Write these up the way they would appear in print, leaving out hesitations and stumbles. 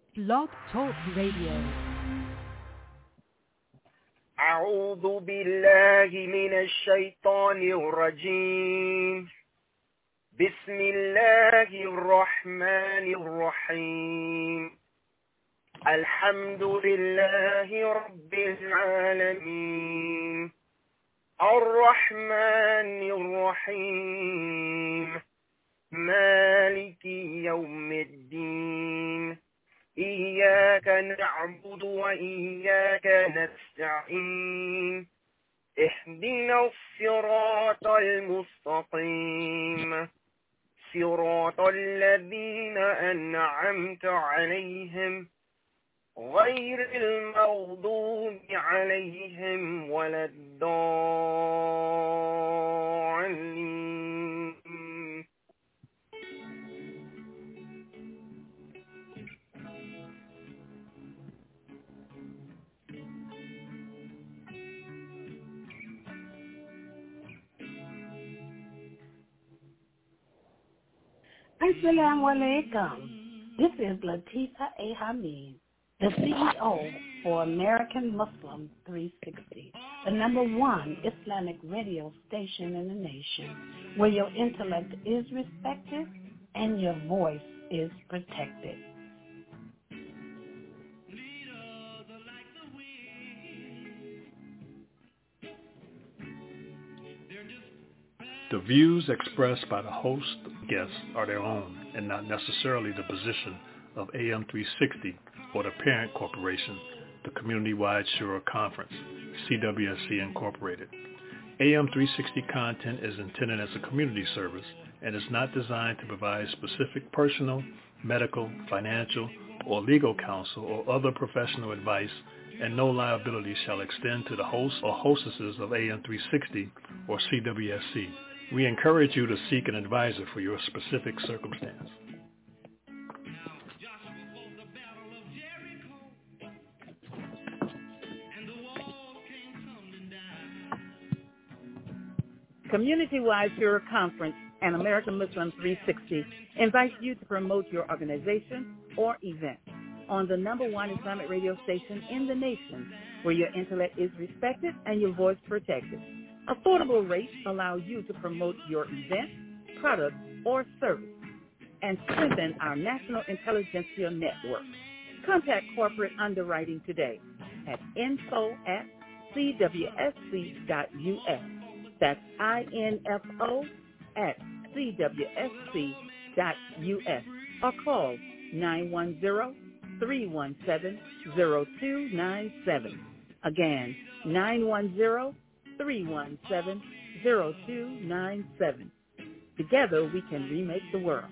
Blog Talk Radio. أعوذ بالله من الشيطان الرجيم. بسم الله الرحمن الرحيم. الحمد لله رب العالمين الرحمن الرحيم مالك يوم الدين إياك نعبد وإياك نستعين اهدنا الصراط المستقيم صراط الذين أنعمت عليهم غير المغضوب عليهم ولا الضالين. Assalamu alaikum. This is Latifa A. Hamid, the CEO for American Muslim 360, the #1 Islamic radio station in the nation, where your intellect is respected and your voice is protected. The views expressed by the host and guests are their own and not necessarily the position of AM 360 or the parent corporation, the Community-Wide Shura Conference, CWSC Incorporated. AM 360 content is intended as a community service and is not designed to provide specific personal, medical, financial, or legal counsel or other professional advice, and no liability shall extend to the hosts or hostesses of AM 360 or CWSC. We encourage you to seek an advisor for your specific circumstance. Community-Wide Shura Conference and American Muslim 360 invites you to promote your organization or event on the #1 Islamic radio station in the nation, where your intellect is respected and your voice protected. Affordable rates allow you to promote your event, product, or service and strengthen our national intelligentsia network. Contact corporate underwriting today at info@cwsc.us. That's info@cwsc.us, or call 910-317-0297. Again, 910-317-0297. Together we can remake the world.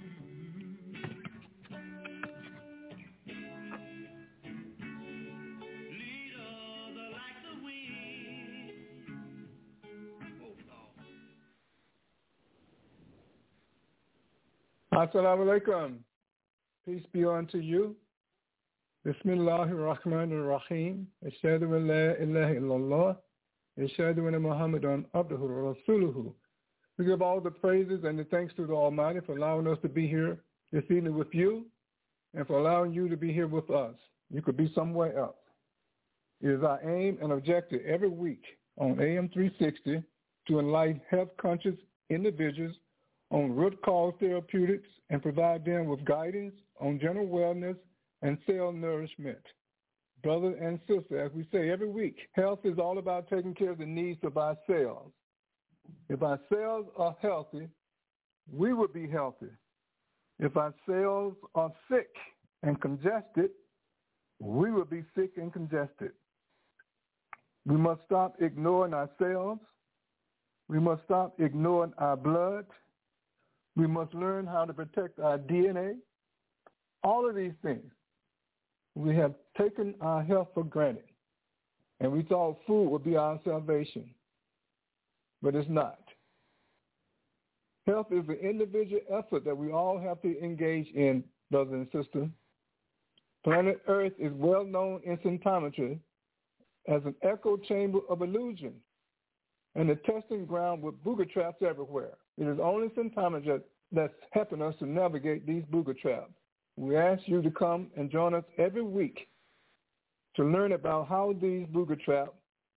Assalamu alaikum. Peace be unto you. Bismillahir Rahmanir Rahim. Ashhadu an la ilaha illallah. Ashhadu anna Muhammadan abduhu wa rasuluhu. We give all the praises and the thanks to the Almighty for allowing us to be here this evening with you and for allowing you to be here with us. You could be somewhere else. It is our aim and objective every week on AM 360 to enlighten health-conscious individuals on root cause therapeutics and provide them with guidance on general wellness and cell nourishment. Brother and sister, as we say every week, health is all about taking care of the needs of our cells. If our cells are healthy, we will be healthy. If our cells are sick and congested, we will be sick and congested. We must stop ignoring our cells. We must stop ignoring our blood. We must learn how to protect our DNA. All of these things. We have taken our health for granted, and we thought food would be our salvation, but it's not. Health is an individual effort that we all have to engage in, brothers and sisters. Planet Earth is well known in symptometry as an echo chamber of illusion and a testing ground with booger traps everywhere. It is only symptometry that's helping us to navigate these booger traps. we ask you to come and join us every week to learn about how these booger traps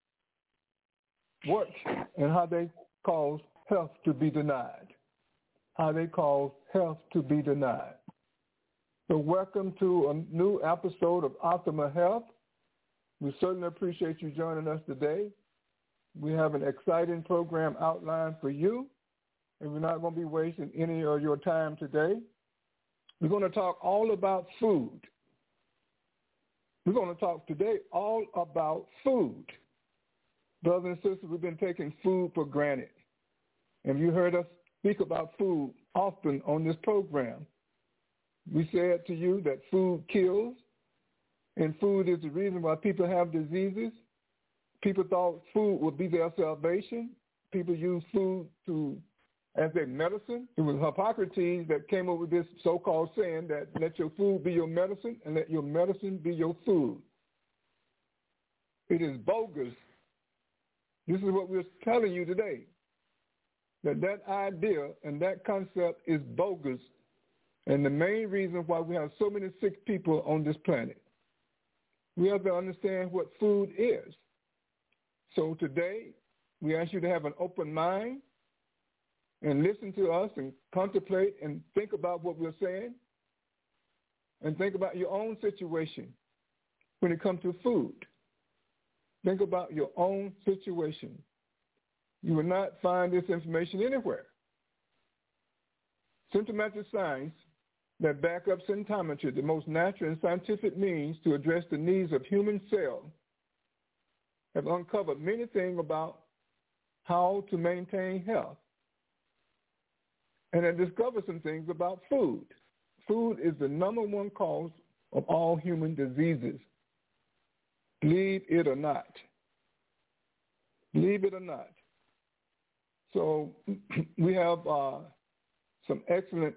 work and how they cause health to be denied. How they cause health to be denied. So welcome to a new episode of Optimal Health. We certainly appreciate you joining us today. We have an exciting program outlined for you, and we're not going to be wasting any of your time today. We're going to talk all about food. We're going to talk today all about food. Brothers and sisters, we've been taking food for granted. And you heard us speak about food often on this program. We said to you that food kills, and food is the reason why people have diseases. People thought food would be their salvation. People use food as their medicine. It was Hippocrates that came up with this so-called saying that let your food be your medicine and let your medicine be your food. It is bogus. This is what we're telling you today, that idea and that concept is bogus, and the main reason why we have so many sick people on this planet. We have to understand what food is. So today, we ask you to have an open mind and listen to us and contemplate and think about what we're saying and think about your own situation when it comes to food. Think about your own situation. You will not find this information anywhere. Symptomatic signs that back up symptometry, the most natural and scientific means to address the needs of human cells, have uncovered many things about how to maintain health. And have discovered some things about food. Food is the number one cause of all human diseases. Believe it or not. Believe it or not. So we have some excellent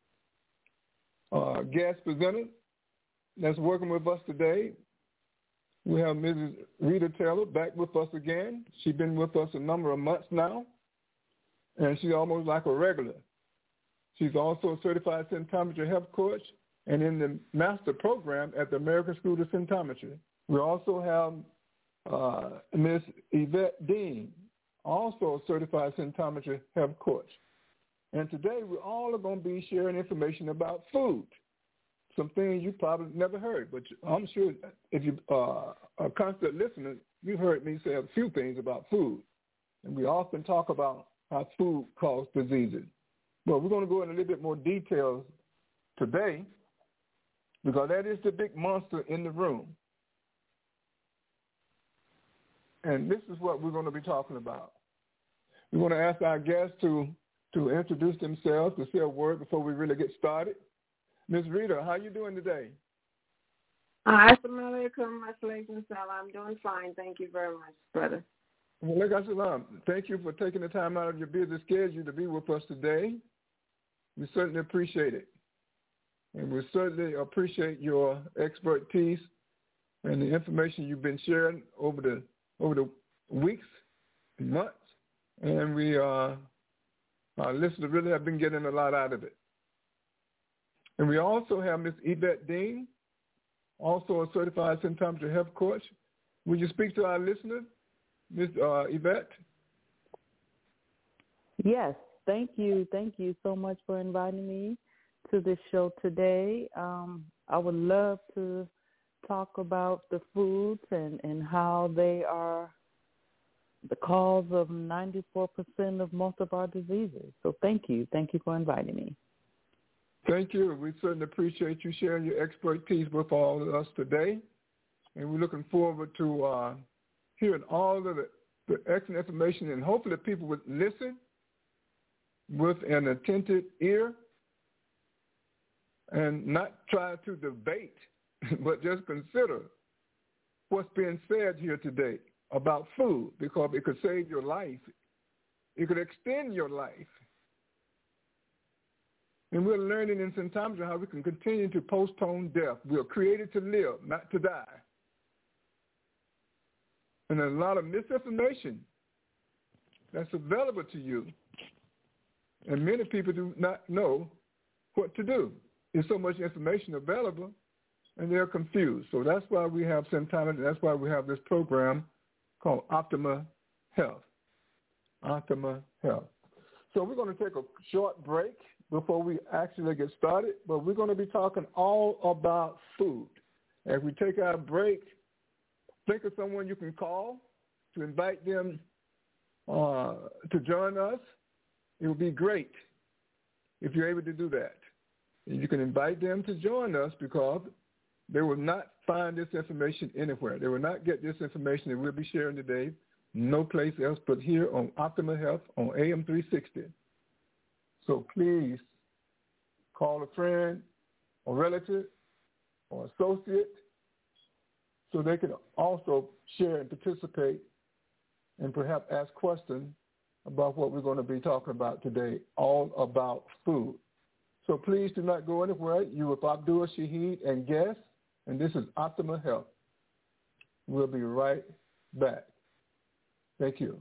guest presenters that's working with us today. We have Mrs. Rita Taylor back with us again. She's been with us a number of months now, and she's almost like a regular. She's also a certified symptometry health coach and in the master program at the American School of Symptometry. We also have Ms. Yvette Dean, also a certified symptometry health coach. And today we all are going to be sharing information about food, some things you probably never heard, but I'm sure if you are a constant listener, you've heard me say a few things about food. And we often talk about how food causes diseases. Well, we're going to go into a little bit more details today because that is the big monster in the room. And this is what we're going to be talking about. We want to ask our guests to introduce themselves, to say a word before we really get started. Ms. Rita, how are you doing today? Assalamu alaikum, I'm doing fine. Thank you very much, brother. Well, thank you for taking the time out of your busy schedule to be with us today. We certainly appreciate it. And we certainly appreciate your expertise and the information you've been sharing over the weeks and months. And our listeners really have been getting a lot out of it. And we also have Ms. Yvette Dean, also a certified symptometry health coach. Will you speak to our listeners, Ms. Yvette? Yes, thank you. Thank you so much for inviting me to this show today. I would love to talk about the foods and how they are the cause of 94% of most of our diseases. So thank you. Thank you for inviting me. Thank you. We certainly appreciate you sharing your expertise with all of us today. And we're looking forward to hearing all of the excellent information, and hopefully people would listen with an attentive ear and not try to debate, but just consider what's being said here today about food, because it could save your life. It could extend your life. And we're learning in symptometry how we can continue to postpone death. We are created to live, not to die. And there's a lot of misinformation that's available to you. And many people do not know what to do. there's so much information available, and they're confused. So that's why we have some time, and that's why we have this program called Optima Health. Optima Health. So we're going to take a short break before we actually get started, but we're going to be talking all about food. As we take our break, think of someone you can call to invite them to join us. It would be great if you're able to do that. And you can invite them to join us because they will not find this information anywhere. They will not get this information that we'll be sharing today no place else but here on Optima Health on AM 360. So please call a friend or relative or associate so they can also share and participate and perhaps ask questions about what we're going to be talking about today, all about food. So please do not go anywhere. You with Abdul Shaheed and guests, and this is Optima Health. We'll be right back. Thank you.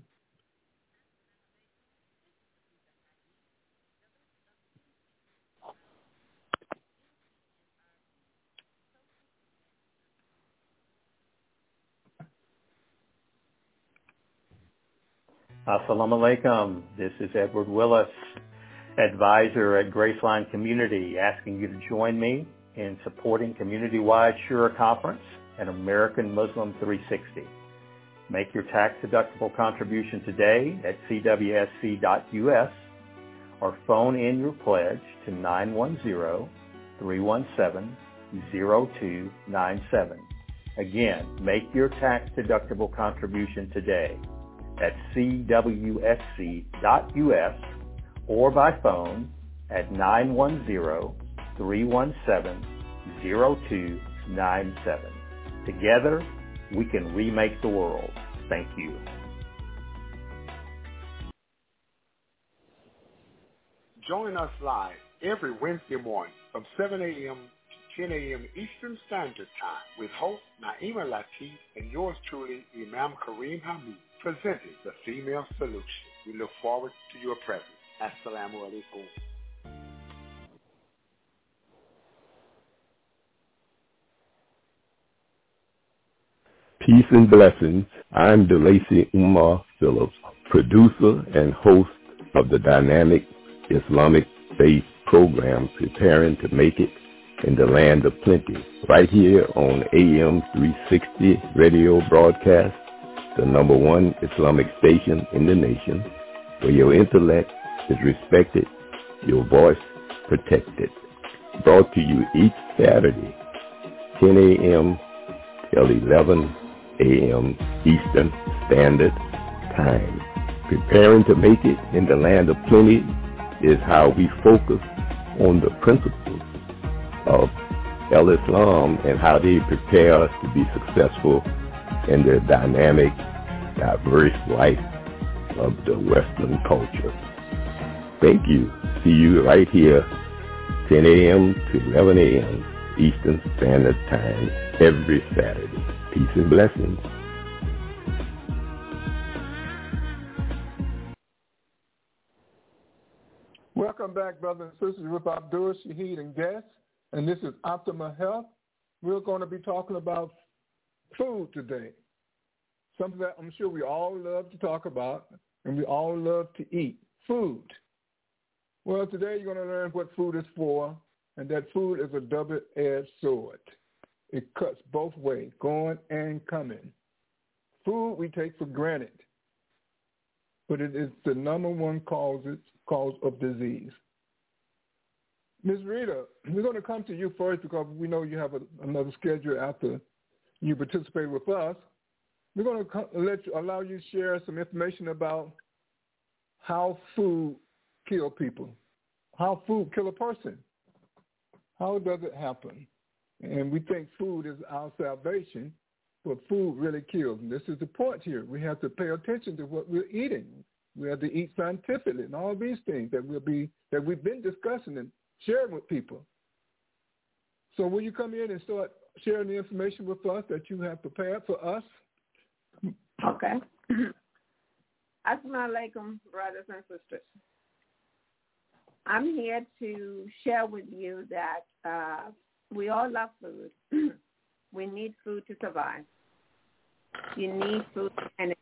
Assalamu alaikum. This is Edward Willis, advisor at Graceline Community, asking you to join me in supporting community-wide Shura Conference and American Muslim 360. Make your tax-deductible contribution today at cwsc.us or phone in your pledge to 910-317-0297. Again, make your tax-deductible contribution today at cwsc.us or by phone at 910-317-0297. Together, we can remake the world. Thank you. Join us live every Wednesday morning from 7 a.m. to 10 a.m. Eastern Standard Time with host Naima Latif and yours truly, Imam Kareem Hamid, presenting The Female Solution. We look forward to your presence. Assalamu alaikum. Peace and blessings. I'm DeLacy Umar Phillips, producer and host of the dynamic Islamic-based program Preparing to Make It in the Land of Plenty, right here on AM 360 radio broadcast, the number one Islamic station in the nation, where your intellect is respected, your voice protected. Brought to you each Saturday, 10 a.m. till 11 a.m. Eastern Standard Time. Preparing to make it in the land of plenty is how we focus on the principles of Islam and how they prepare us to be successful in the dynamic, diverse life of the Western culture. Thank you. See you right here, 10 a.m. to 11 a.m. Eastern Standard Time every Saturday. Peace and blessings. Welcome back, brothers and sisters, with Abdul Shaheed and guests, and this is Optima Health. We're going to be talking about food today, something that I'm sure we all love to talk about and we all love to eat, food. Well, today you're going to learn what food is for, and that food is a double-edged sword. It cuts both ways, going and coming. Food we take for granted, but it is the number one cause of disease. Ms. Rita, we're going to come to you first because we know you have another schedule after you participate with us. We're going to allow you to share some information about how food kills people, how food kills a person. How does it happen? And we think food is our salvation, but food really kills. And this is the point here. We have to pay attention to what we're eating. We have to eat scientifically and all these things that we've been discussing and sharing with people. So will you come in and start sharing the information with us that you have prepared for us? Okay. Assalamu alaikum, brothers and sisters. I'm here to share with you that we all love food. We need food to survive. You need food and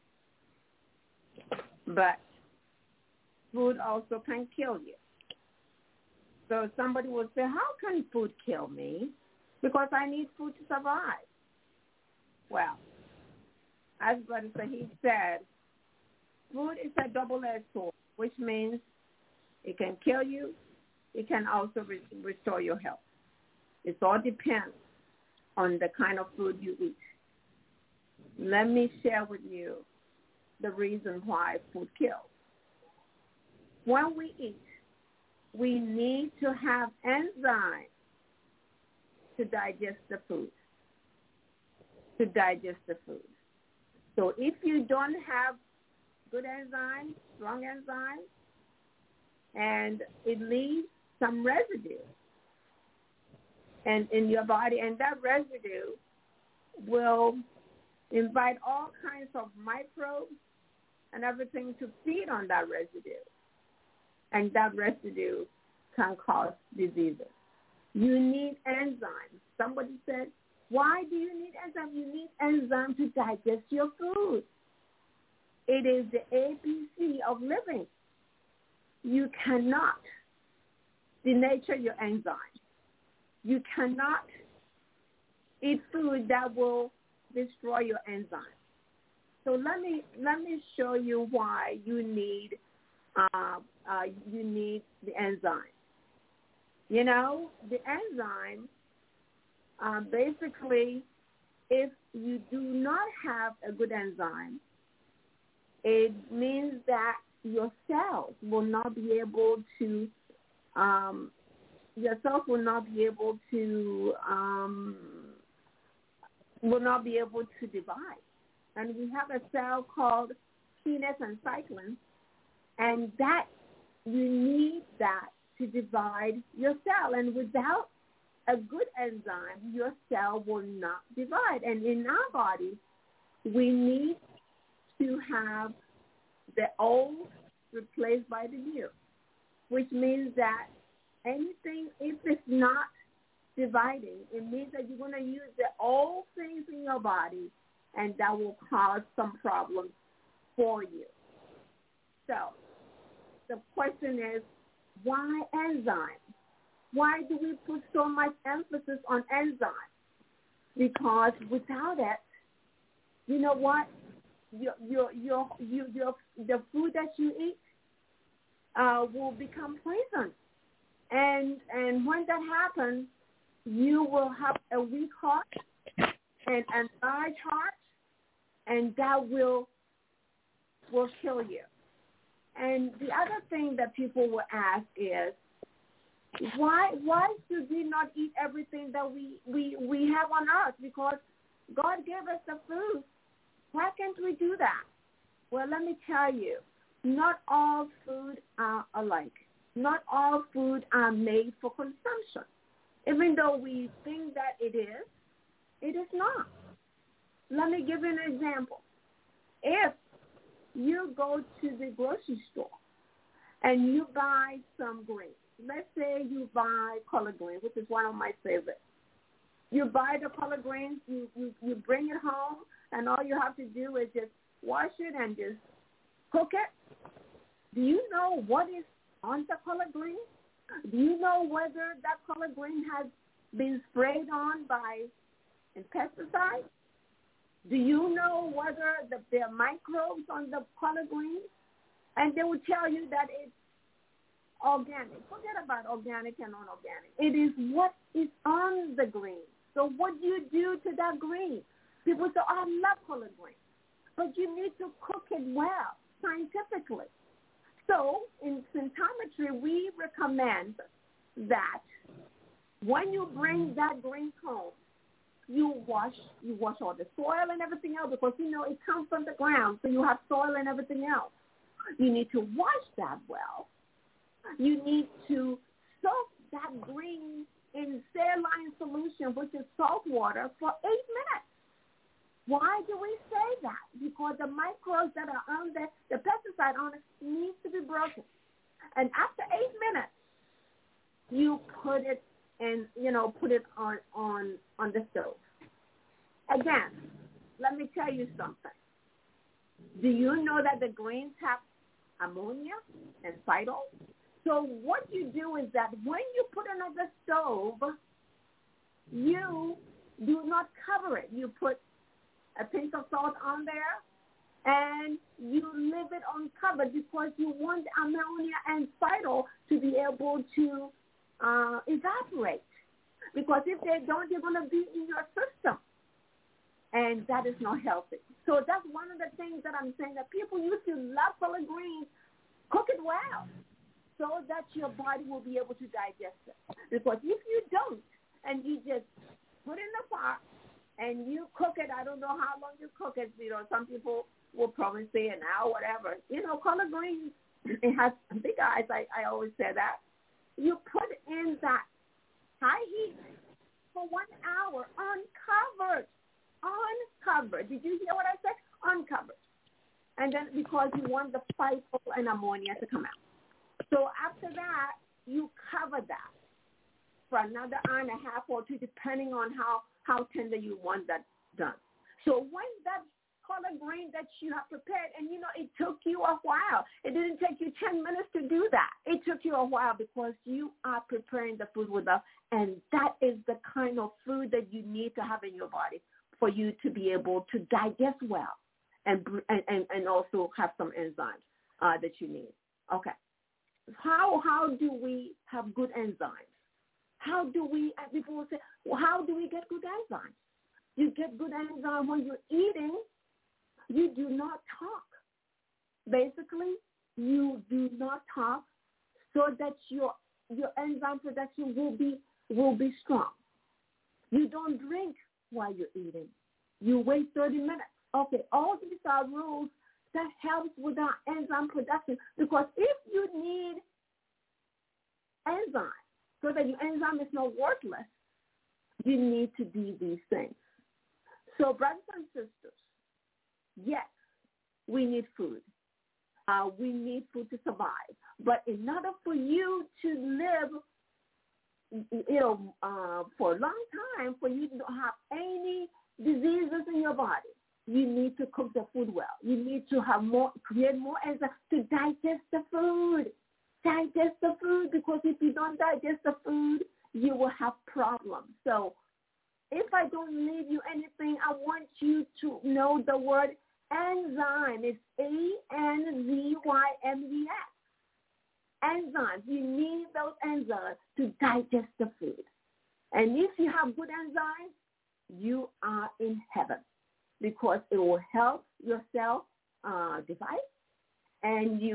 but food also can kill you. So somebody will say, how can food kill me? Because I need food to survive. Well, as Brother Sahid said, food is a double-edged sword, which means it can kill you. It can also restore your health. It all depends on the kind of food you eat. Let me share with you the reason why food kills. When we eat, we need to have enzymes to digest the food. So if you don't have good enzymes, strong enzymes, and it leaves some residue and in your body, and that residue will invite all kinds of microbes and everything to feed on that residue. And that residue can cause diseases. You need enzymes. Somebody said, why do you need enzymes? You need enzymes to digest your food. It is the ABC of living. You cannot denature your enzymes. You cannot eat food that will destroy your enzymes. So let me show you why you need the enzyme. You know, the enzyme, basically, if you do not have a good enzyme, it means that your cells will not be able to divide. And we have a cell called kinase and cyclin, and that you need that to divide your cell. And without a good enzyme, your cell will not divide. And in our body, we need to have the old replaced by the new, which means that anything, if it's not dividing, it means that you're going to use the old things in your body, and that will cause some problems for you. So the question is, why enzymes? Why do we put so much emphasis on enzymes? Because without it, you know what? The food that you eat will become poison, and when that happens, you will have a weak heart and a large heart, and that will kill you. And the other thing that people will ask is, why should we not eat everything that we have on earth? Because God gave us the food. Why can't we do that? Well, let me tell you, not all food are alike. Not all food are made for consumption. Even though we think that it is not. Let me give you an example. If you go to the grocery store and you buy some greens, let's say you buy collard greens, which is one of my favorites. You buy the collard greens, you bring it home, and all you have to do is just wash it and just cook it. Do you know what is on the collard green? Do you know whether that collard green has been sprayed on by pesticides? Do you know whether there are microbes on the collard green? And they will tell you that it's organic. Forget about organic and non-organic. It is what is on the green. So what do you do to that green? People say, I love collard green. But you need to cook it well, scientifically. So in symptometry, we recommend that when you bring that green home, you wash all the soil and everything else, because, you know, it comes from the ground, so you have soil and everything else. You need to wash that well. You need to soak that green in saline solution, which is salt water, for 8 minutes. Why do we say that? Because the microbes that are on the pesticide on it needs to be broken. And after 8 minutes, you put it in, put it on the stove. Again, let me tell you something. Do you know that the greens have ammonia and phytol? So what you do is that when you put it on the stove, you do not cover it. You put a pinch of salt on there, and you leave it uncovered because you want ammonia and phytol to be able to evaporate. Because if they don't, they're going to be in your system, and that is not healthy. So that's one of the things that I'm saying, that people used to love collard greens. Cook it well so that your body will be able to digest it. Because if you don't, and you just put it in the pot and you cook it, I don't know how long you cook it. Some people will probably say an hour, whatever. Collard greens, it has big eyes. I always say that. You put in that high heat for 1 hour, uncovered. Uncovered. Did you hear what I said? Uncovered. And then because you want the phytol and ammonia to come out. So after that, you cover that for another hour and a half or two, depending on how tender you want that done. So when that collard green that you have prepared, and it took you a while. It didn't take you 10 minutes to do that. It took you a while because you are preparing the food with us, and that is the kind of food that you need to have in your body for you to be able to digest well and also have some enzymes that you need. Okay. How do we have good enzymes? People will say, well, how do we get good enzymes? You get good enzymes when you're eating. You do not talk. Basically, you do not talk so that your enzyme production will be strong. You don't drink while you're eating. You wait 30 minutes. Okay, all these are rules that helps with our enzyme production, because if you need enzyme so that your enzyme is not worthless, you need to do these things. So brothers and sisters, yes, we need food. We need food to survive. But in order for you to live, for a long time, for you to not have any diseases in your body, you need to cook the food well. You need to create more enzymes to digest the food. Digest the food, because if you don't digest the food, you will have problems. So if I don't leave you anything, I want you to know the word enzyme. It's ANZYMES. Enzymes. You need those enzymes to digest the food. And if you have good enzymes, you are in heaven, because it will help your cell divide, and the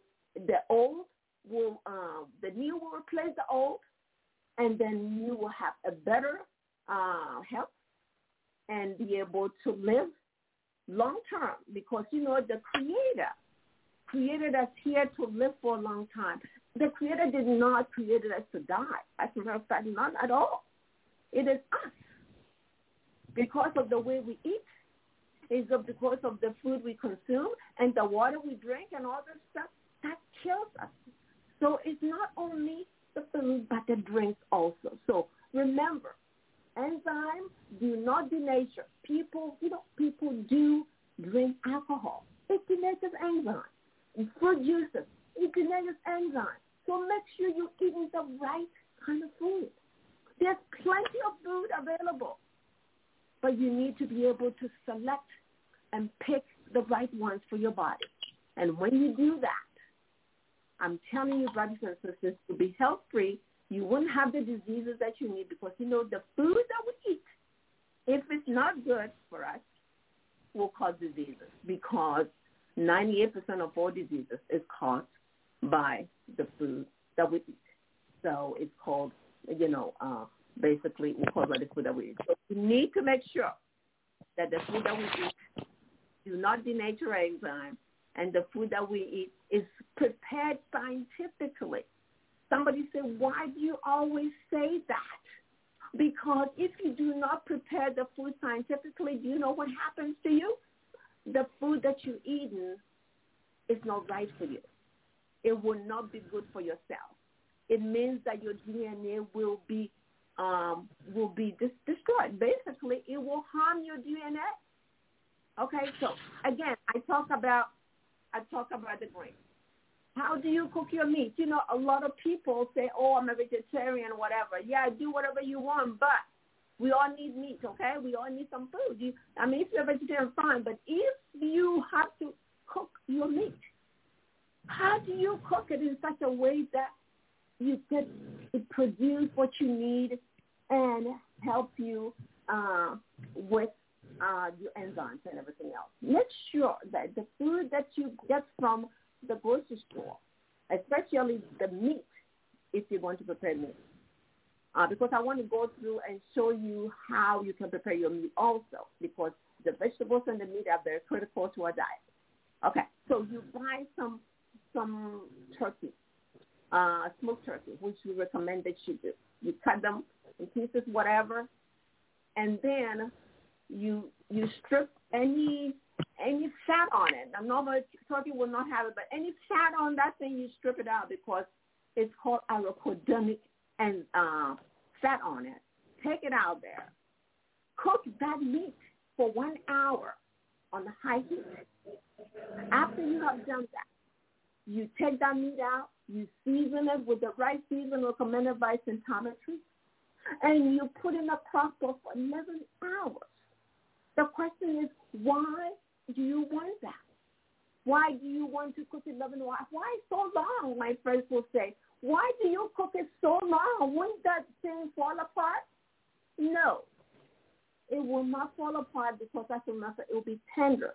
new will replace the old, and then you will have a better health and be able to live long term, because the Creator created us here to live for a long time. The Creator did not create us to die. As a matter of fact, not at all. It is us. Because of the way we eat, because of the food we consume and the water we drink and all this stuff, that kills us. So it's not only the food, but the drinks also. So remember, enzymes do not denature. People do drink alcohol. It denatures enzymes. Fruit juices, it denatures enzymes. So make sure you're eating the right kind of food. There's plenty of food available, but you need to be able to select and pick the right ones for your body. And when you do that, I'm telling you, brothers and sisters, to be health-free, you wouldn't have the diseases that you need, because, the food that we eat, if it's not good for us, will cause diseases, because 98% of all diseases is caused by the food that we eat. So it's called, basically, we're caused by the food that we eat. So we need to make sure that the food that we eat do not denature enzymes, and the food that we eat is prepared scientifically. Somebody said, why do you always say that? Because if you do not prepare the food scientifically, do you know what happens to you? The food that you're eating is not right for you. It will not be good for your cells. it means that your DNA will be destroyed. Basically, it will harm your DNA. Okay, so again, I talk about the grain. How do you cook your meat? You know, a lot of people say, "Oh, I'm a vegetarian, whatever." Yeah, do whatever you want, but we all need meat, okay? We all need some food. If you're a vegetarian, fine, but if you have to cook your meat, how do you cook it in such a way that you get it produce what you need and help you with your enzymes and everything else? Make sure that the food that you get from the grocery store, especially the meat, if you're going to prepare meat, because I want to go through and show you how you can prepare your meat also, because the vegetables and the meat are very critical to our diet. Okay, so you buy some turkey, smoked turkey, which we recommend that you do. You cut them in pieces, whatever, and then you strip any fat on it. Now, normally turkey will not have it, but any fat on that thing, you strip it out because it's called arachidonic and fat on it. Take it out there. Cook that meat for 1 hour on the high heat. After you have done that, you take that meat out, you season it with the right season recommended by Centometry, and you put in a crock pot for 11 hours. The question is, why do you want that? Why do you want to cook 11 hours? Why so long, my friends will say. Why do you cook it so long? Won't that thing fall apart? No. It will not fall apart because as a matter, it will be tender.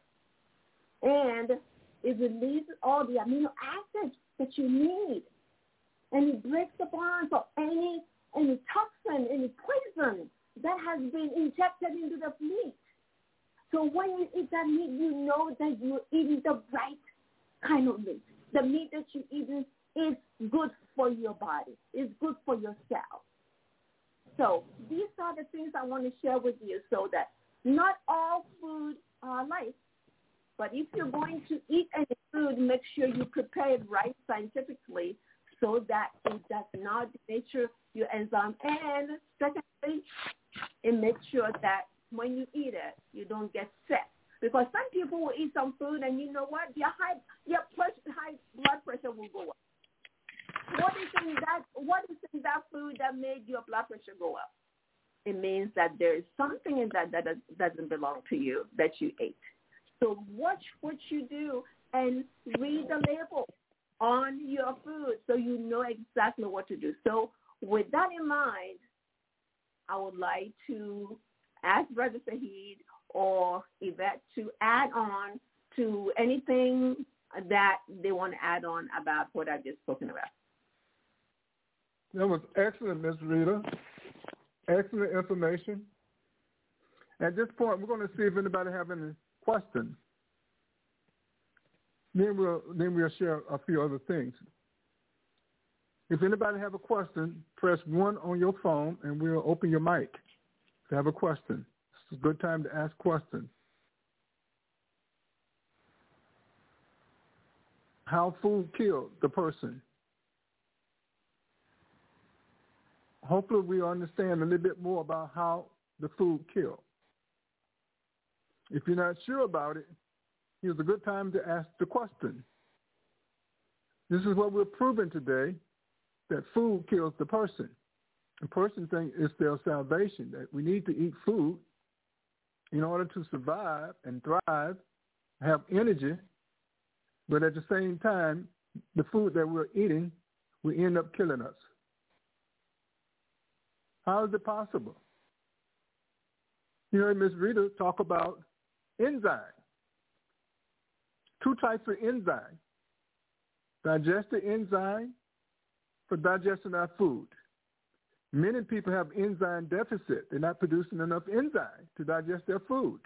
And it releases all the amino acids that you need. And it breaks the bonds of any toxin, any poison that has been injected into the meat. So when you eat that meat, you know that you're eating the right kind of meat. The meat that you're eating is good for your body. It's good for your cells. So these are the things I want to share with you so that not all food are life. But if you're going to eat any food, make sure you prepare it right scientifically so that it does not denature your enzyme. And secondly, it makes sure that when you eat it, you don't get sick. Because some people will eat some food and you know what? Your high blood pressure will go up. What is in that food that made your blood pressure go up? It means that there is something in that doesn't belong to you that you ate. So watch what you do and read the label on your food so you know exactly what to do. So with that in mind, I would like to ask Brother Saheed or Yvette to add on to anything that they want to add on about what I've just spoken about. That was excellent, Ms. Rita. Excellent information. At this point, we're going to see if anybody have any questions. Then we'll share a few other things. If anybody have a question, press 1 on your phone and we'll open your mic to have a question. It's a good time to ask questions. How food killed the person. Hopefully we understand a little bit more about how the food killed. If you're not sure about it, here's a good time to ask the question. This is what we're proving today, that food kills the person. The person thinks it's their salvation, that we need to eat food in order to survive and thrive, have energy, but at the same time, the food that we're eating will end up killing us. How is it possible? You heard Ms. Rita talk about enzyme. 2 types of enzyme. Digestive enzyme for digesting our food. Many people have enzyme deficit. They're not producing enough enzyme to digest their food.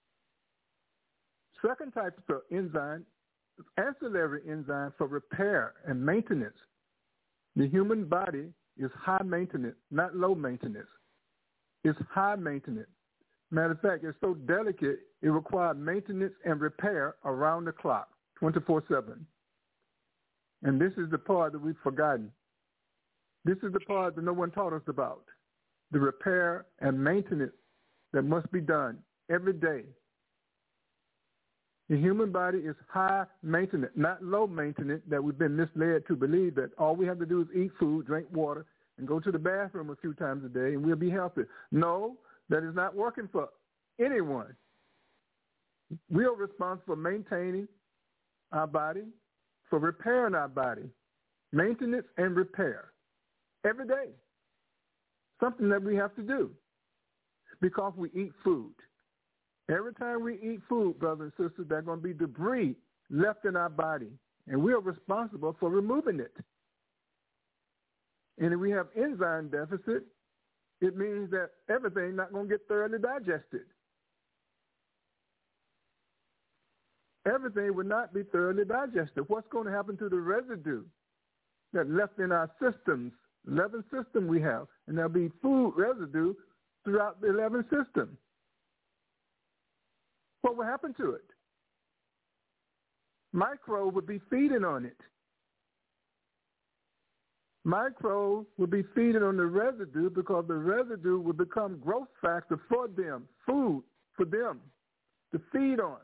Second type of enzyme, ancillary enzyme for repair and maintenance. The human body is high maintenance, not low maintenance. It's high maintenance. Matter of fact, it's so delicate, it requires maintenance and repair around the clock, 24/7. And this is the part that we've forgotten. This is the part that no one taught us about, the repair and maintenance that must be done every day. The human body is high maintenance, not low maintenance, that we've been misled to believe that all we have to do is eat food, drink water, and go to the bathroom a few times a day and we'll be healthy. No, that is not working for anyone. We are responsible for maintaining our body, for repairing our body, maintenance and repair every day. Something that we have to do because we eat food. Every time we eat food, brothers and sisters, there's going to be debris left in our body, and we are responsible for removing it. And if we have enzyme deficit, it means that everything's not going to get thoroughly digested. Everything will not be thoroughly digested. What's going to happen to the residue that left in our systems, 11 systems we have, and there'll be food residue throughout the 11 systems. What will happen to it? Microbes would be feeding on it. Microbes will be feeding on the residue because the residue will become growth factor for them, food for them to feed on.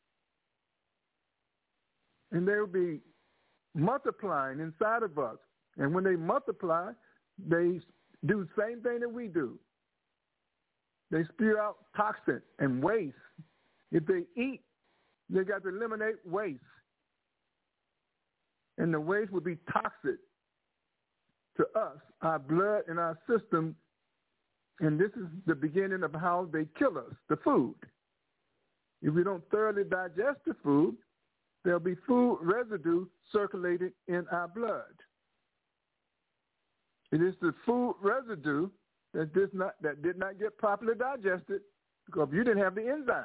And they will be multiplying inside of us. And when they multiply, they do the same thing that we do. They spew out toxin and waste. If they eat, they got to eliminate waste. And the waste will be toxic to us, our blood and our system. And this is the beginning of how they kill us, the food. If we don't thoroughly digest the food, there'll be food residue circulated in our blood. It is the food residue that did not get properly digested because you didn't have the enzyme.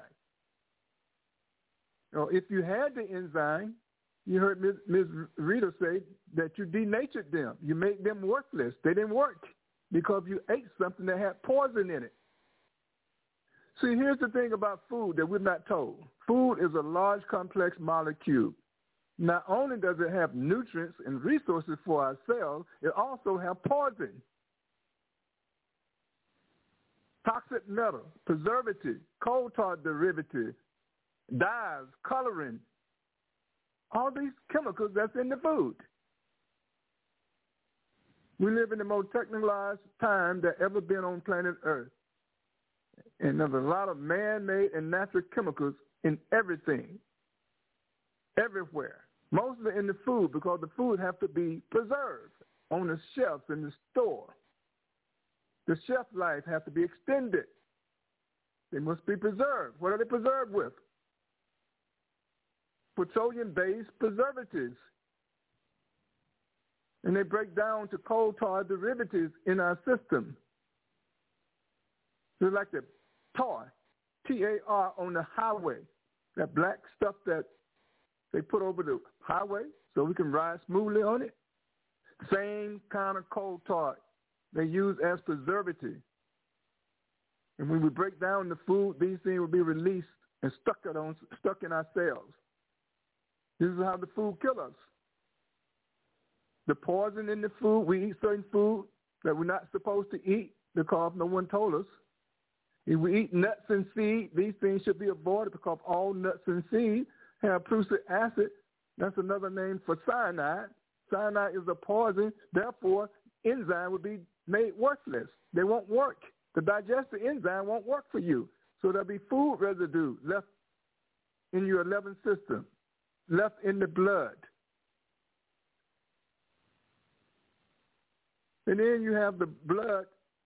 Or if you had the enzyme, you heard Ms. Rita say that you denatured them. You made them worthless. They didn't work because you ate something that had poison in it. See, here's the thing about food that we're not told. Food is a large, complex molecule. Not only does it have nutrients and resources for our cells, it also has poison. Toxic metal, preservative, coal tar derivative, dyes, coloring, all these chemicals that's in the food. We live in the most technologized time that ever been on planet Earth. And there's a lot of man-made and natural chemicals in everything, everywhere. Mostly in the food because the food have to be preserved on the shelves in the store. The shelf life has to be extended. They must be preserved. What are they preserved with? Petroleum-based preservatives. And they break down to coal tar derivatives in our system. They're like the tar, T-A-R, on the highway, that black stuff that they put over the highway so we can ride smoothly on it. Same kind of coal tar they use as preservative. And when we break down the food, these things will be released and stuck in our cells. This is how the food kills us. The poison in the food, we eat certain food that we're not supposed to eat because no one told us. If we eat nuts and seeds, these things should be avoided because all nuts and seeds have prussic acid. That's another name for cyanide. Cyanide is a poison. Therefore, enzyme will be made worthless. They won't work. The digestive enzyme won't work for you. So there'll be food residue left in your 11th system, left in the blood. And then you have the blood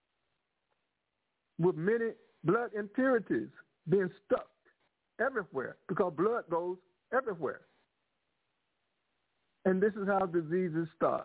with many blood impurities being stuck everywhere because blood goes everywhere. And this is how diseases start.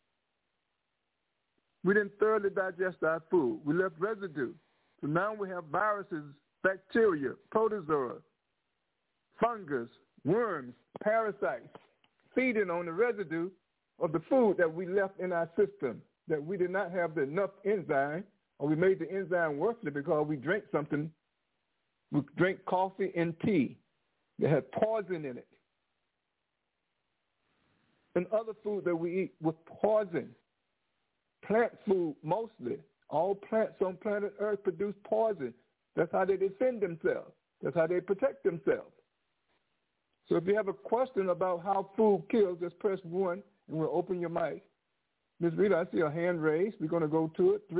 We didn't thoroughly digest our food. We left residue. So now we have viruses, bacteria, protozoa, fungus, worms, parasites feeding on the residue of the food that we left in our system, that we did not have enough enzyme, or we made the enzyme worthless because we drank something. We drank coffee and tea that had poison in it. And other food that we eat with poison. plant food mostly. All plants on planet Earth produce poison. That's how they defend themselves. That's how they protect themselves. So if you have a question about how food kills, just press 1 and we'll open your mic. Ms. Rita, I see a hand raised. We're going to go to it.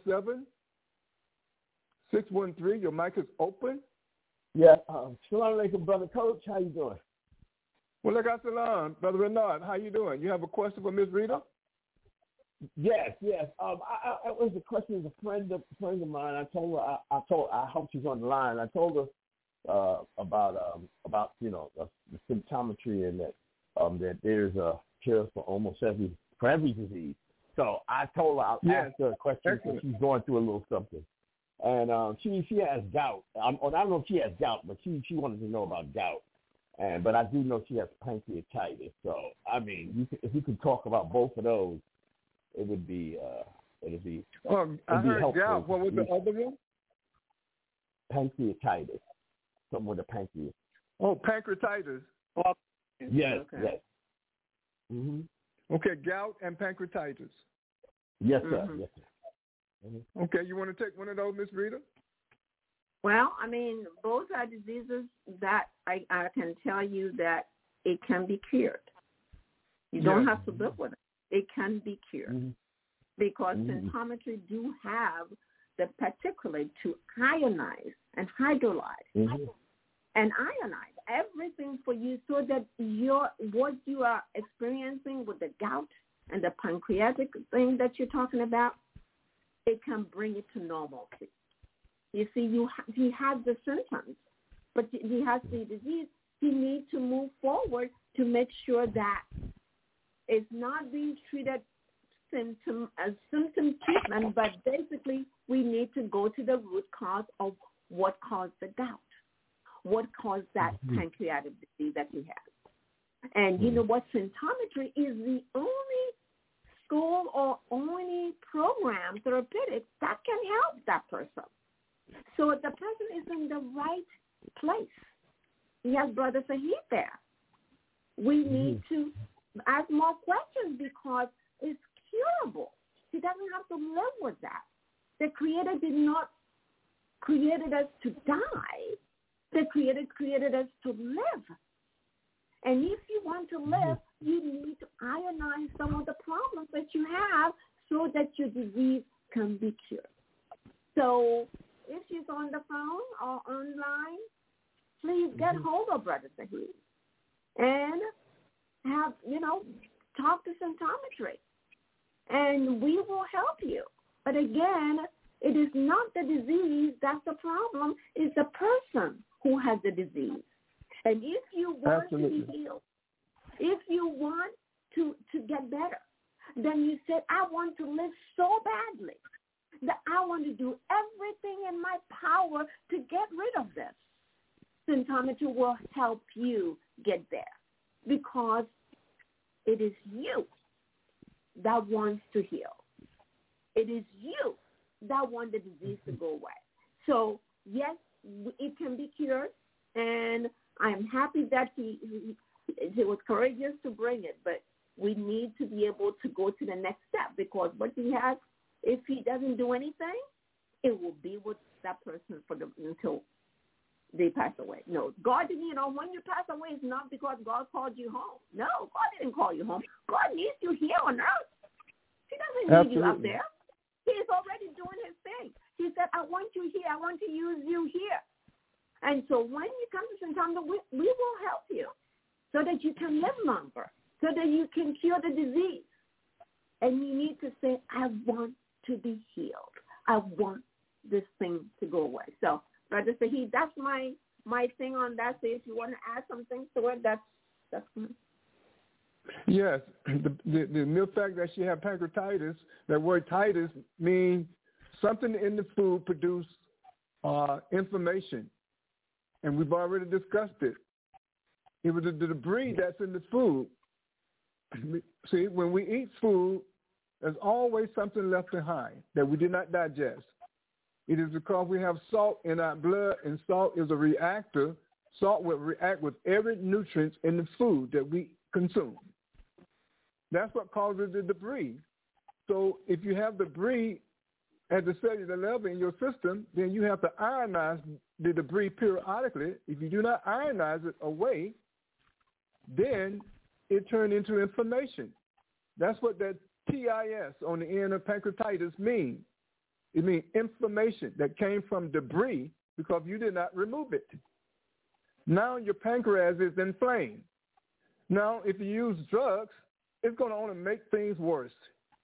347-613. Your mic is open. Yeah. Shalom alaikum, Brother Coach. How you doing? Well, look, salam, Brother Renard. How you doing? You have a question for Ms. Rita? Yes. It was a question of a friend of mine. I told her. I hope she's on the line. I told her about the symptometry and that there's a cure for every disease. So I told her I'll ask her a question because she's going through a little something, and she has gout. I don't know if she has gout, but she wanted to know about gout, but I do know she has pancreatitis. So I mean, if you could talk about both of those, it would be I heard helpful. Gout. What was the other one? Pancreatitis. Something with the pancreas. Oh, pancreatitis. Yes. Okay. Yes. Mm-hmm. Okay, gout and pancreatitis. Yes, sir. Yes, sir. Mm-hmm. Okay, you want to take one of those, Miss Rita? Well, I mean, both are diseases that I can tell you that it can be cured. You don't have to live with it. It can be cured because symptometry do have the particulate to ionize and hydrolyze and ionize everything for you so that what you are experiencing with the gout and the pancreatic thing that you're talking about, it can bring it to normalcy. You see, he has the symptoms, but he has the disease. He needs to move forward to make sure that it's not being treated as symptom treatment, but basically we need to go to the root cause of what caused the gout, what caused that pancreatic disease that he has. And you know what? Symptometry is the only school or only program, therapeutic, that can help that person. So the person is in the right place. He has Brother Sahid there. We need to ask more questions because it's curable. He doesn't have to live with that. The Creator did not create us to die. The Creator created us to live. And if you want to live, you need to ionize some of the problems that you have so that your disease can be cured. So if she's on the phone or online, please get hold of Brother Sahid and have, talk to symptometry. And we will help you. But again, it is not the disease that's the problem. It's the person who has the disease. And if you want to be healed, if you want to get better, then you said, I want to live so badly that I want to do everything in my power to get rid of this. Symptometry will help you get there because it is you that wants to heal. It is you that want the disease to go away. So, yes, it can be cured, and I'm happy that he was courageous to bring it, but we need to be able to go to the next step because what he has, if he doesn't do anything, it will be with that person until they pass away. No, God didn't, when you pass away, it's not because God called you home. No, God didn't call you home. God needs you here on earth. He doesn't need you up there. He's already doing his thing. He said, I want you here. I want to use you here. And so when you come to Symptometry, we will help you so that you can live longer, so that you can cure the disease. And you need to say, I want to be healed. I want this thing to go away. So, Brother Sahid, that's my thing on that. So if you want to add some things to it, that's fine. Yes, the mere fact that she had pancreatitis, that word titus means something in the food produce inflammation, and we've already discussed it. It was the debris that's in the food. See, when we eat food, there's always something left behind that we did not digest. It is because we have salt in our blood, and salt is a reactor. Salt will react with every nutrient in the food that we consume. That's what causes the debris. So if you have debris at the cellular level in your system, then you have to ionize the debris periodically. If you do not ionize it away, then it turns into inflammation. That's what that TIS on the end of pancreatitis means. It means inflammation that came from debris because you did not remove it. Now your pancreas is inflamed. Now, if you use drugs, it's going to only make things worse.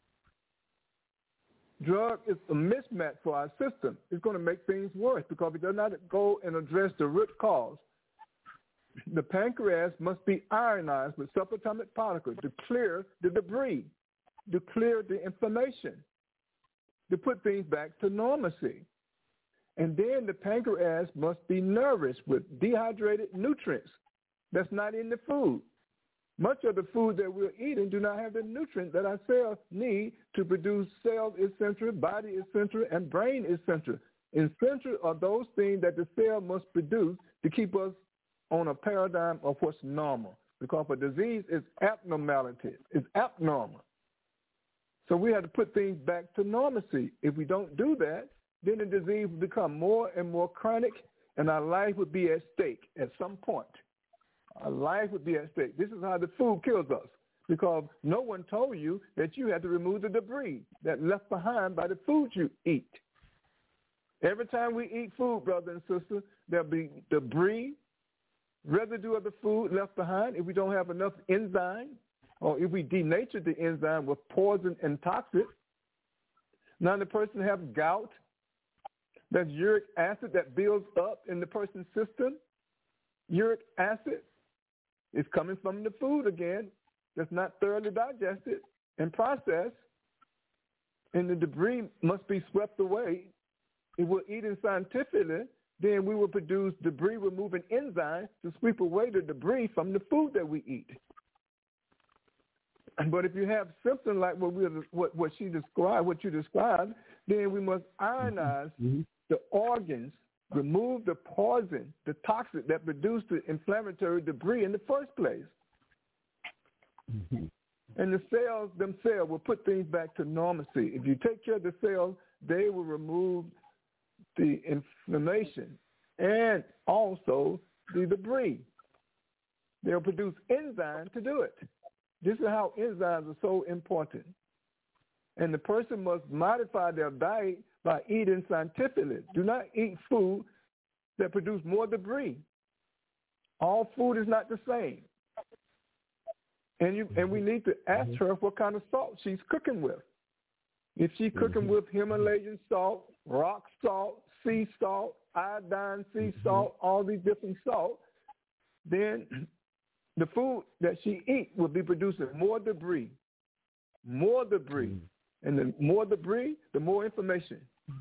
Drug is a mismatch for our system. It's going to make things worse because it does not go and address the root cause. The pancreas must be ionized with subatomic particles to clear the debris, to clear the inflammation, to put things back to normalcy. And then the pancreas must be nourished with dehydrated nutrients that's not in the food. Much of the food that we're eating do not have the nutrients that our cells need to produce cells essential, body essential, and brain essential. Essential are those things that the cell must produce to keep us on a paradigm of what's normal. Because a disease is abnormality. It's abnormal. So we have to put things back to normalcy. If we don't do that, then the disease will become more and more chronic, and our life would be at stake at some point. Our life would be at stake. This is how the food kills us, because no one told you that you had to remove the debris that left behind by the food you eat. Every time we eat food, brother and sister, there'll be debris, residue of the food left behind if we don't have enough enzyme, or if we denature the enzyme with poison and toxic. Now the person has gout. That's uric acid that builds up in the person's system. Uric acid is coming from the food again that's not thoroughly digested and processed, and the debris must be swept away. If we're eating scientifically, then we will produce debris-removing enzymes to sweep away the debris from the food that we eat. But if you have symptoms like what you described, then we must ionize the organs, remove the poison, the toxic that produced the inflammatory debris in the first place. And the cells themselves will put things back to normalcy. If you take care of the cells, they will remove the inflammation and also the debris. They'll produce enzymes to do it. This is how enzymes are so important. And the person must modify their diet by eating scientifically. Do not eat food that produce more debris. All food is not the same. And we need to ask her what kind of salt she's cooking with. If she's cooking with Himalayan salt, rock salt, sea salt, iodine sea salt, all these different salts, then the food that she eats will be producing more debris. And the more debris, the more inflammation.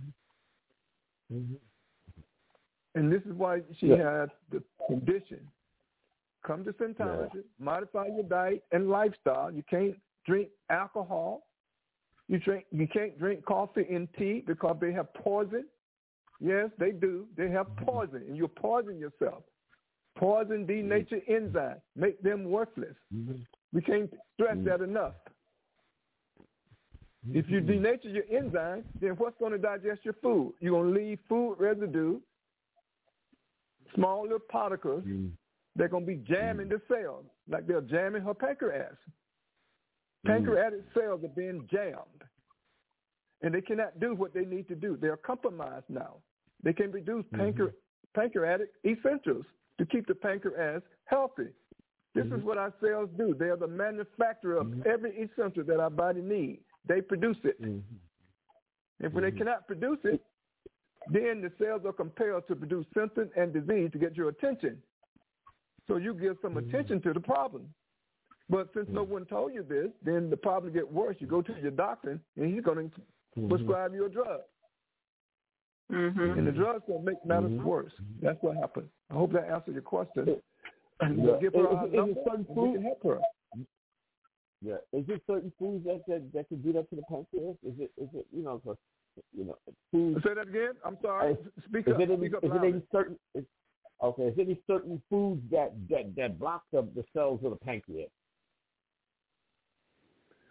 And this is why she has the condition. Come to Scientology, modify your diet and lifestyle. You can't drink alcohol. You can't drink coffee and tea because they have poison. Yes, they do. They have poison, and you poison yourself. Poison denature enzymes, make them worthless. We can't stress that enough. If you denature your enzymes, then what's going to digest your food? You're going to leave food residue, small little particles. They're going to be jamming the cells, like they're jamming her pancreas. Pancreatic cells are being jammed, and they cannot do what they need to do. They're compromised now. They can produce pancreatic essentials to keep the pancreas healthy. This is what our cells do. They are the manufacturer of every essential that our body needs. They produce it. And when they cannot produce it, then the cells are compelled to produce symptom and disease to get your attention. So you give some attention to the problem. But since no one told you this, then the problem gets worse. You go to your doctor, and he's going to prescribe you a drug. And the drug's going to make matters worse. That's what happens. I hope that answers your question. We'll give her our number, and we can help her. Yeah, is it certain foods that can do that to the pancreas? Is it foods? Say that again. I'm sorry. Speak up. Is it any certain? Is any certain foods that block the cells of the pancreas?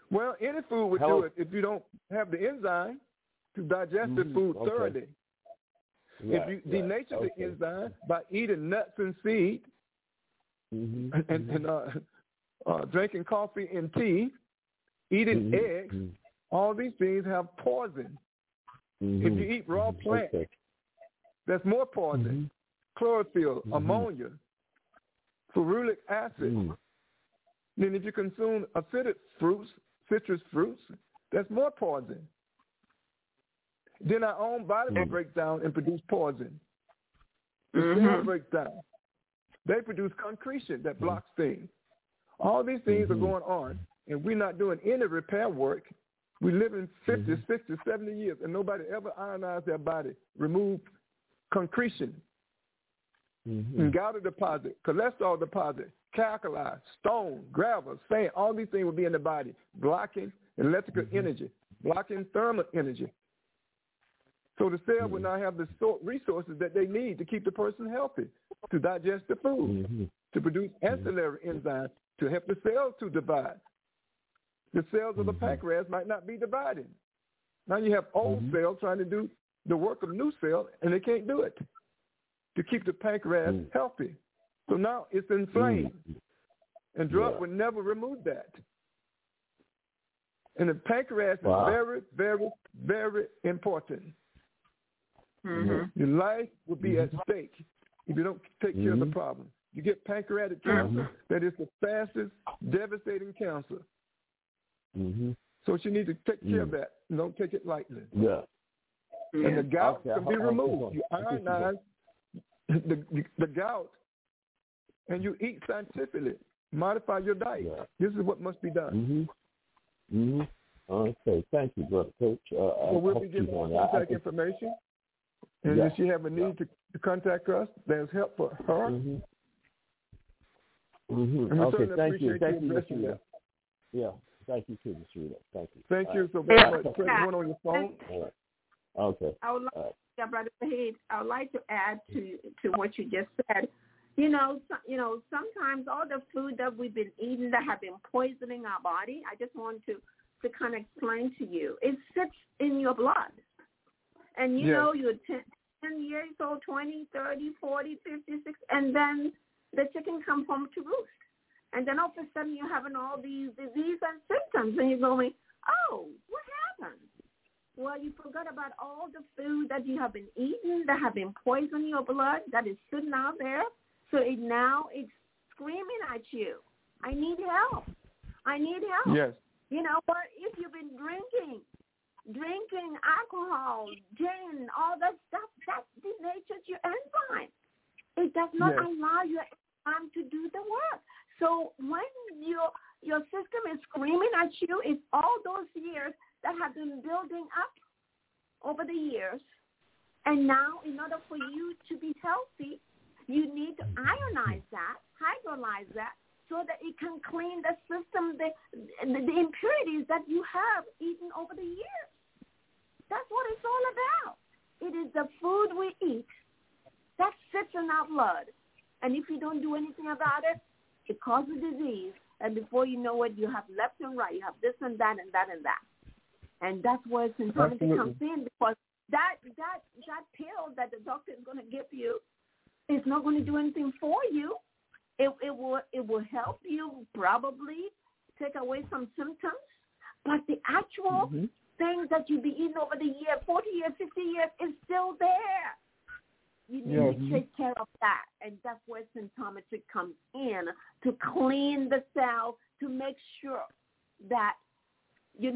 Well, any food would do it if you don't have the enzyme to digest the food thoroughly. Right, if you denature the enzyme by eating nuts and seeds and drinking coffee and tea, eating eggs, all these things have poison. If you eat raw plants, that's more poison. Chlorophyll, ammonia, ferulic acid. Then if you consume acidic fruits, citrus fruits, that's more poison. Then our own body will break down and produce poison. The cell breaks down. They produce concretion that blocks things. All these things are going on, and we're not doing any repair work. We live in 50, 60, 70 years, and nobody ever ionized their body, remove concretion, gout deposit, cholesterol deposit, calculi, stone, gravel, sand. All these things will be in the body, blocking electrical energy, blocking thermal energy. So the cell will not have the resources that they need to keep the person healthy, to digest the food, to produce ancillary enzymes to help the cells to divide. The cells of the pancreas might not be dividing. Now you have old cells trying to do the work of new cells, and they can't do it to keep the pancreas healthy. So now it's inflamed, and drug would never remove that. And the pancreas is very, very, very important. Your life will be at stake if you don't take care of the problem. You get pancreatic cancer, that is the fastest devastating cancer. So you need to take care of that and don't take it lightly. And the gout can be removed. You ionize the gout and you eat scientifically. Modify your diet. This is what must be done. Okay, thank you, Brother Coach. So we'll be giving contact information. And if she have a need to contact us, there's help for her. Okay, thank you. Thank you, Mr. Rita. Yeah, thank you too, Mr. Rita. Thank you. Thank you so very much. Put one on your phone. Okay. I would like, Brother Fahid, I would like to add to what you just said. Sometimes all the food that we've been eating that have been poisoning our body, I just want to kind of explain to you. It sits in your blood. And know you're 10 years old, 20, 30, 40, 50, 60, and then the chicken comes home to roost. And then all of a sudden you're having all these disease and symptoms, and you're going, oh, what happened? Well, you forgot about all the food that you have been eating that have been poisoning your blood, that is sitting out there. So it's screaming at you. I need help. I need help. Yes. You know what? If you've been drinking alcohol, gin, all that stuff, that denatures your enzyme. It does not allow your enzyme to do the work. So when your system is screaming at you, it's all those years that have been building up over the years. And now in order for you to be healthy, you need to ionize that, hydrolyze that, so that it can clean the system, the impurities that you have eaten over the years. That's what it's all about. It is the food we eat that sits in our blood. And if you don't do anything about it, it causes disease. And before you know it, you have left and right. You have this and that and that and that. And that's where symptomology comes in, because that pill that the doctor is going to give you is not going to do anything for you. It will help you probably take away some symptoms, but the actual things that you've been eating over the year, 40 years, 50 years, is still there. You need to take care of that, and that's where symptometry comes in, to clean the cell, to make sure that the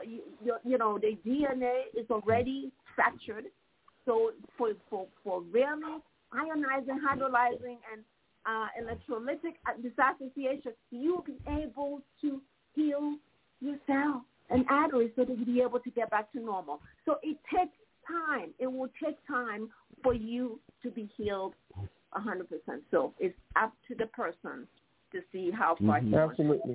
DNA is already fractured. So for really ionizing, hydrolyzing, and electrolytic disassociation, you'll be able to heal your cell and arteries so that you'll be able to get back to normal. So it takes time. It will take time for you to be healed 100%. So it's up to the person to see how far you want. Absolutely.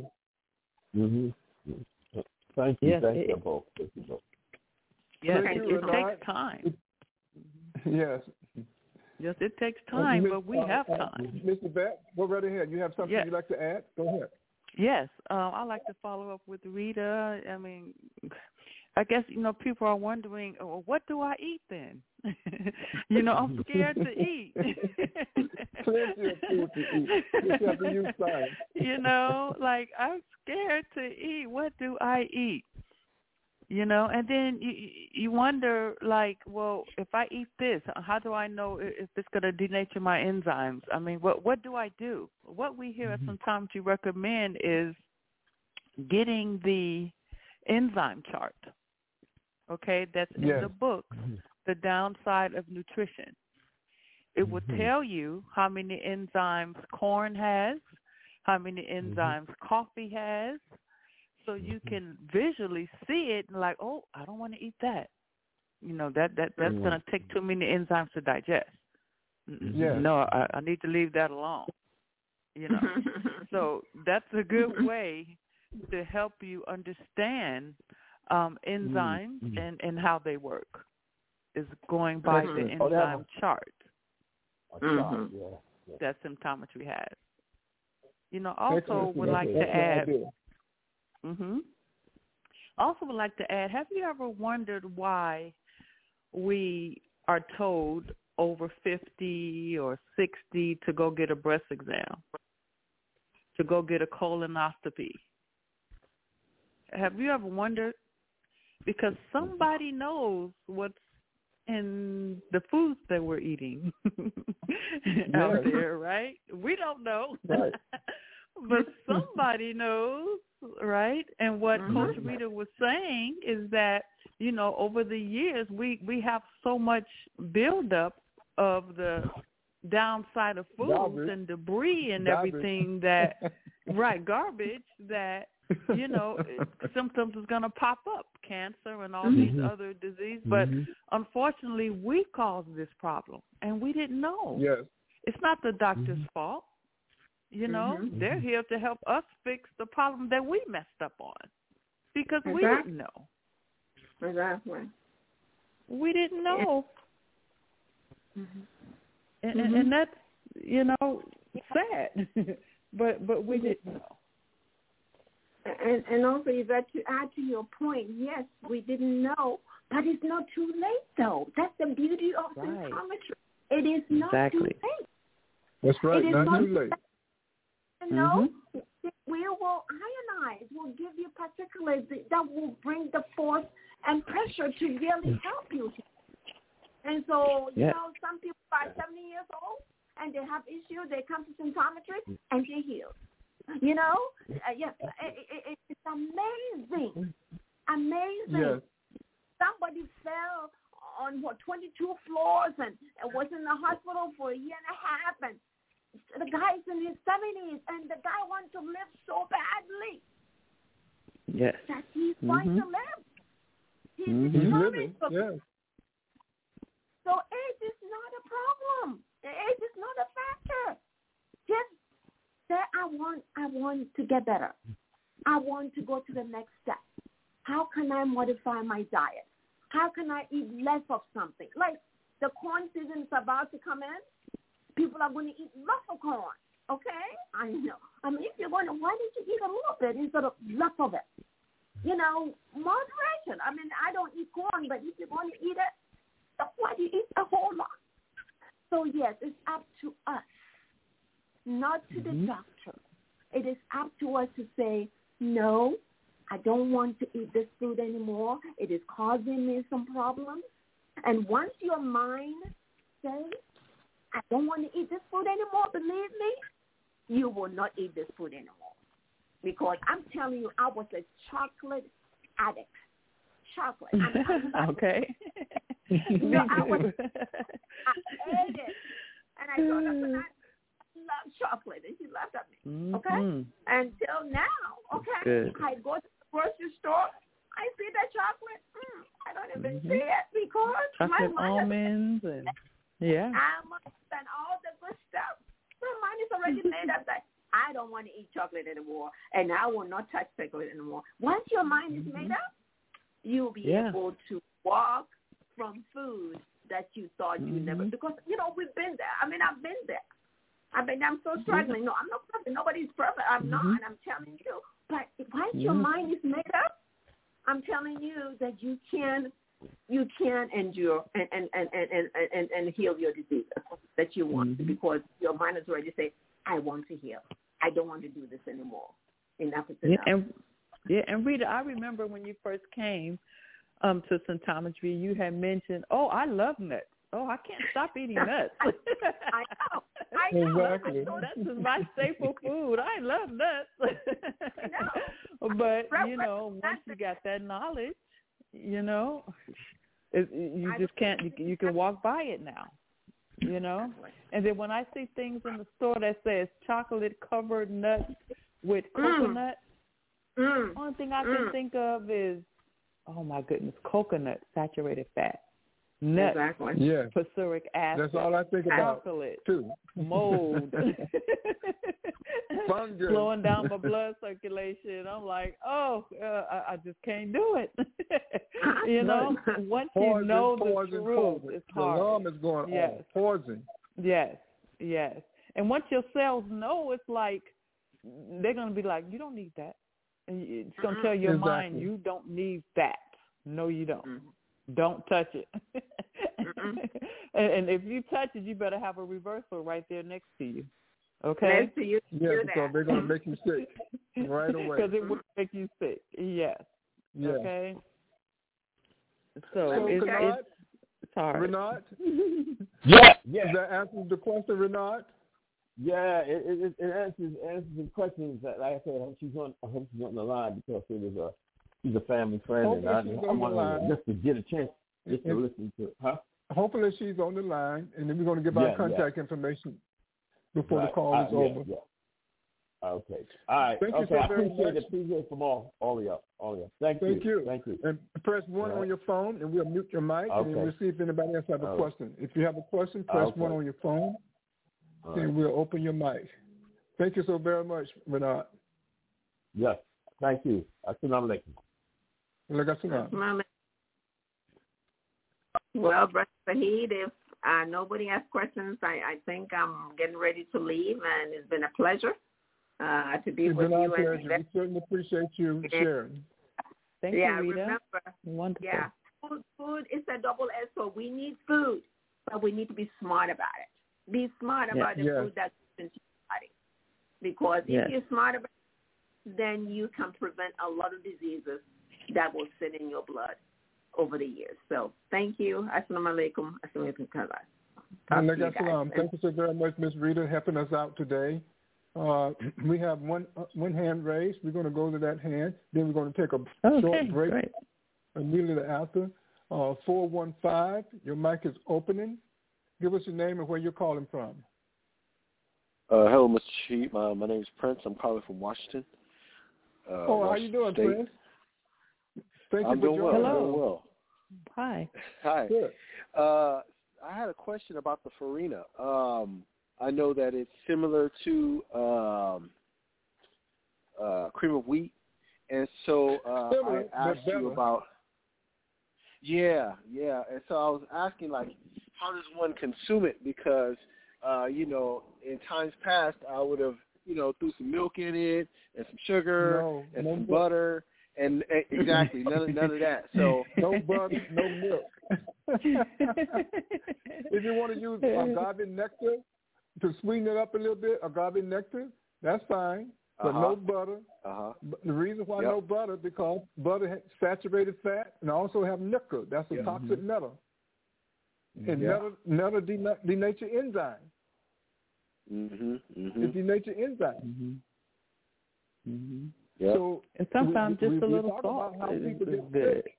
Thank you. Thank you both. Yes, it takes time. Yes. Yes, it takes time, but we have time. Mr. Beck, go right ahead. You have something you'd like to add? Go ahead. Yes, I like to follow up with Rita. I mean, I guess, people are wondering, well, what do I eat then? I'm scared to eat. Plenty of food to eat. You have to use science. I'm scared to eat. What do I eat? And then you wonder, well, if I eat this, how do I know if it's going to denature my enzymes? I mean, what do I do? What we hear sometimes you recommend is getting the enzyme chart, okay, that's in the book, The Downside of Nutrition. It will tell you how many enzymes corn has, how many enzymes coffee has, so you can visually see it and like, oh, I don't want to eat that. That's going to take too many enzymes to digest. No, I need to leave that alone. So that's a good way to help you understand enzymes and how they work, is going by the enzyme chart. That symptometry has. Also would like to add. Also would like to add, have you ever wondered why we are told over 50 or 60 to go get a breast exam, to go get a colonoscopy? Have you ever wondered? Because somebody knows what's in the foods that we're eating out there, right? We don't know. Right. But somebody knows, right? And what Coach Rita was saying is that, over the years, we have so much buildup of the downside of foods and debris and everything that, garbage that, symptoms is going to pop up, cancer and all these other diseases. But unfortunately, we caused this problem, and we didn't know. Yes. It's not the doctor's fault. They're here to help us fix the problem that we messed up on, because we didn't know. Exactly. We didn't know. And that's, sad. but we didn't know. And also, Yvette, to add to your point, yes, we didn't know, but it's not too late, though. That's the beauty of symptometry. It is not too late. That's right, not too late. We will ionize. We'll give you particulates that will bring the force and pressure to really help you. And so, some people are 70 years old and they have issues. They come to symptometry and they heal. It's amazing. Amazing. Yes. Somebody fell on 22 floors and was in the hospital for a year and a half, and the guy's in his 70s, and the guy wants to live so badly. Yes. That he's going to live. He's living. Yes. So age is not a problem. Age is not a factor. Just say, I want to get better. I want to go to the next step. How can I modify my diet? How can I eat less of something? Like the corn season is about to come in. People are going to eat muffled corn, okay? I know. I mean, if you're going to, why don't you eat a little bit instead of less of it? Moderation. I mean, I don't eat corn, but if you're going to eat it, why do you eat a whole lot? So, yes, it's up to us, not to the doctor. It is up to us to say, no, I don't want to eat this food anymore. It is causing me some problems. And once your mind says, I don't want to eat this food anymore, believe me, you will not eat this food anymore. Because I'm telling you, I was a chocolate addict. Chocolate. Okay. I ate it. And I told her, I love chocolate. And she laughed at me. Okay? Until now, okay? Good. I go to the grocery store. I see that chocolate. I don't even see it because chocolate my mind almonds and almonds and all the good stuff. My mind is already made up that I don't want to eat chocolate anymore, and I will not touch chocolate anymore. Once your mind is made up, you'll be able to walk from food that you thought you never, because, we've been there. I mean, I've been there. I'm so struggling. No, I'm not going to perfect. Nobody's perfect. I'm not. I'm telling you. But once your mind is made up, I'm telling you that you can endure and heal your diseases that you want to, because your mind has already said, I want to heal. I don't want to do this anymore. Enough is enough. And Rita, I remember when you first came to St. Thomas Tree, you had mentioned, I love nuts. I can't stop eating nuts. I know. Exactly. Nuts is my staple food. I love nuts. I know. But, once you got that knowledge, you just can't, you can walk by it now, And then when I see things in the store that says chocolate-covered nuts with coconut, only thing I can think of is, oh, my goodness, coconut saturated fat. Nuts, phosphoric acid. That's all I think about, chocolate, too. Mold. Fungus. Slowing down my blood circulation. I'm like, I just can't do it. Once you know the truth, it's hard. The alarm is going off. Poison. Yes. And once your cells know, it's like, they're going to be like, you don't need that. And it's going to tell your mind, you don't need that. No, you don't. Don't touch it. And if you touch it, you better have a reversal right there next to you. Okay? Next to you. Yeah, because they're going to make you sick right away. Because it will make you sick. Yes. Yeah. Okay? So it's hard. Renard? Yeah. Does that answer the question, Renard? Yeah, it answers the questions that, like I said, I hope she's on the line, because she's a family friend, and I wanted just to get a chance just to listen to her. Hopefully she's on the line, and then we're going to give our contact information before the call is over. Yeah. Okay. All right. Thank you so very much. I appreciate it from all of you. Thank you. And press 1 on your phone, and we'll mute your mic, and we'll see if anybody else has a question. If you have a question, press 1 on your phone, and we'll open your mic. Thank you so very much, Renard. Yes. Thank you. Assalamu alaikum. Well, Brother Fahid, if nobody has questions, I think I'm getting ready to leave, and it's been a pleasure to be with you. We certainly appreciate you sharing. Thank you, Rita. Remember, wonderful. Yeah, food is a double-edged sword. We need food, but we need to be smart about it. Be smart about the food that's into your body, because if you're smart about it, then you can prevent a lot of diseases that will sit in your blood over the years. So thank you. Assalamu alaikum. Assalamu alaikum. Thank you so very much, Ms. Rita, helping us out today. We have one hand raised. We're going to go to that hand. Then we're going to take a short break immediately after. 415, your mic is opening. Give us your name and where you're calling from. Hello, Mr. Sheep. My name is Prince. I'm calling from Washington. How you doing, State. Prince? Thank I'm you for doing well. joining I'm us. doing well. Hi. Hi. Good. I had a question about the farina. I know that it's similar to cream of wheat, and so I asked you about. Yeah. And so I was asking, like, how does one consume it? Because in times past, I would have, threw some milk in it and some sugar and some butter. And exactly, none of that. So no butter, no milk. If you want to use agave nectar to sweeten it up a little bit, agave nectar, that's fine. But no butter. The reason why no butter, because butter has saturated fat and also have nickel. That's a toxic metal. And metal denature enzyme. It's denature enzyme. Yep. So, and sometimes just a little talk salt about how is people get good, sick.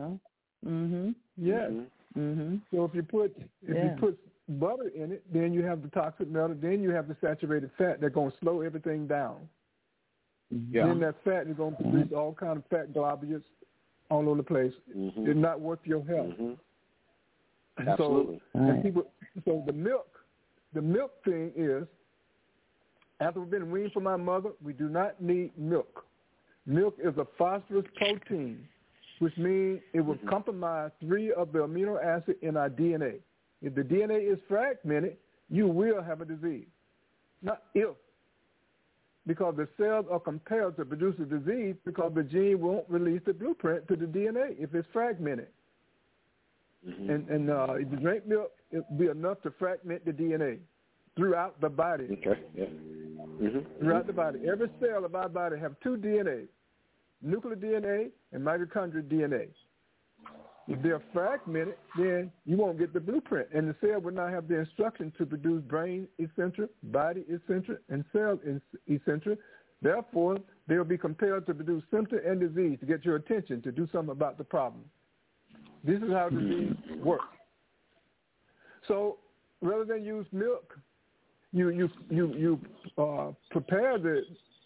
Yes. So if you put butter in it, then you have the toxic metal, then you have the saturated fat that's going to slow everything down. Then that fat is going to produce all kind of fat globules all over the place. It's not worth your health. Absolutely. So the milk thing is, after we've been weaned from our mother, we do not need milk. Milk is a phosphorus protein, which means it will compromise 3 of the amino acids in our DNA. If the DNA is fragmented, you will have a disease. Not if. because the cells are compelled to produce a disease because the gene won't release the blueprint to the DNA if it's fragmented. And if you drink milk, it will be enough to fragment the DNA throughout the body. Okay. Yeah. Throughout the body. Every cell of our body have two DNA, nuclear DNA and mitochondrial DNA. If they're fragmented, then you won't get the blueprint, and the cell will not have the instruction to produce brain eccentric, body eccentric, and cell eccentric. Therefore, they'll be compelled to produce symptom and disease to get your attention to do something about the problem. This is how disease works. So rather than use milk, you prepare the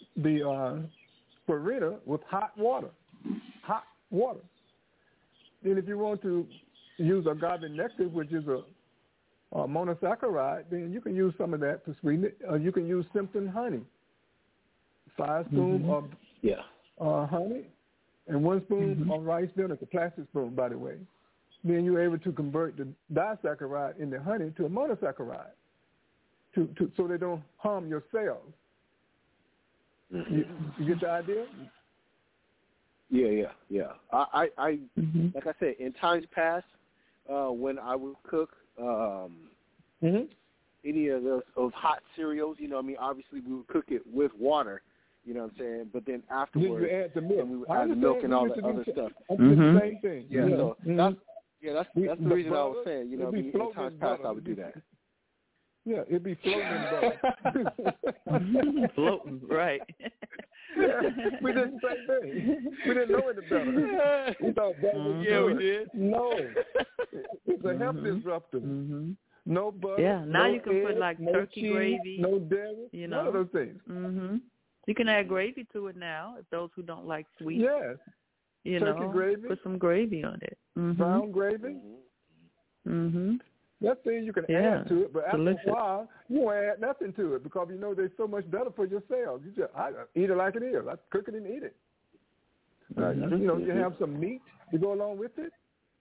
farina with hot water. Then if you want to use agave nectar, which is a monosaccharide, then you can use some of that to sweeten it. You can use Simpson honey, 5 spoons of honey, and 1 spoon of rice vinegar, plastic spoon, by the way. Then you're able to convert the disaccharide in the honey to a monosaccharide, so they don't harm your cells. You get the idea? Yeah. I like I said, in times past, when I would cook any of those hot cereals, you know what I mean, obviously we would cook it with water, you know what I'm saying, but then afterwards you add the milk. And we would add the milk and all the other stuff. The same thing. Yeah, so that's the reason I was saying, you know, in times past I would do that. Yeah, it'd be floating in butter. Floating, right. Yeah, we did the same thing. We didn't know any better. We thought butter was good. We did. No. It's a health disruptor. No butter. Yeah, now no you can egg, put like no turkey cheese, gravy. No dairy. You know. None of those things. You can add gravy to it now if those who don't like sweet. Yes. You turkey know, gravy. put some gravy on it. Brown gravy. That's things you can add to it, but after a while, you won't add nothing to it because you know they're so much better for your cells. You just I eat it like it is. I cook it and eat it. You know, you have some meat to go along with it.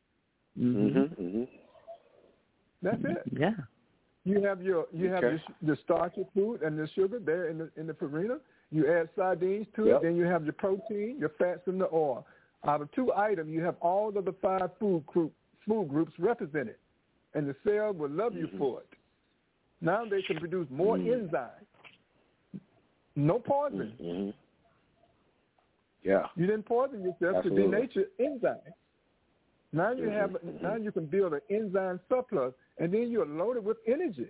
That's it. Yeah. You have the starchy food and the sugar there in the farina. You add sardines to it, then you have your protein, your fats, and the oil. Out of 2 items, you have all of the 5 food groups represented. And the cell will love you for it. Now they can produce more enzymes. No poison. Yeah. You didn't poison yourself to denature enzymes. Now you can build an enzyme surplus, and then you're loaded with energy.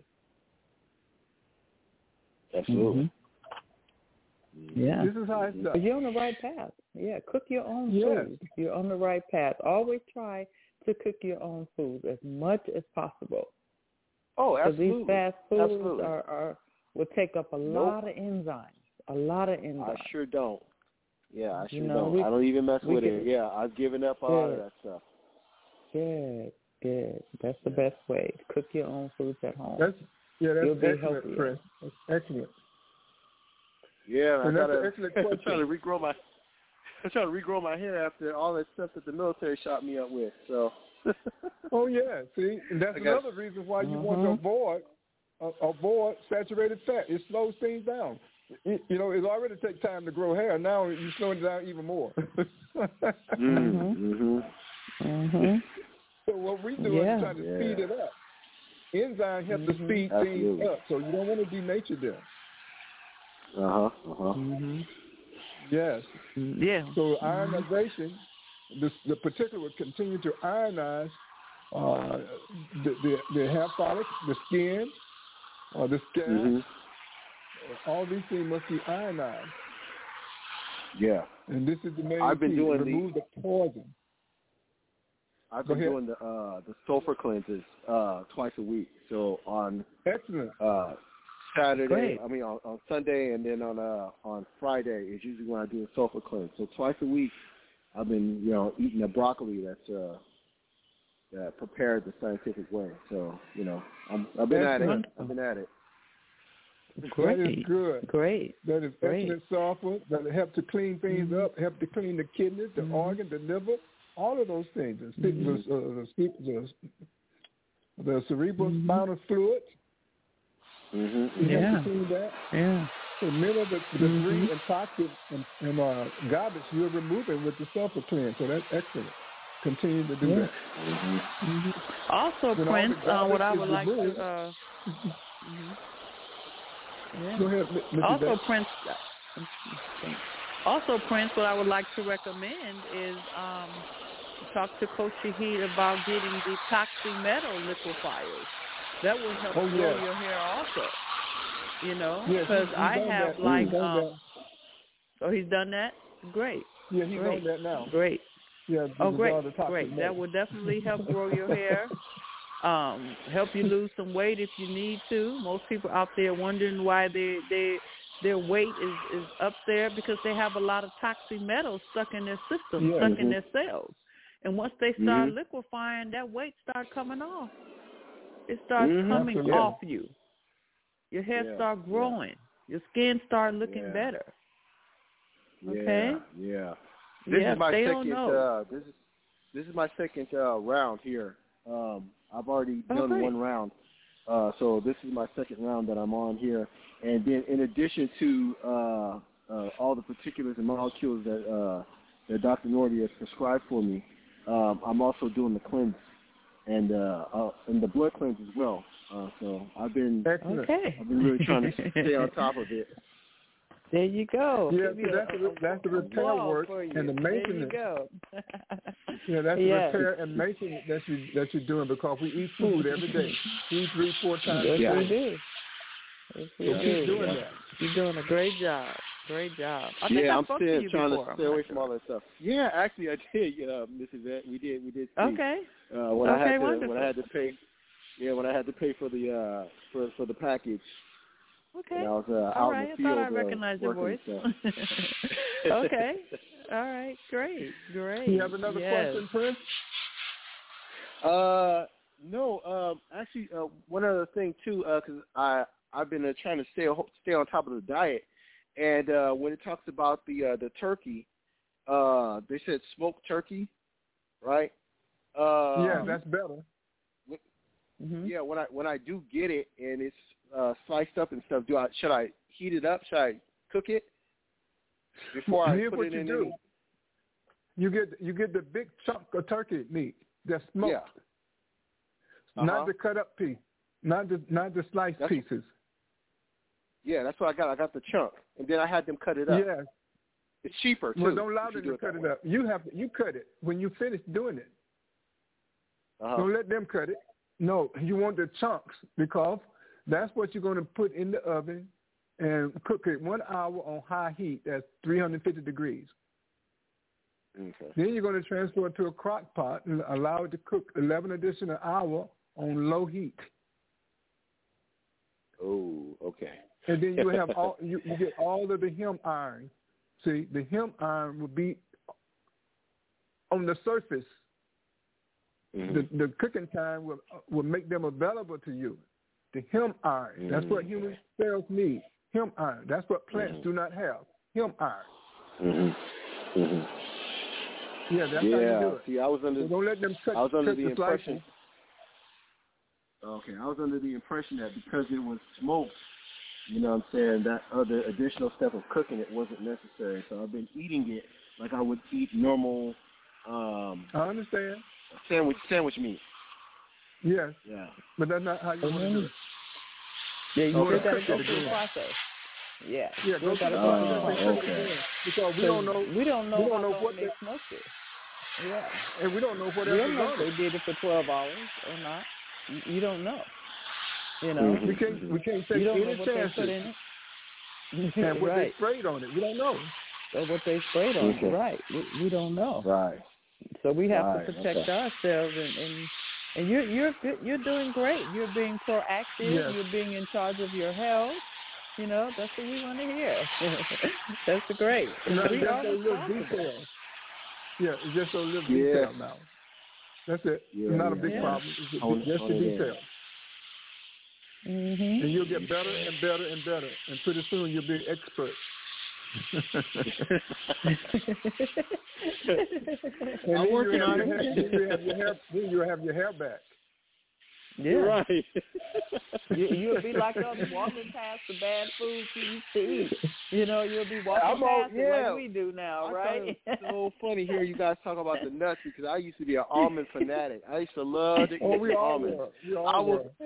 Absolutely. Yeah. This is how it's done. But you're on the right path. Yeah, cook your own food. You're on the right path. Always try to cook your own food as much as possible. Oh, absolutely. These fast foods will take up a lot of enzymes. I sure don't. Yeah, I sure don't. I don't even mess with it. Yeah, I've given up all of that stuff. Good. That's the best way. Cook your own foods at home. That's excellent, healthier. Chris. That's excellent. Yeah, I'm trying to regrow my hair after all that stuff that the military shot me up with. So. Oh yeah, see, and that's another reason why you want to avoid saturated fat. It slows things down. You know, it already takes time to grow hair. Now you're slowing it down even more. So what we do is try to speed it up. Enzymes help to speed things up, so you don't want to denature them. Yes. Yeah. So ionization, the particular will continue to ionize the hair follicle, the skin, the scalp. All these things must be ionized. Yeah. And this is the main I've been key. doing remove the poison. I've been doing the sulfur cleanses twice a week. So on Saturday, on Sunday, and then on Friday is usually when I do a sulfur cleanse. So twice a week, I've been eating the broccoli that's prepared the scientific way. So I've been at it. Great. That is good. Great. That is excellent sulfur. That will help to clean things up, help to clean the kidneys, the organ, the liver, all of those things. The cerebral spinal fluid. You have to clean that. Yeah. So many of the debris and toxic and garbage you're removing with the sulfur cleanse. So that's excellent. Continue to do that. Also, Prince, what I would like to go ahead, Mr. Also, Prince, what I would like to recommend is talk to Coach Shahid about getting the toxic metal liquefiers. That will help grow your hair also. You know, because I have oh, he's done that? Great. Yeah, he's done that now. Great. Yeah. Great. That will definitely help grow your hair. Help you lose some weight if you need to. Most people out there wondering why their weight is up there because they have a lot of toxic metals stuck in their system, stuck in their cells. And once they start liquefying, that weight starts coming off. It starts coming off you. Your hair starts growing. Your skin starts looking better. Okay? Yeah. This is my second. This is my second round here. I've already done one round, so this is my second round that I'm on here. And then, in addition to all the particulars and molecules that Dr. Nordy has prescribed for me, I'm also doing the cleanse and the blood cleanse as well. So I've been really trying to stay on top of it. There you go. Yeah, that's the repair work and the maintenance. There you go. That's the repair and maintenance that you're doing because we eat food every day, 2, 3, 4 times a day. Yes, we do. Keep doing that. You're doing a great job. Great job. I'm still trying to stay away from all that stuff. Yeah, actually, I did, Mrs. Ed. We did. Speak. Okay. When I had to pay. Yeah, when I had to pay for the for the package. Okay. And I was all out right. in the field. I thought I recognized your voice. Okay. All right. Great. You have another question, Prince? No. Actually, one other thing too, because I've been trying to stay on top of the diet, and when it talks about the turkey, they said smoked turkey, right? That's better. Yeah, when I do get it and it's sliced up and stuff, should I heat it up? Should I cook it before I put it in? Do. You get the big chunk of turkey meat that's smoked, not the cut up piece, not the sliced pieces. Yeah, that's what I got. I got the chunk, and then I had them cut it up. Yeah, it's cheaper too. Well, don't allow them to cut it up. You cut it when you finish doing it. Don't let them cut it. No, you want the chunks because that's what you're going to put in the oven and cook it 1 hour on high heat. That's 350 degrees. Okay. Then you're going to transfer it to a crock pot and allow it to cook 11 additional hours on low heat. Oh, okay. And then you have you get all of the hemp iron. See, the hemp iron will be on the surface. Mm-hmm. The cooking time will make them available to you. The hemp iron. Mm-hmm. That's what human cells need. Hemp iron. That's what plants do not have. Hemp iron. Mm-hmm. Mm-hmm. Yeah, that's how you do it. See, I was under. So don't let them cut. I was under the impression. Okay, I was under the impression that because it was smoked, you know what I'm saying, that other additional step of cooking it wasn't necessary. So I've been eating it like I would eat normal. I understand. Sandwich meat. Yes. Yeah. But that's not how you want to do it. Yeah, you got to go through the process. Yeah. Yeah, go through the process. Okay. Because we don't know what they smoked it. Yeah. And we don't know what else we don't know if they did it for 12 hours or not. You don't know. You know. Mm-hmm. We can't take any chances. And what they sprayed on it, we don't know. So what they sprayed on it, right? We don't know. Right. So we have to protect ourselves, and you're doing great. You're being proactive. Yes. You're being in charge of your health. You know, that's what we want to hear. That's great. Just those little details. Yeah, it's just those little details now. That's it. Yeah, not a big problem. It's just the details. Mm-hmm. And you'll get better and better and better. And pretty soon you'll be an expert. I'm working on it. Then you'll have your hair back. You're right. You'll be like us walking past the bad foods you used to eat. You know, you'll be walking past it like we do now, right? It's so funny hearing you guys talk about the nuts because I used to be an almond fanatic. I used to love to eat almonds. I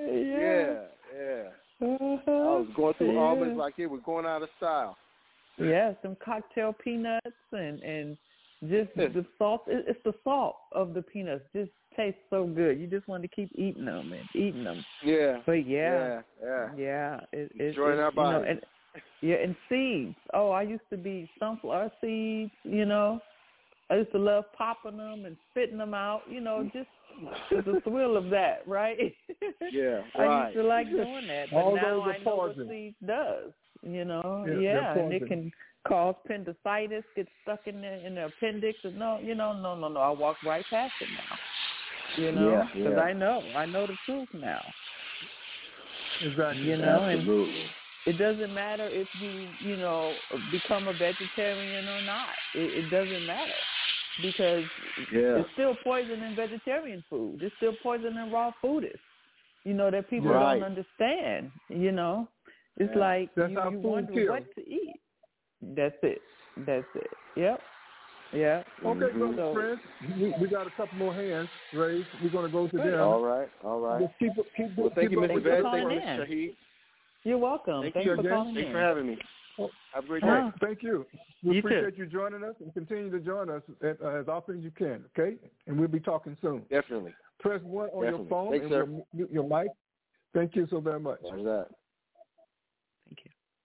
was going through almonds like it was going out of style. Yeah, some cocktail peanuts and just the salt. It's the salt of the peanuts. Just tastes so good. You just want to keep eating them and eating them. Yeah. But yeah. It's join our body. And seeds. Oh, I used to be sunflower seeds. You know, I used to love popping them and spitting them out. You know, just the thrill of that, right? Yeah, I used to like doing that, but all now those I know poison. what seeds does. You know, and it can cause appendicitis, get stuck in the appendix. And no. I walk right past it now. You know, because I know the truth now. Exactly. You know, absolutely. and it doesn't matter if you become a vegetarian or not. It doesn't matter because it's still poison in vegetarian food. There's still poison in raw foodies. You know, that people don't understand. You know, it's like that's you wonder kills. what to eat. That's it. Yep. Yeah. Okay, brother friends, we got a couple more hands raised. We're going to go to them. All right. Just keep thank you, Mr. Bed. Thank you, in. Shahid. You're welcome. Thank you for again. calling Thanks in. for having me. Have a great day. Thank you. We appreciate you joining us and continue to join us as often as you can, okay? And we'll be talking soon. Definitely. Press 1 on your phone and we'll mute your mic. Thank you so very much. There's that. Thank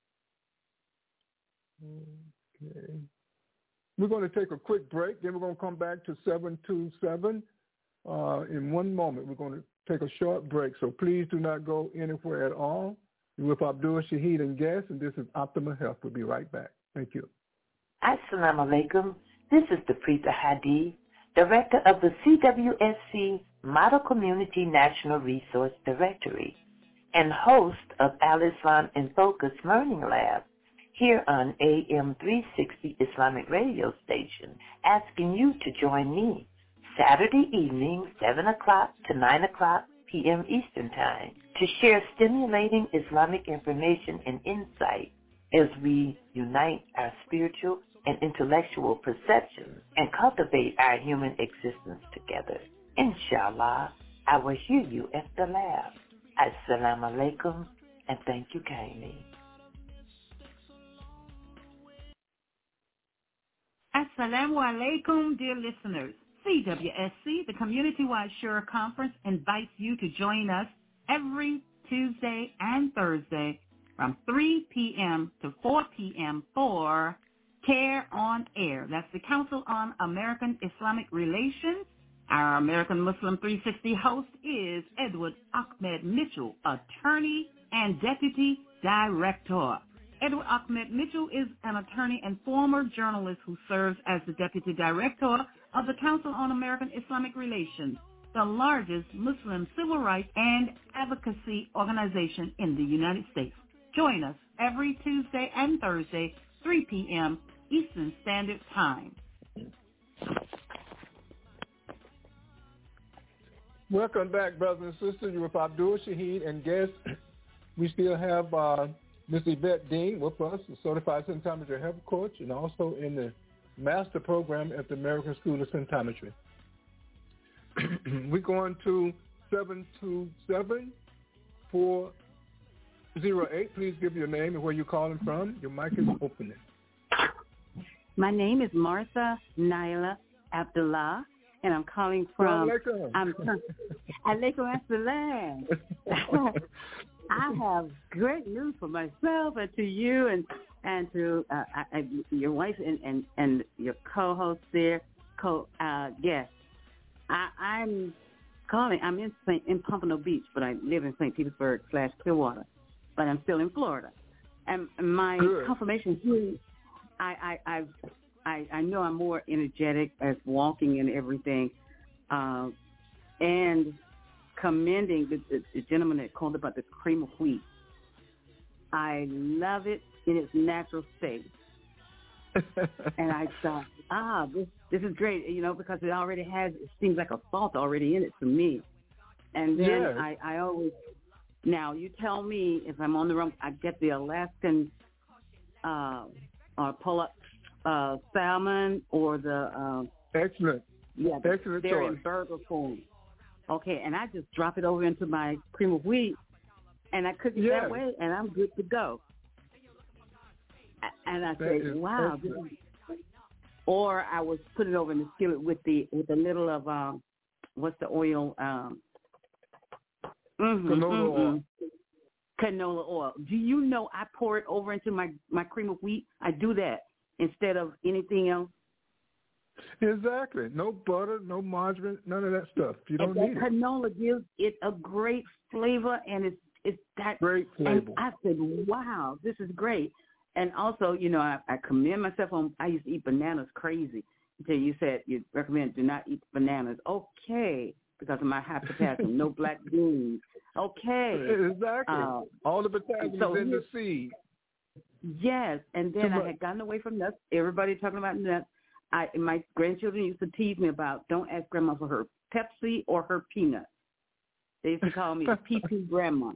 you. Okay. We're going to take a quick break. Then we're going to come back to 727 in 1 moment. We're going to take a short break. So please do not go anywhere at all. We're with Abdul Shahid and guests, and this is Optima Health. We'll be right back. Thank you. Assalamu alaikum. This is the Preeta Hadi, Director of the CWSC Model Community National Resource Directory and host of Al-Islam in Focus Learning Lab here on AM 360 Islamic Radio Station, asking you to join me Saturday evening, 7 o'clock to 9 o'clock p.m. Eastern Time, to share stimulating Islamic information and insight as we unite our spiritual and intellectual perceptions and cultivate our human existence together. Inshallah, I will hear you at the lab. Assalamu alaikum, and thank you kindly. Assalamu alaikum, dear listeners. CWSC, the Community-Wide Shura Conference, invites you to join us every Tuesday and Thursday from 3 p.m. to 4 p.m. for CARE on Air. That's the Council on American Islamic Relations. Our American Muslim 360 host is Edward Ahmed Mitchell, attorney and deputy director. Edward Ahmed Mitchell is an attorney and former journalist who serves as the deputy director of the Council on American Islamic Relations, the largest Muslim civil rights and advocacy organization in the United States. Join us every Tuesday and Thursday, 3 p.m. Eastern Standard Time. Welcome back, brothers and sisters. You're with Abdul Shahid and guests. We still have Ms. Yvette Dean with us, a certified symptometry health coach, and also in the master program at the American School of Symptometry. We're going to 727-408. Please give your name and where you're calling from. Your mic is open. My name is Martha Naila Abdullah, and I'm calling from... Alaikum Assalam. I have great news for myself and to you and to your wife and your co-host there, guest. I'm calling. I'm in Pompano Beach, but I live in St. Petersburg /Clearwater, but I'm still in Florida. And my confirmation here, I know I'm more energetic as walking and everything, and commending the gentleman that called about the cream of wheat. I love it in its natural state. And I thought, this is great, because it already has, it seems like a salt already in it to me. And then I always, now you tell me if I'm on the wrong, I get the Alaskan or pull-up salmon or the... excellent. Yeah, excellent they're choice. in burger form. Okay, and I just drop it over into my cream of wheat, and I cook it that way, and I'm good to go. And I say, wow. This is... Or I would put it over in the skillet with a little of, what's the oil? Canola oil. Canola oil. Do you know I pour it over into my cream of wheat? I do that instead of anything else. Exactly. No butter, no margarine, none of that stuff. You don't need it. Canola gives it a great flavor, and it's that great flavor. And I said, wow, this is great. And also, you know, I commend myself on, I used to eat bananas crazy until you said you recommend do not eat bananas. Okay, because of my high potassium, no black beans. Okay. Exactly. All the potassium is in the seed. Yes, and then I had gotten away from nuts. Everybody talking about nuts. My grandchildren used to tease me about, don't ask Grandma for her Pepsi or her peanuts. They used to call me PP Grandma.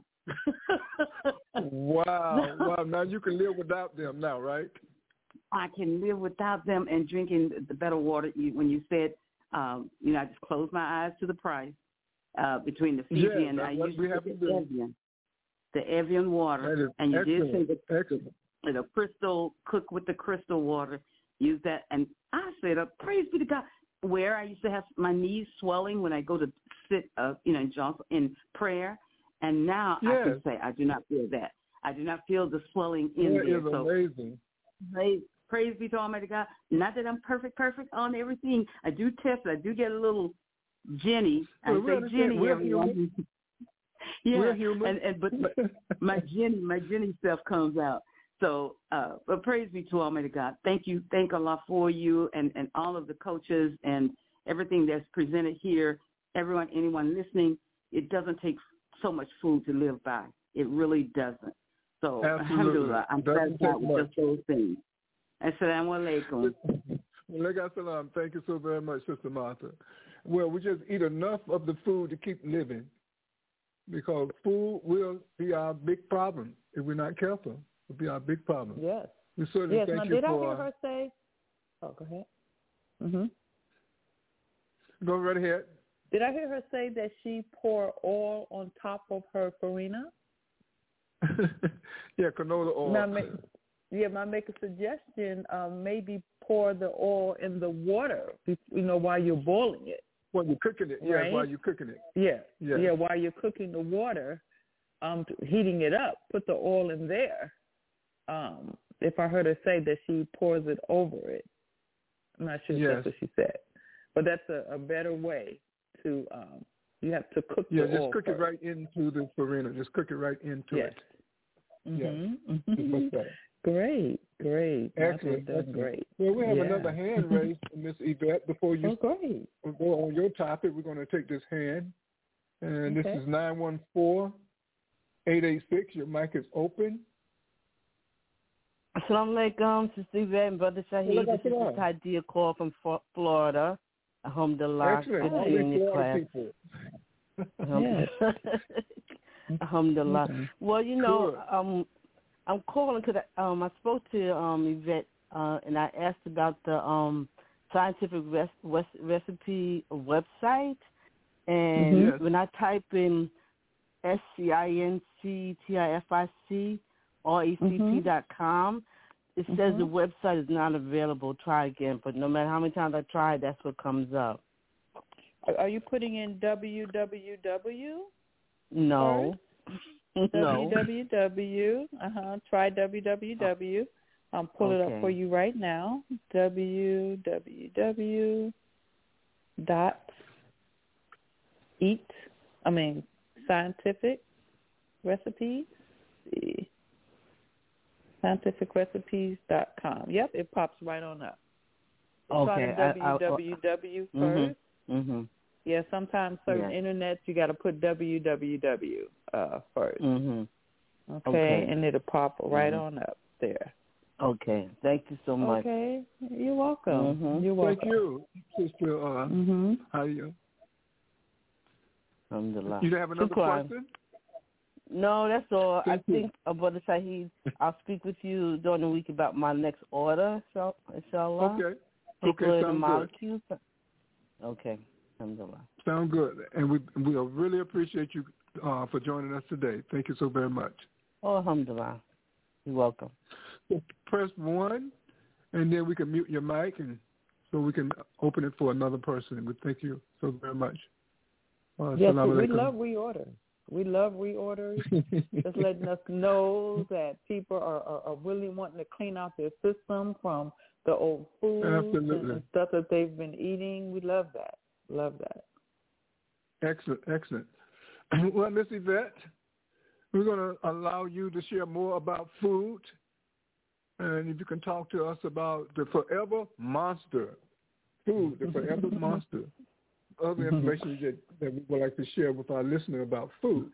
Wow. Now you can live without them now, right? I can live without them and drinking the better water. When you said, I just closed my eyes to the price between the Fiji and I used the Evian water. And you did say the crystal, cook with the crystal water, use that. And I said, praise be to God. Where I used to have my knees swelling when I go to sit, in prayer. And now I can say I do not feel that. I do not feel the swelling in there. It is amazing. Praise be to Almighty God. Not that I'm perfect on everything. I do test. I do get a little Jenny. I say Jenny every once. We're human. But my Jenny stuff comes out. So, but praise be to Almighty God. Thank you. Thank Allah for you and all of the coaches and everything that's presented here. Anyone listening, it doesn't take so much food to live by. It really doesn't. So, alhamdulillah, I'm satisfied with just those things. Assalamu alaikum. Walaikum salam. Thank you so very much, Sister Martha. Well, we just eat enough of the food to keep living because food will be our big problem if we're not careful. It'll be our big problem. Yes. We certainly thank now, you did for... I hear her say... Oh, go ahead. Mm-hmm. Go right ahead. Did I hear her say that she poured oil on top of her farina? Yeah, canola oil. Might make a suggestion. Maybe pour the oil in the water, while you're boiling it. While you're cooking it, right? Yeah, while you're cooking it. Yeah, while you're cooking the water, heating it up, put the oil in there. If I heard her say that she pours it over it. I'm not sure if that's what she said. But that's a better way to, you have to cook the oil. Yeah, just cook it right into the farina. Just cook it right into it. Mm-hmm. Yes. Mm-hmm. Great. Excellent. That's great. Well, we have another hand raised, Miss Yvette. Before you go on your topic, we're going to take this hand. And this is 914-886. Your mic is open. Assalamu alaikum, Sister Yvette and Brother Shahid. This is Tadia call from Florida. Alhamdulillah. Excellent. Good seeing you, class. Alhamdulillah. Well, I'm calling because I spoke to Yvette and I asked about the scientific recipe website. And when I type in SCINCTIFIC it says the website is not available. Try again. But no matter how many times I try, that's what comes up. Are you putting in www? No. No. www. Try www. I'll pull it up for you right now. www. Scientific recipes. Scientificrecipes.com. Yep, it pops right on up. Okay. www first. Mm-hmm. Yeah, sometimes certain internets you got to put www first. Mm-hmm. Okay, and it'll pop right on up there. Okay, thank you so much. Okay, you're welcome. You're welcome. Thank you, Sister. How are you? Alhamdulillah. You have another question? No, that's all. I think, Brother Shaheed, I'll speak with you during the week about my next order, inshallah. Okay. Particularly Sounds the molecules. Good. Okay. Alhamdulillah. Sound good. And we really appreciate you for joining us today. Thank you so very much. Oh, alhamdulillah. You're welcome. So press 1, and then we can mute your mic, and so we can open it for another person. We thank you so very much. Yes, we love reorders. We love reorders. Just letting us know that people are really wanting to clean out their system from the old foods and stuff that they've been eating. We love that. Love that. Excellent. Well, Miss Yvette, we're going to allow you to share more about food. And if you can talk to us about the Forever Monster food, the Forever Monster, other information that we would like to share with our listener about food.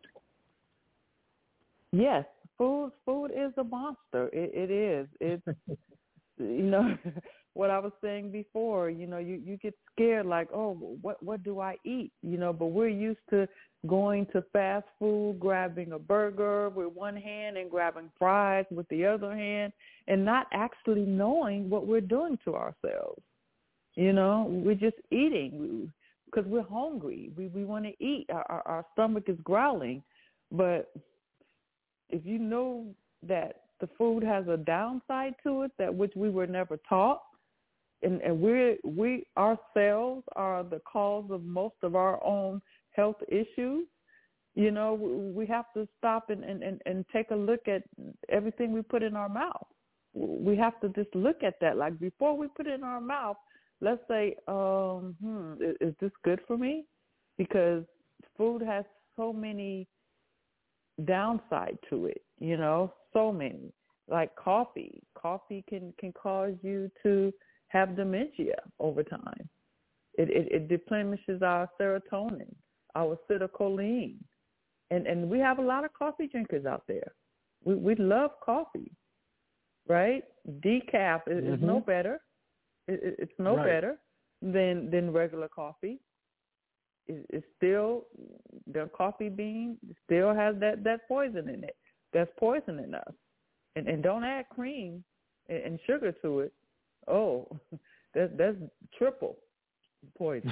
Yes, food is a monster. It is. It's, what I was saying before, you get scared like, oh, what do I eat? But we're used to going to fast food, grabbing a burger with one hand and grabbing fries with the other hand and not actually knowing what we're doing to ourselves. We're just eating because we're hungry. We want to eat. Our stomach is growling. But if you know that the food has a downside to it, that which we were never taught, and we ourselves are the cause of most of our own health issues, we have to stop and take a look at everything we put in our mouth. We have to just look at that. Like before we put it in our mouth, let's say, is this good for me? Because food has so many downside to it, so many. Like coffee. Coffee can cause you to have dementia over time. It deplenishes our serotonin, our acetylcholine. And we have a lot of coffee drinkers out there. We love coffee, right? Decaf is no better. It's no better than regular coffee. It's still, the coffee bean still has that poison in it. That's poison in us. And don't add cream and sugar to it. Oh, that's triple poison.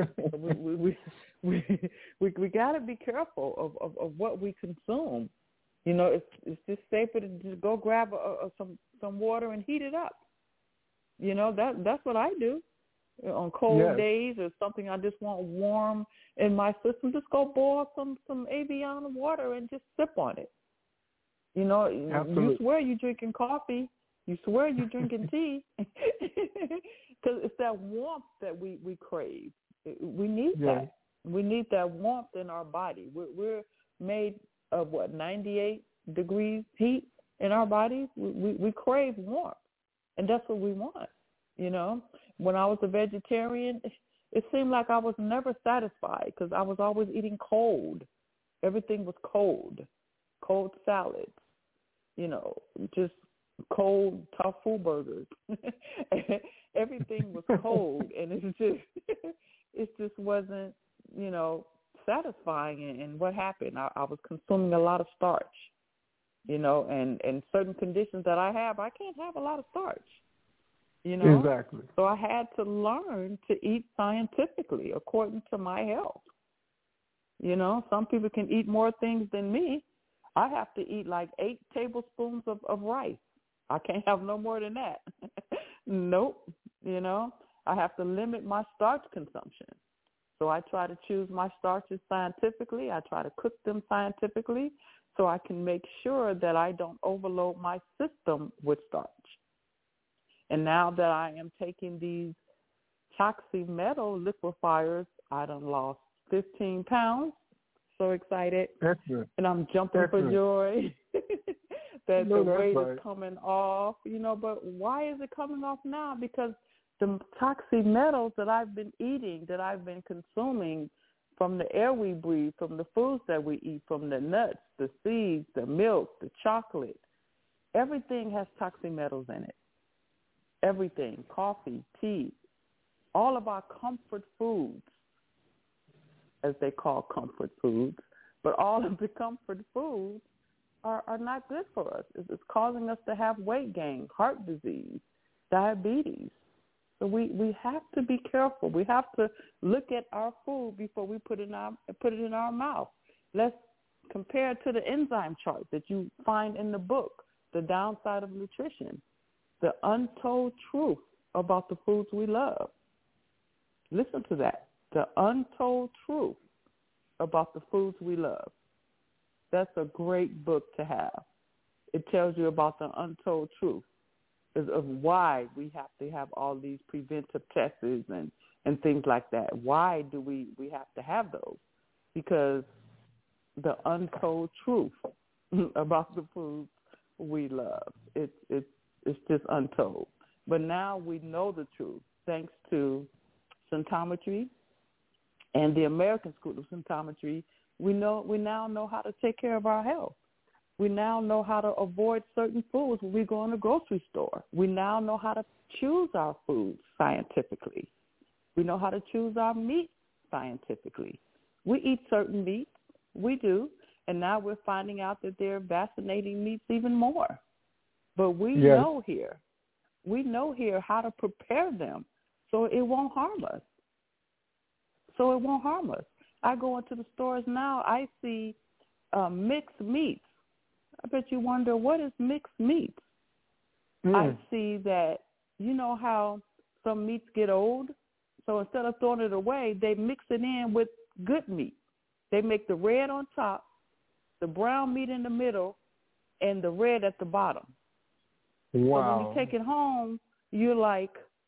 we got to be careful of what we consume. It's just safer to just go grab some water and heat it up. That's what I do on cold days or something. I just want warm in my system. Just go boil some Evian water and just sip on it. You swear you're drinking coffee. You swear you're drinking tea. Because it's that warmth that we crave. We need that. We need that warmth in our body. We're made of 98 degrees heat in our bodies. We crave warmth, and that's what we want. When I was a vegetarian, it seemed like I was never satisfied because I was always eating cold. Everything was cold salads, just cold tofu burgers. Everything was cold, and it just wasn't, satisfying. And what happened? I was consuming a lot of starch, and certain conditions that I have, I can't have a lot of starch. Exactly. So I had to learn to eat scientifically according to my health. Some people can eat more things than me. I have to eat like 8 tablespoons of rice. I can't have no more than that. Nope. I have to limit my starch consumption. So I try to choose my starches scientifically. I try to cook them scientifically so I can make sure that I don't overload my system with starch. And now that I am taking these Toximetal liquefiers, I done lost 15 pounds. So excited. Excellent. And I'm jumping for joy that the weight is coming off. But why is it coming off now? Because the toximetals that I've been eating, that I've been consuming from the air we breathe, from the foods that we eat, from the nuts, the seeds, the milk, the chocolate, everything has toximetals in it. Everything, coffee, tea, all of our comfort foods. as they call comfort foods, but all of the comfort foods are not good for us. It's causing us to have weight gain, heart disease, diabetes. So we have to be careful. We have to look at our food before we put it in our mouth. Let's compare it to the enzyme chart that you find in the book, The Downside of Nutrition, the untold truth about the foods we love. Listen to that, the untold truth about the foods we love. That's a great book to have. It tells you about the untold truth of why we have to have all these preventive tests and things like that. Why do we have to have those? Because the untold truth about the foods we love, it's just untold. But now we know the truth thanks to symptometry and the American School of Symptometry. We now know how to take care of our health. We now know how to avoid certain foods when we go in the grocery store. We now know how to choose our foods scientifically. We know how to choose our meat scientifically. We eat certain meats. We do. And now we're finding out that they're vaccinating meats even more. But we know here how to prepare them so it won't harm us. I go into the stores now, I see mixed meats. I bet you wonder, what is mixed meats? I see that, you know how some meats get old? So instead of throwing it away, they mix it in with good meat. They make the red on top, the brown meat in the middle, and the red at the bottom. Wow. So when you take it home, you're like,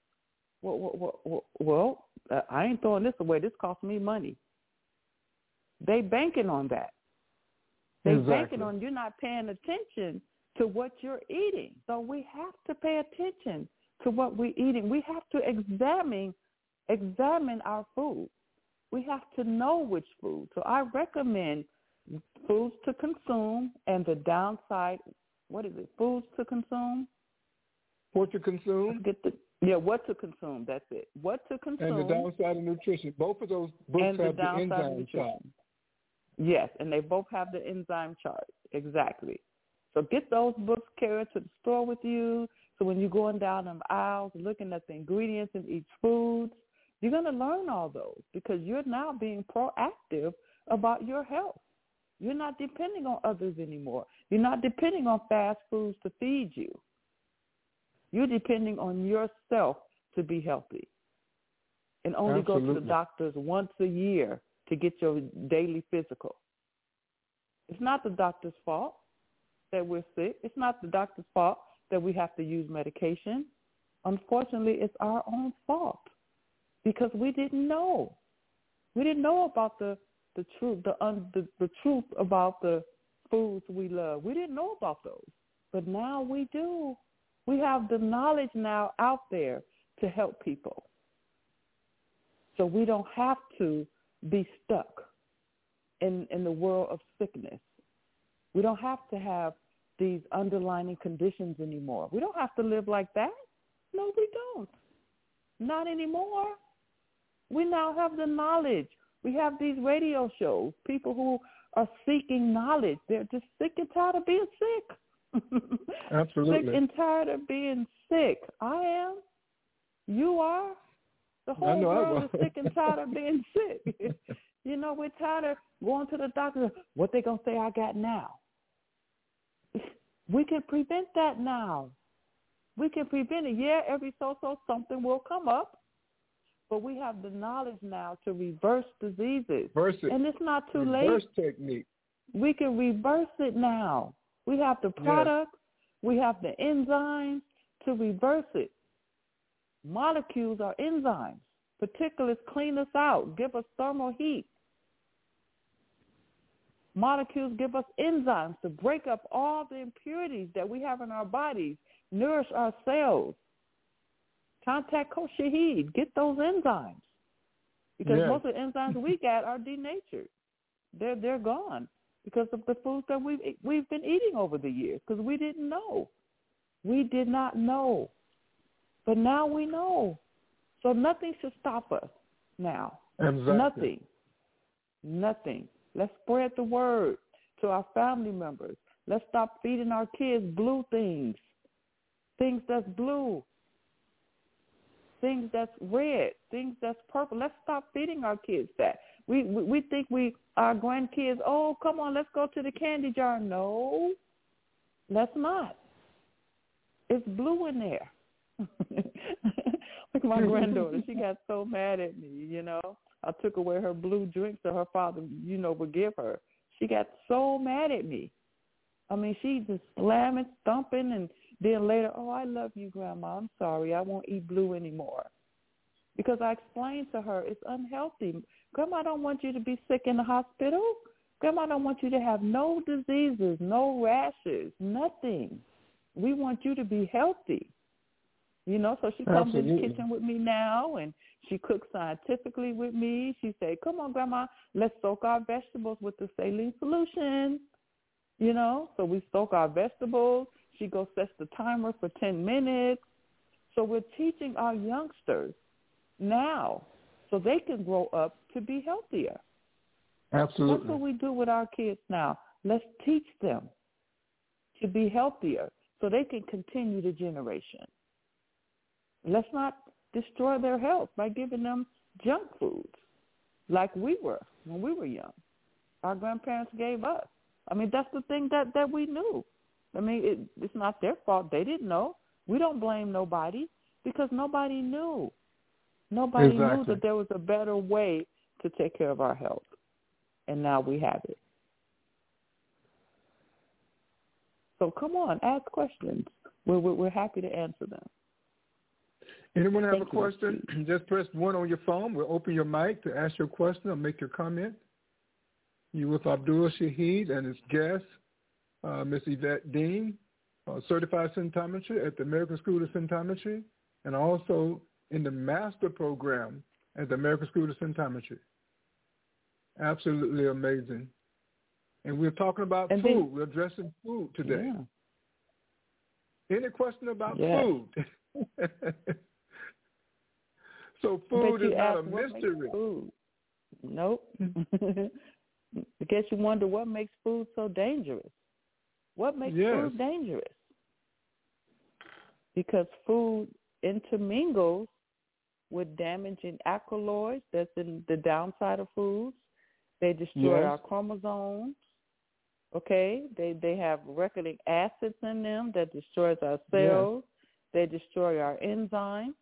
well, I ain't throwing this away. This costs me money. They banking on that. They banking on you not paying attention to what you're eating. So we have to pay attention to what we're eating. We have to examine our food. We have to know which food. So I recommend foods to consume and the downside. What is it? Foods to consume. What to consume? What to consume. That's it. What to consume. And the downside of nutrition. Both of those books have the enzyme chart. Yes, and they both have the enzyme chart. Exactly. So get those books carried to the store with you. So when you're going down them aisles, looking at the ingredients in each food, you're going to learn all those because you're now being proactive about your health. You're not depending on others anymore. You're not depending on fast foods to feed you. You're depending on yourself to be healthy. And only go to the doctors once a year to get your daily physical. It's not the doctor's fault that we're sick. It's not the doctor's fault that we have to use medication. Unfortunately, it's our own fault because we didn't know. We didn't know about the truth, the truth about the foods we love. We didn't know about those, but now we do. We have the knowledge now out there to help people. So we don't have to be stuck in the world of sickness. We don't have to have these underlying conditions anymore. We don't have to live like that. No, we don't. Not anymore. We now have the knowledge. We have these radio shows, people who are seeking knowledge. They're just sick and tired of being sick. Absolutely. Sick and tired of being sick. I am. You are. The whole world is sick and tired of being sick. You know, we're tired of going to the doctor. What they going to say I got now? We can prevent that now. We can prevent it. Yeah, every so something will come up. But we have the knowledge now to reverse diseases. And it's not too late. Reverse technique. We can reverse it now. We have the products. Yes. We have the enzymes to reverse it. Molecules are enzymes. Particulates clean us out, give us thermal heat. Molecules give us enzymes to break up all the impurities that we have in our bodies, nourish our cells. Contact Koshahid, get those enzymes. Because most of the enzymes we got are denatured. They're gone because of the foods that we've been eating over the years because we didn't know. We did not know. But now we know. So nothing should stop us now. Exactly. Nothing. Nothing. Let's spread the word to our family members. Let's stop feeding our kids blue things that's blue, things that's red, things that's purple. Let's stop feeding our kids that. We think our grandkids, oh, come on, let's go to the candy jar. No, let's not. It's blue in there. Like my granddaughter, she got so mad at me, you know. I took away her blue drink so her father, you know, would give her. She got so mad at me. I mean, she just slamming, thumping, and then later, oh, I love you, Grandma. I'm sorry. I won't eat blue anymore. Because I explained to her it's unhealthy. Grandma don't want you to be sick in the hospital. Grandma don't want you to have no diseases, no rashes, nothing. We want you to be healthy. You know, so she comes in the kitchen with me now, and she cooks scientifically with me. She say, come on, Grandma, let's soak our vegetables with the saline solution. You know, so we soak our vegetables. She goes sets the timer for 10 minutes. So we're teaching our youngsters now so they can grow up to be healthier. Absolutely. That's what we do with our kids now. Let's teach them to be healthier so they can continue the generation. Let's not destroy their health by giving them junk foods like we were when we were young. Our grandparents gave us. I mean, that's the thing that we knew. I mean, it's not their fault. They didn't know. We don't blame nobody because nobody knew. Nobody knew that there was a better way to take care of our health. And now we have it. So come on, ask questions. We're happy to answer them. Anyone have a question? Just press 1 on your phone. We'll open your mic to ask your question or make your comment. You with Abdul Shahid and his guest, Miss Yvette Dean, certified symptometry at the American School of Symptometry, and also in the master program at the American School of Symptometry. Absolutely amazing. And we're talking about food. We're addressing food today. Yeah. Any question about food? So food is not a mystery. Food. Nope. I guess you wonder what makes food so dangerous. What makes food dangerous? Because food intermingles with damaging alkaloids that's in the downside of foods. They destroy our chromosomes. Okay? They have recording acids in them that destroys our cells. They destroy our enzymes.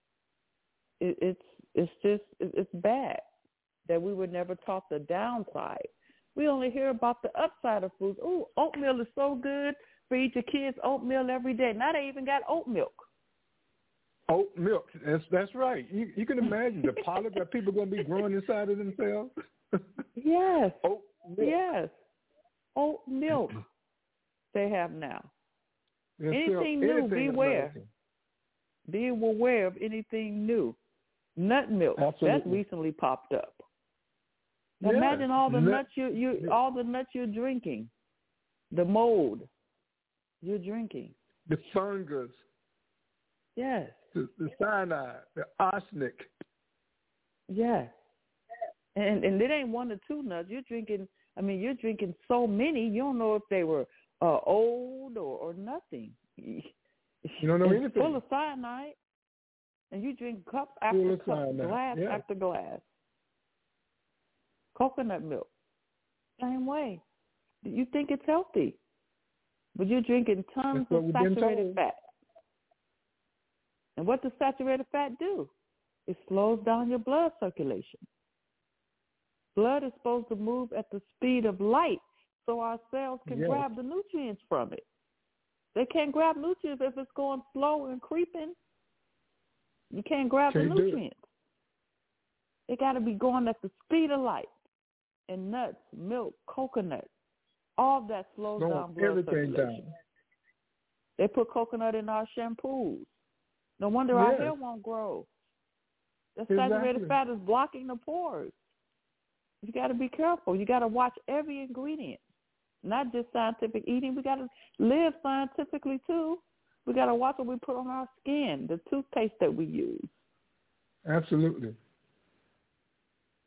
It's bad that we were never taught the downside. We only hear about the upside of foods. Oh, oatmeal is so good. Feed your kids oatmeal every day. Now they even got oat milk. Oat milk. That's right. You can imagine the polyps that people are going to be growing inside of themselves. Yes. Oat milk. Yes. Oat milk they have now. Anything new, beware. Be aware of anything new. Nut milk. That's recently popped up. Yes. Imagine all the nuts you're drinking. The mold you're drinking. The fungus. Yes. The cyanide, the arsenic. Yes. And it ain't 1 or 2 nuts. You're drinking so many, you don't know if they were old or nothing. You don't know anything. Full of cyanide. And you drink cup after cup, glass after glass. Coconut milk, same way. You think it's healthy, but you're drinking tons of saturated fat. And what does saturated fat do? It slows down your blood circulation. Blood is supposed to move at the speed of light so our cells can grab the nutrients from it. They can't grab nutrients if it's going slow and creeping. You can't grab the nutrients. They got to be going at the speed of light. And nuts, milk, coconut, all that slows down blood circulation. They put coconut in our shampoos. No wonder our hair won't grow. The saturated fat is blocking the pores. You got to be careful. You got to watch every ingredient, not just scientific eating. We got to live scientifically too. We got to watch what we put on our skin, the toothpaste that we use. Absolutely.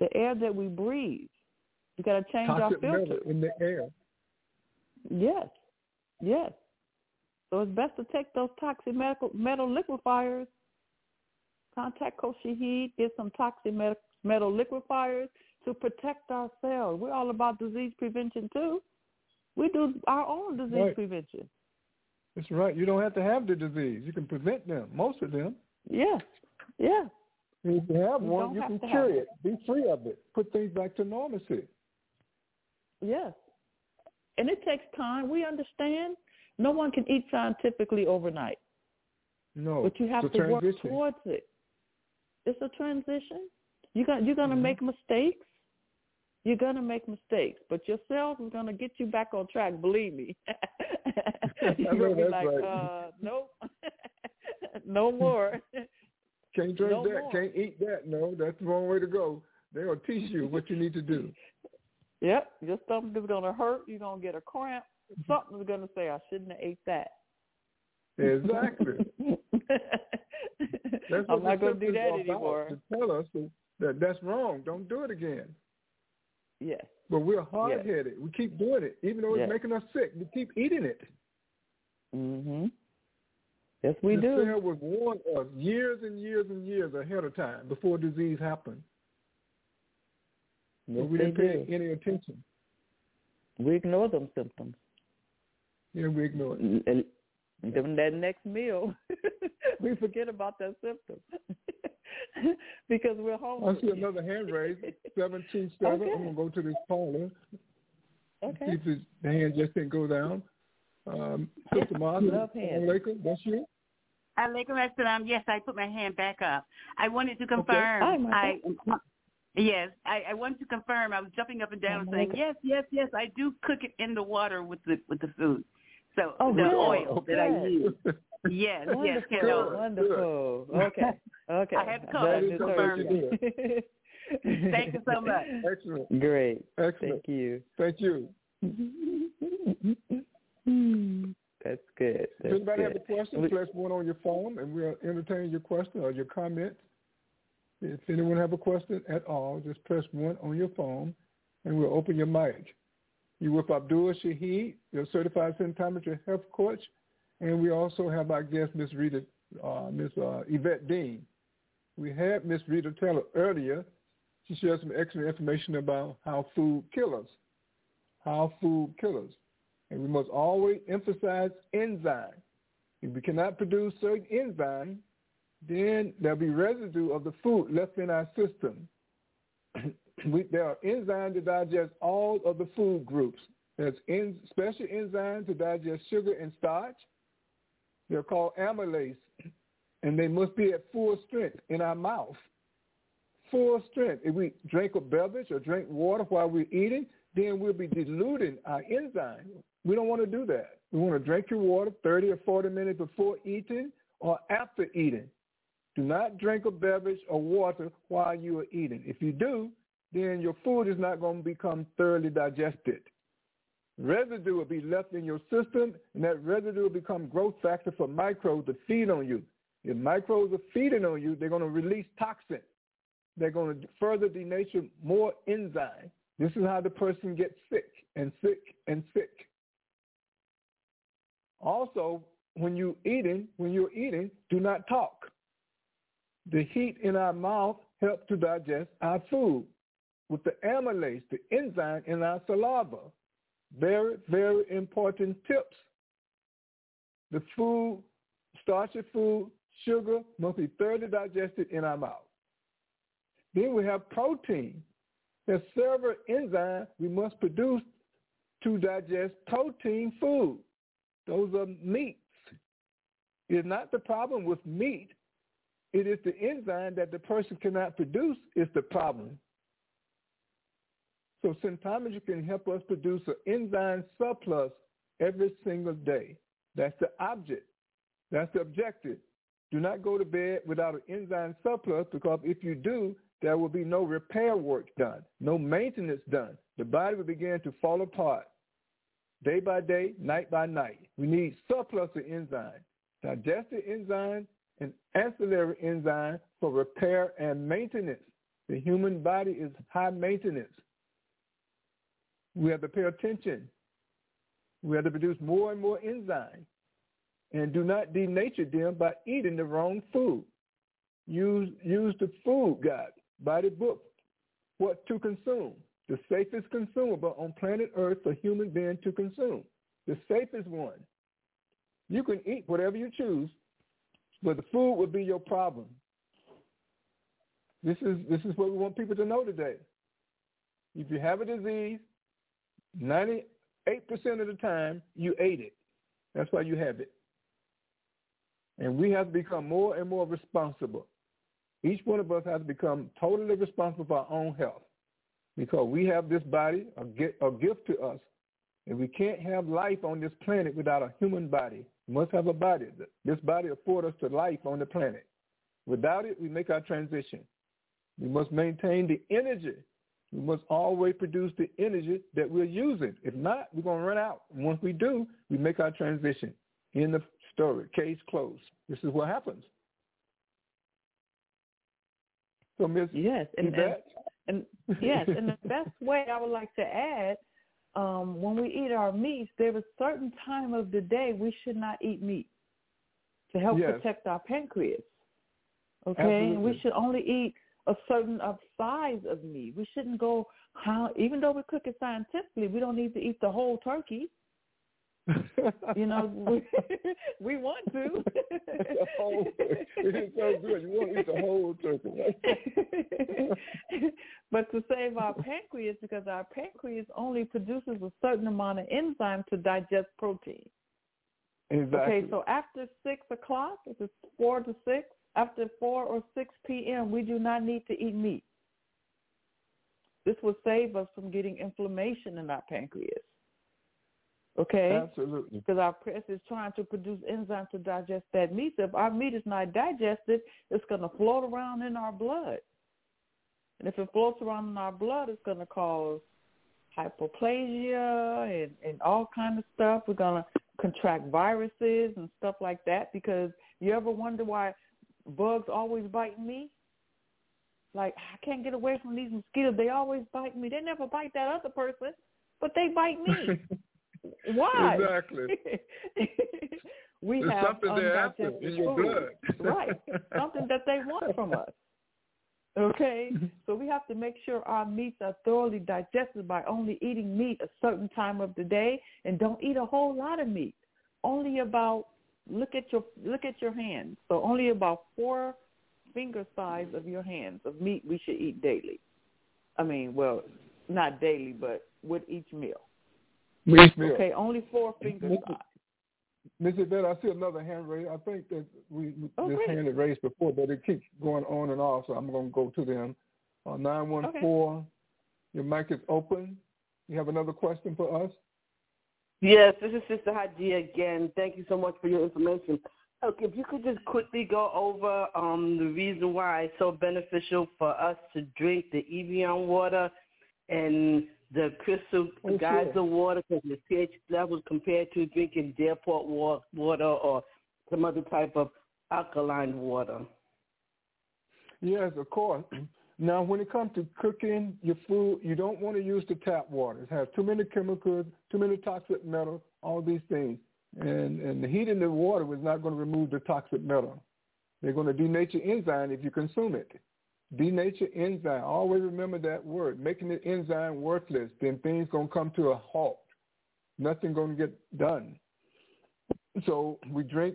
the air that we breathe. You got to change toxic our filter metal in the air. Yes, yes. So it's best to take those toxic metal liquefiers. Contact Coach Shahid, get some toxic metal liquefiers to protect ourselves. We're all about disease prevention too. We do our own disease prevention. That's right. You don't have to have the disease. You can prevent them, most of them. Yeah, yeah. And if you have one, you can cure it. Be free of it. Put things back to normalcy. Yes. And it takes time. We understand. No one can eat scientifically overnight. No. But you have to work towards it. It's a transition. You're gonna make mistakes. You're gonna make mistakes, but your cells is gonna get you back on track. Believe me. You're gonna be like, nope, no more. Can't drink that. Can't eat that. No, that's the wrong way to go. They're gonna teach you what you need to do. Yep, your stomach is gonna hurt. You're gonna get a cramp. Something's gonna say, I shouldn't have ate that. Exactly. I'm not going to do that anymore. To tell us that's wrong. Don't do it again. Yes. But we're hard-headed. We keep doing it. Even though it's making us sick, we keep eating it. Mm-hmm. Yes, we do. The cell was warned us years and years and years ahead of time before disease happened. Yes, but we didn't pay any attention. We ignore them symptoms. Yeah, we ignore it. And that next meal, we forget about that symptom because we're hungry. I see another hand raised, 727. Okay. I'm going to go to this caller. Okay. See if the hand just didn't go down. Sister Martha, Alaikum, that's you? Alaikum assalam. Yes, I put my hand back up. I wanted to confirm. Okay. I wanted to confirm. I was jumping up and down saying, yes, I do cook it in the water with the food. So the oil that I use. Yes, wonderful. Okay. I had to call to confirm it. Thank you so much. Excellent. Great. Excellent. Thank you. That's good. If anybody have a question, press 1 on your phone, and we'll entertain your question or your comment. If anyone have a question at all, just press 1 on your phone, and we'll open your mic. You with Abdul Shahid, your certified symptometry health coach, and we also have our guest, Miss Yvette Dean. We had Miss Rita Taylor earlier. She shared some excellent information about how food kills us. And we must always emphasize enzyme. If we cannot produce certain enzyme, then there'll be residue of the food left in our system. There are enzymes to digest all of the food groups. There's special enzymes to digest sugar and starch. They're called amylase, and they must be at full strength in our mouth. Full strength. If we drink a beverage or drink water while we're eating, then we'll be diluting our enzyme. We don't want to do that. We want to drink your water 30 or 40 minutes before eating or after eating. Do not drink a beverage or water while you are eating. If you do, then your food is not going to become thoroughly digested. Residue will be left in your system, and that residue will become growth factor for microbes to feed on you. If microbes are feeding on you, they're going to release toxin. They're going to further denature more enzyme. This is how the person gets sick and sick and sick. Also, when you're eating, do not talk. The heat in our mouth helps to digest our food. With the amylase, the enzyme in our saliva. Very, very important tips. The food, starchy food, sugar must be thoroughly digested in our mouth. Then we have protein. There's several enzymes we must produce to digest protein food. Those are meats. It's not the problem with meat. It is the enzyme that the person cannot produce is the problem. So symptometry can help us produce an enzyme surplus every single day. That's the object. That's the objective. Do not go to bed without an enzyme surplus, because if you do, there will be no repair work done, no maintenance done. The body will begin to fall apart day by day, night by night. We need surplus of enzyme, digestive enzyme, and ancillary enzyme for repair and maintenance The human body is high maintenance. We have to pay attention. We have to produce more and more enzymes. And do not denature them by eating the wrong food. Use the food guide by the book, What to Consume, the safest consumable on planet Earth for human beings to consume, the safest one. You can eat whatever you choose, but the food will be your problem. This is what we want people to know today. If you have a disease, 98% of the time you ate it. That's why you have it. And we have to become more and more responsible. Each one of us has to become totally responsible for our own health, because we have this body, a gift to us, and we can't have life on this planet without a human body. We must have a body. This body affords us the life on the planet. Without it, we make our transition. We must maintain the energy. We must always produce the energy that we're using. If not, we're going to run out. And once we do, we make our transition. In the story, case closed. This is what happens. So, Ms. Yes, and yes, and the best way I would like to add, when we eat our meats, there is a certain time of the day we should not eat meat to help protect our pancreas. Okay, Absolutely. And we should only eat a certain size of meat. We shouldn't go, even though we cook it scientifically, we don't need to eat the whole turkey. You know, we want to. It is so good. You want to eat the whole turkey. But to save our pancreas, because our pancreas only produces a certain amount of enzyme to digest protein. Exactly. Okay, so after 6 o'clock, if it's 4 to 6, after 4 or 6 p.m., we do not need to eat meat. This will save us from getting inflammation in our pancreas. Okay? Absolutely. Because our pancreas is trying to produce enzymes to digest that meat. So if our meat is not digested, it's going to float around in our blood. And if it floats around in our blood, it's going to cause hypoplasia and all kinds of stuff. We're going to contract viruses and stuff like that, because you ever wonder why bugs always biting me? Like, I can't get away from these mosquitoes. They always bite me. They never bite that other person, but they bite me. Why? Exactly. We There's have something there after in your blood. Right. Something that they want from us. Okay? So we have to make sure our meats are thoroughly digested by only eating meat a certain time of the day, and don't eat a whole lot of meat. Only about, look at your hands. So only about 4 finger size of your hands of meat we should eat daily. I mean, well, not daily, but with each meal. Okay, only 4 finger size. Ms. Yvette, I see another hand raised. I think that this hand is raised before, but it keeps going on and off, so I'm going to go to them. 914, your mic is open. You have another question for us? Yes, this is Sister Haji again. Thank you so much for your information. Okay, if you could just quickly go over the reason why it's so beneficial for us to drink the Evian water and the crystal geyser water, because the pH levels compared to drinking Deerport water or some other type of alkaline water. Yes, of course. Now, when it comes to cooking your food, you don't want to use the tap water. It has too many chemicals, too many toxic metals, all these things. And the heat in the water was not going to remove the toxic metal. They're going to denature enzyme if you consume it. Denature enzyme. Always remember that word. Making the enzyme worthless, then things going to come to a halt. Nothing going to get done. So we drink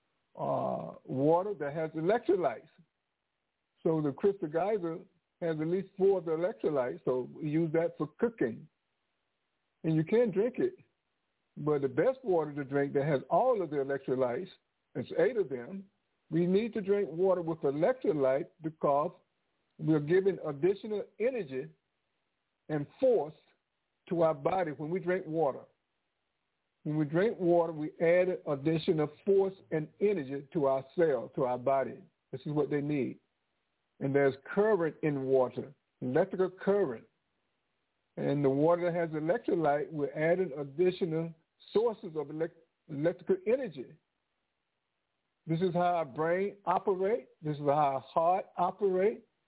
water that has electrolytes. So the crystal geyser has at least 4 of the electrolytes, so we use that for cooking. And you can drink it. But the best water to drink that has all of the electrolytes, there's 8 of them, we need to drink water with electrolyte because we're giving additional energy and force to our body when we drink water. When we drink water, we add additional force and energy to our cells, to our body. This is what they need. And there's current in water, electrical current. And the water that has electrolyte, we're adding additional sources of electrical energy. This is how our brain operates. This is how our heart operates.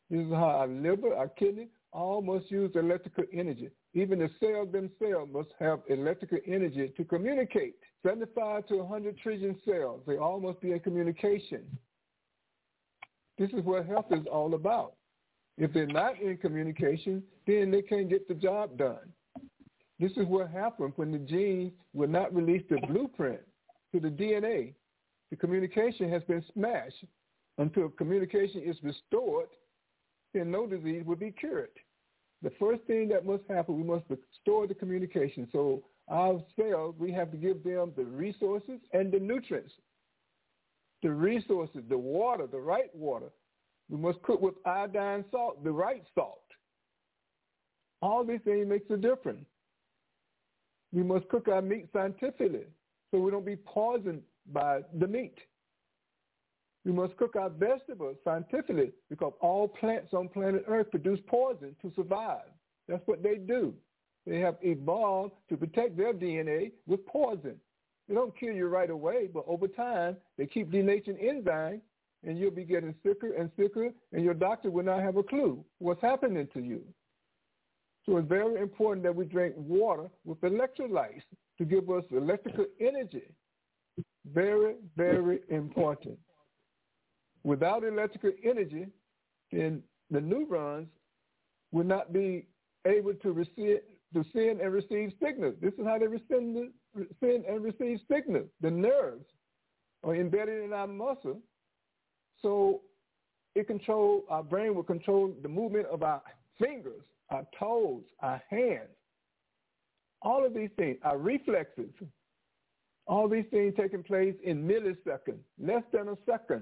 This is how our liver, our kidney, all must use electrical energy. Even the cells themselves must have electrical energy to communicate. 75 to 100 trillion cells, they all must be in communication. This is what health is all about. If they're not in communication, then they can't get the job done. This is what happens when the genes will not release the blueprint to the DNA. The communication has been smashed. Until communication is restored, then no disease will be cured. The first thing that must happen, we must restore the communication. So our cells, we have to give them the resources and the nutrients. The resources, the water, the right water. We must cook with iodine salt, the right salt. All these things makes a difference. We must cook our meat scientifically so we don't be poisoned by the meat. We must cook our vegetables scientifically because all plants on planet Earth produce poison to survive. That's what they do. They have evolved to protect their DNA with poison. They don't kill you right away, but over time, they keep denaturing enzymes, and you'll be getting sicker and sicker, and your doctor will not have a clue what's happening to you. So it's very important that we drink water with electrolytes to give us electrical energy. Very, very important. Without electrical energy, then the neurons will not be able to send and receive signals. This is how they send and receive signals. The nerves are embedded in our muscle, so our brain will control the movement of our fingers, our toes, our hands. All of these things, our reflexes, all these things taking place in milliseconds, less than a second.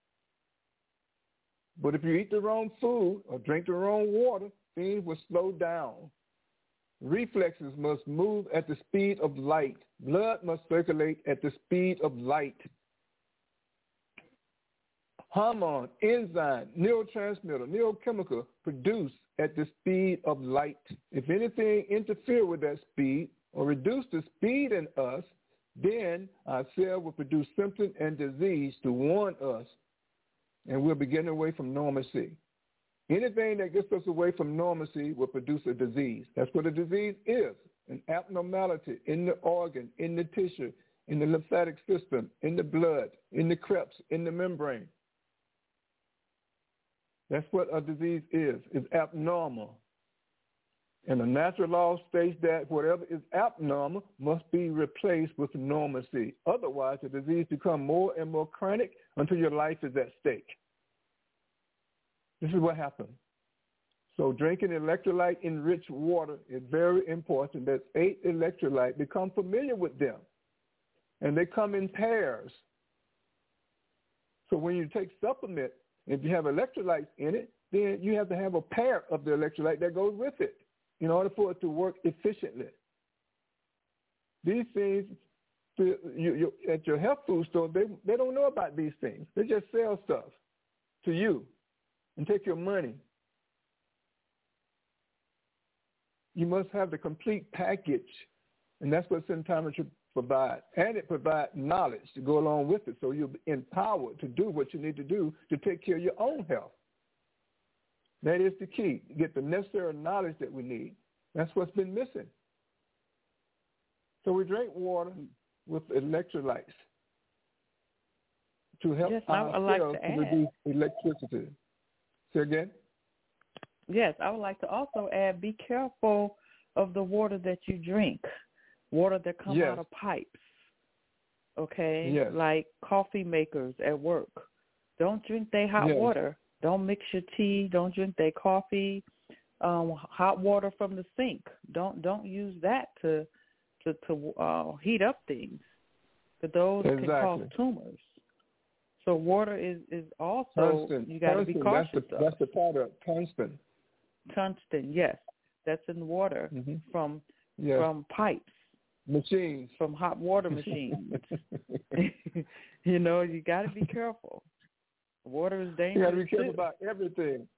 But if you eat the wrong food or drink the wrong water, things will slow down. Reflexes must move at the speed of light. Blood must circulate at the speed of light. Hormone, enzyme, neurotransmitter, neurochemical produce at the speed of light. If anything interferes with that speed or reduce the speed in us, then our cell will produce symptom and disease to warn us, and we'll be getting away from normalcy. Anything that gets us away from normalcy will produce a disease. That's what a disease is, an abnormality in the organ, in the tissue, in the lymphatic system, in the blood, in the Krebs, in the membrane. That's what a disease is. It's abnormal. And the natural law states that whatever is abnormal must be replaced with normalcy. Otherwise, the disease becomes more and more chronic until your life is at stake. This is what happens. So drinking electrolyte-enriched water is very important. There's 8 electrolytes. Become familiar with them. And they come in pairs. So when you take supplement, if you have electrolytes in it, then you have to have a pair of the electrolyte that goes with it in order for it to work efficiently. These things, at your health food store, they don't know about these things. They just sell stuff to you and take your money. You must have the complete package, and that's what Symptometry provides. And it provides knowledge to go along with it, so you'll be empowered to do what you need to do to take care of your own health. That is the key, get the necessary knowledge that we need. That's what's been missing. So we drink water with electrolytes to help our cells to reduce electricity. Say again? Yes, I would like to also add, be careful of the water that you drink, water that comes out of pipes, okay? Yes. Like coffee makers at work. Don't drink their hot water. Don't mix your tea. Don't drink their coffee. Hot water from the sink. Don't use that to heat up things. But those can cause tumors. So water is also tungsten. You got to be cautious. That's the product, tungsten. Tungsten, yes, that's in water from pipes, machines, from hot water machines. You know, you got to be careful. Water is dangerous. You got to be careful about everything.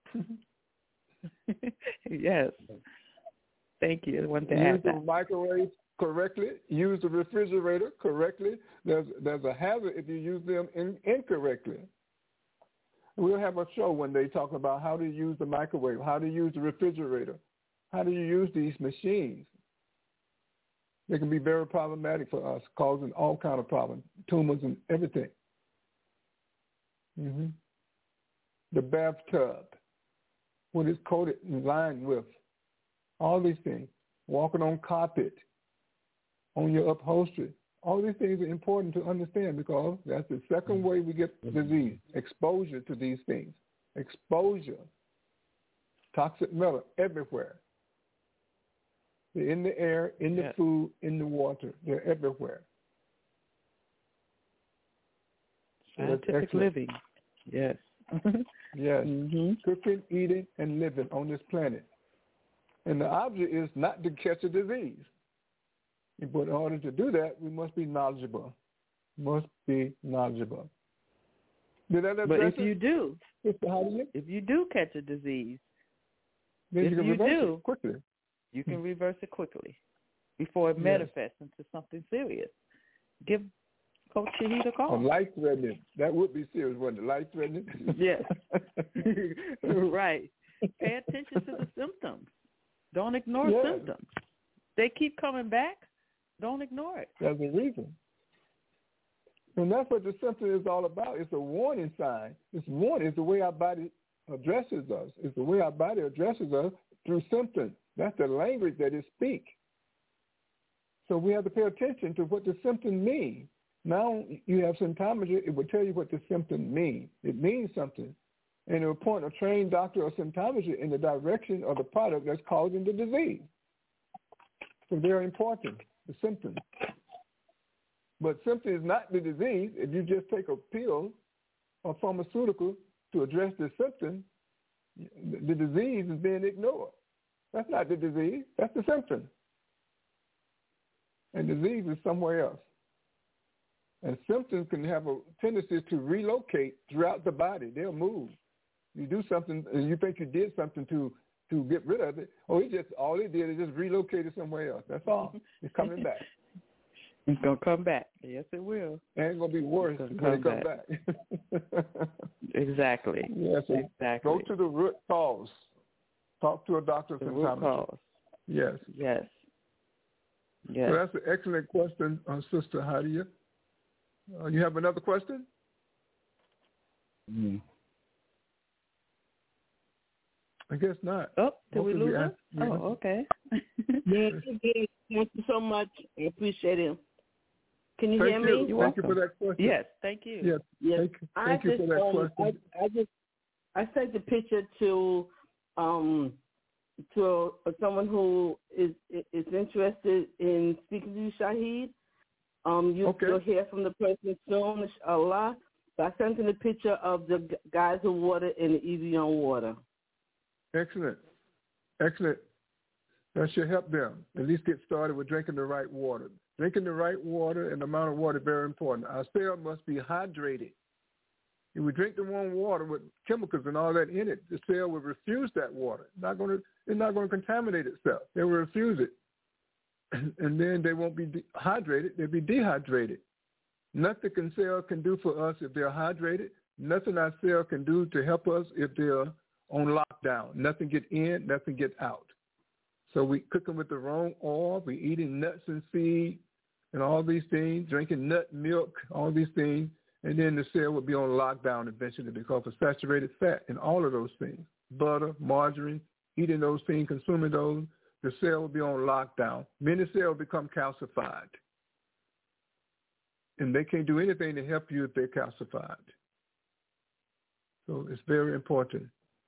Yes. Thank you. I want to add Use the microwave correctly. Use the refrigerator correctly. There's a hazard if you use them incorrectly. We'll have a show one day talking about how to use the microwave, how to use the refrigerator, how do you use these machines. They can be very problematic for us, causing all kind of problems, tumors and everything. Mm-hmm. The bathtub, what it's coated and lined with, all these things. Walking on carpet, on your upholstery. All these things are important to understand because that's the second way we get disease, exposure to these things. Exposure. Toxic metal everywhere. They're in the air, in the food, in the water. They're everywhere. Scientific living. Yes. Yes. Mm-hmm. Cooking, eating, and living on this planet. And the object is not to catch a disease. But in order to do that, we must be knowledgeable. Did that address But if it? you do, if you do catch a disease, then if you can you reverse do, it quickly. You can reverse it quickly before it manifests into something serious. Give Coach Shahid a call. Life-threatening. That would be serious, wouldn't it? Life-threatening? Yes. Right. Pay attention to the symptoms. Don't ignore symptoms. They keep coming back. Don't ignore it. That's the reason. And that's what the symptom is all about. It's a warning sign. It's warning. It's the way our body addresses us. It's the way our body addresses us through symptoms. That's the language that it speaks. So we have to pay attention to what the symptom means. Now you have symptometry. It will tell you what the symptom means. It means something. And it will point a trained doctor or symptometrist in the direction of the product that's causing the disease. So very important, the symptom. But symptom is not the disease. If you just take a pill or pharmaceutical to address the symptom, the disease is being ignored. That's not the disease. That's the symptom. And disease is somewhere else. And symptoms can have a tendency to relocate throughout the body. They'll move. You do something, and you think you did something to get rid of it. Oh, all it did is just relocate it somewhere else. That's all. It's coming back. It's going to come back. Yes, it will. And it's going to be worse when it comes back. Exactly. Yes, exactly. Go to the root cause. Talk to a doctor sometime. Yes. Yes. Yes. So that's an excellent question, Sister Hadia. You have another question? I guess not. Oh, did we lose her? Oh, okay. Yes, thank you so much. I appreciate it. Can you hear me? Thank you for that question. Yes, thank you. Yes. Thank you for that question. I sent the picture to someone who is interested in speaking to you, Shahid. You'll hear from the person soon, inshallah. So I sent in a picture of the geyser water and the Evian water. Excellent. That should help them at least get started with drinking the right water. Drinking the right water and the amount of water is very important. Our cell must be hydrated. If we drink the wrong water with chemicals and all that in it, the cell will refuse that water. It's not going to contaminate itself. They will refuse it. And then they won't be hydrated. They'll be dehydrated. Nothing a cell can do for us if they're hydrated. Nothing our cell can do to help us if they're on lockdown. Nothing get in, nothing get out. So we cooking with the wrong oil. We eating nuts and seeds and all these things, drinking nut milk, all these things. And then the cell will be on lockdown eventually because of saturated fat and all of those things. Butter, margarine, eating those things, consuming those, the cell will be on lockdown. Many cells become calcified. And they can't do anything to help you if they're calcified. So it's very important.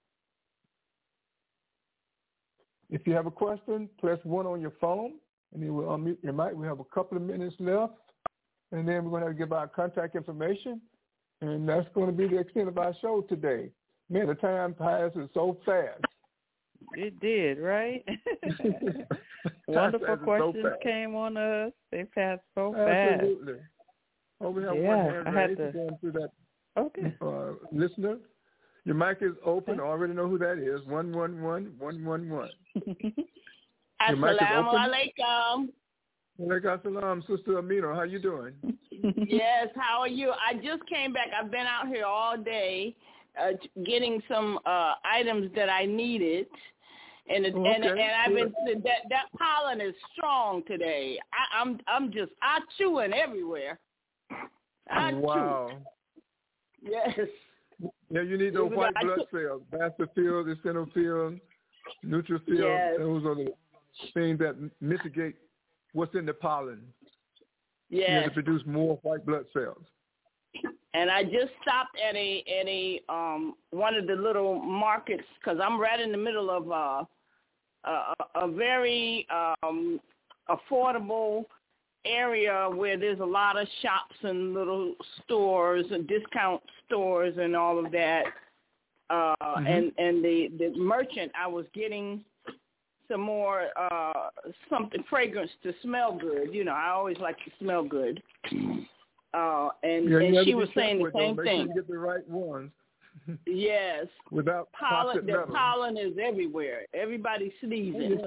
If you have a question, press 1 on your phone, and then we'll unmute your mic. We have a couple of minutes left, and then we're going to give our contact information, and that's going to be the extent of our show today. Man, the time passes so fast. It did, right? Wonderful questions came on us. They passed so fast. Absolutely. Oh, we have one hand raised going through that. Okay. Listener, your mic is open. I already know who that is. 111-111. Assalamu alaikum. Walaikum assalam, Sister Amina. How you doing? Yes, how are you? I just came back. I've been out here all day, getting some items that I needed. And I've been that pollen is strong today. I'm chewing everywhere. Wow. Yes. Yeah, you need those white blood cells, basophil, eosinophil, neutrophil. Yes. Those are the things that mitigate what's in the pollen. Yes. You have to produce more white blood cells. And I just stopped at a one of the little markets because I'm right in the middle of a very affordable area where there's a lot of shops and little stores and discount stores and all of that. And the merchant, I was getting some more something fragrance to smell good. You know, I always like to smell good. And she was saying the same thing. Make sure you get the right ones. Yes. Without pollen, the pollen is everywhere. Everybody's sneezing.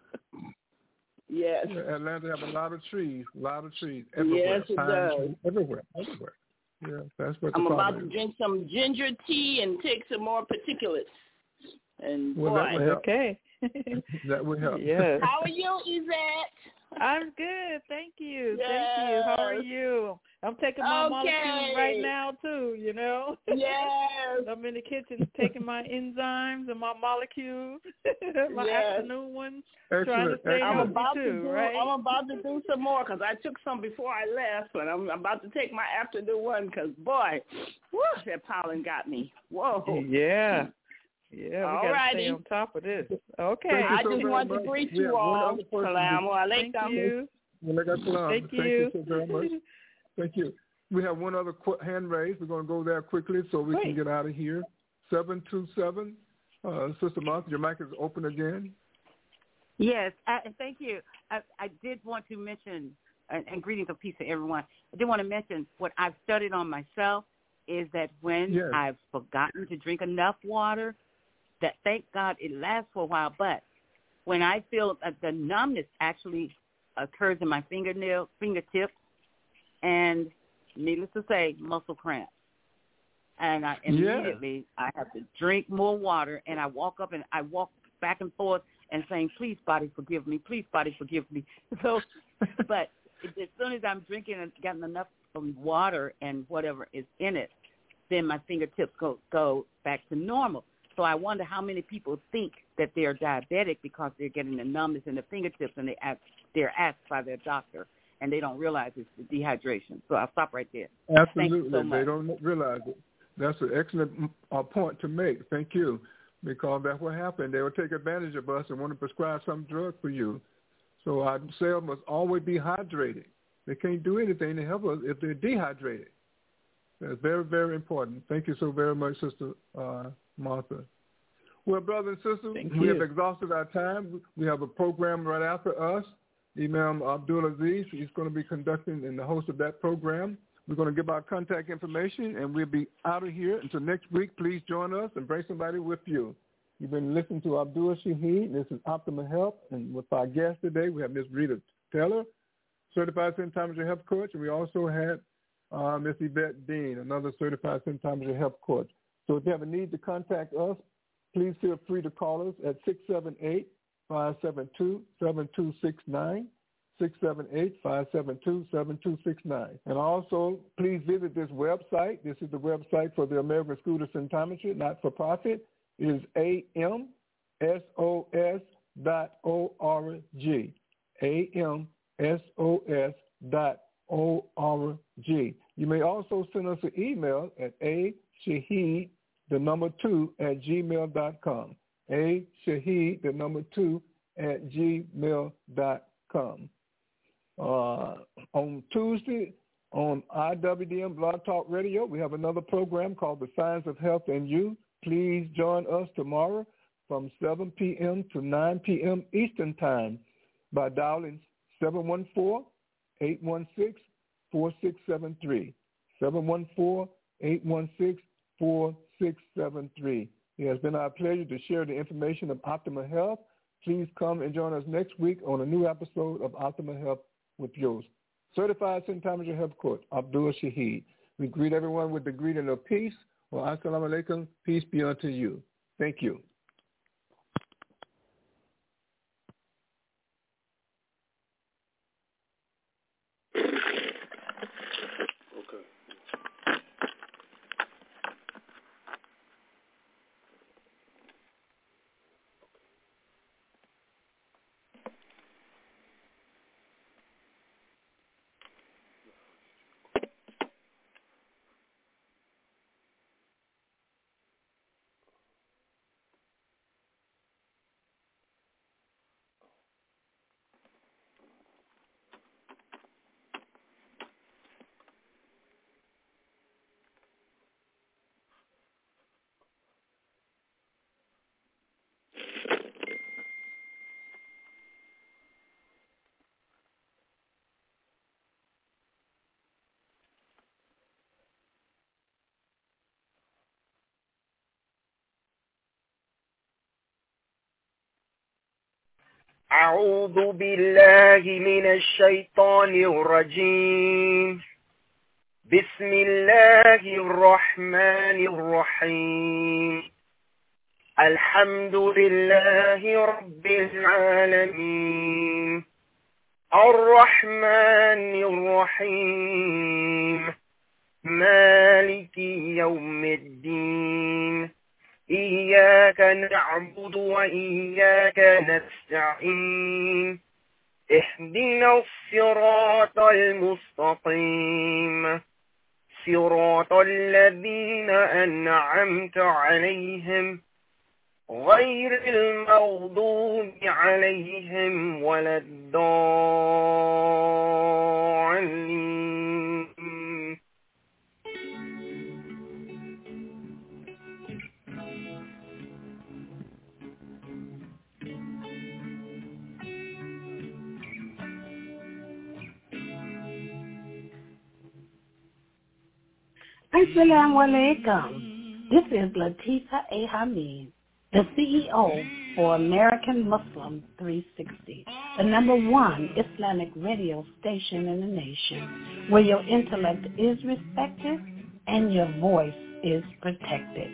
Yes. Yeah, Atlanta have a lot of trees. Everywhere. Yes, it does. Everywhere. Yeah, that's what I'm about to drink some ginger tea and take some more particulates. And okay. That would help. Yes. How are you, Yvette? I'm good. Thank you. Yes. Thank you. How are you? I'm taking my molecules right now, too, you know? Yes. I'm in the kitchen taking my enzymes and my molecules, my afternoon ones, trying to stay healthy, too, right? I'm about to do some more because I took some before I left, but I'm about to take my afternoon one because, boy, that pollen got me. Whoa. Yeah. Yeah, we got to stay on top of this. Okay. I just wanted to greet you all. Salaam alaikum. Thank you. Thank you so very much. Thank you. We have one other hand raised. We're going to go there quickly so we can get out of here. 727. Sister Martha, your mic is open again. Yes, thank you. I did want to mention, and greetings of peace to everyone, I did want to mention what I've studied on myself is that when I've forgotten to drink enough water, that thank God it lasts for a while, but when I feel the numbness actually occurs in my fingertips, and needless to say, muscle cramps. And I immediately I have to drink more water, and I walk up and I walk back and forth and saying, please, body, forgive me. Please, body, forgive me. So, but as soon as I'm drinking and gotten enough water and whatever is in it, then my fingertips go back to normal. So I wonder how many people think that they're diabetic because they're getting the numbness in the fingertips, and they're asked by their doctor, and they don't realize it's the dehydration. So I'll stop right there. Absolutely. Thank you so much. They don't realize it. That's an excellent point to make. Thank you. Because that's what happened. They will take advantage of us and want to prescribe some drug for you. So our cells must always be hydrated. They can't do anything to help us if they're dehydrated. That's very, very important. Thank you so very much, Sister Martha. Well, brothers and sisters, we have exhausted our time. We have a program right after us. Imam Abdul Aziz is going to be conducting and the host of that program. We're going to give our contact information, and we'll be out of here. Until next week, please join us and bring somebody with you. You've been listening to Abdul Shaheed. This is Optimal Health, and with our guest today, we have Ms. Rita Taylor, Certified Symptometry Health Coach, and we also had Ms. Yvette Dean, another Certified Symptometry Health Coach. So if you have a need to contact us, please feel free to call us at 678-572-7269, 678-572-7269. And also, please visit this website. This is the website for the American School of Symptometry, not-for-profit. It is amsos.org, amsos.org. You may also send us an email at shaheed2@gmail.com, shaheed2@gmail.com. On Tuesday, on IWDM Blog Talk Radio, we have another program called The Science of Health and You. Please join us tomorrow from 7 p.m. to 9 p.m. Eastern Time by dialing 714-816-4673, 714-816-4673. It has been our pleasure to share the information of Optimal Health. Please come and join us next week on a new episode of Optimal Health with yours, Certified Symptometry Health Coach, Abdul Shaheed. We greet everyone with the greeting of peace. Well, assalamu alaikum. Peace be unto you. Thank you. أعوذ بالله من الشيطان الرجيم. بسم الله الرحمن الرحيم. الحمد لله رب العالمين الرحمن الرحيم مالك يوم الدين إياك نعبد وإياك نستعين اهدنا الصراط المستقيم صراط الذين أنعمت عليهم غير المغضوب عليهم ولا الضالين. Assalamu alaikum. This is Latifa A. Hamid, the CEO for American Muslim 360, the #1 Islamic radio station in the nation, where your intellect is respected and your voice is protected.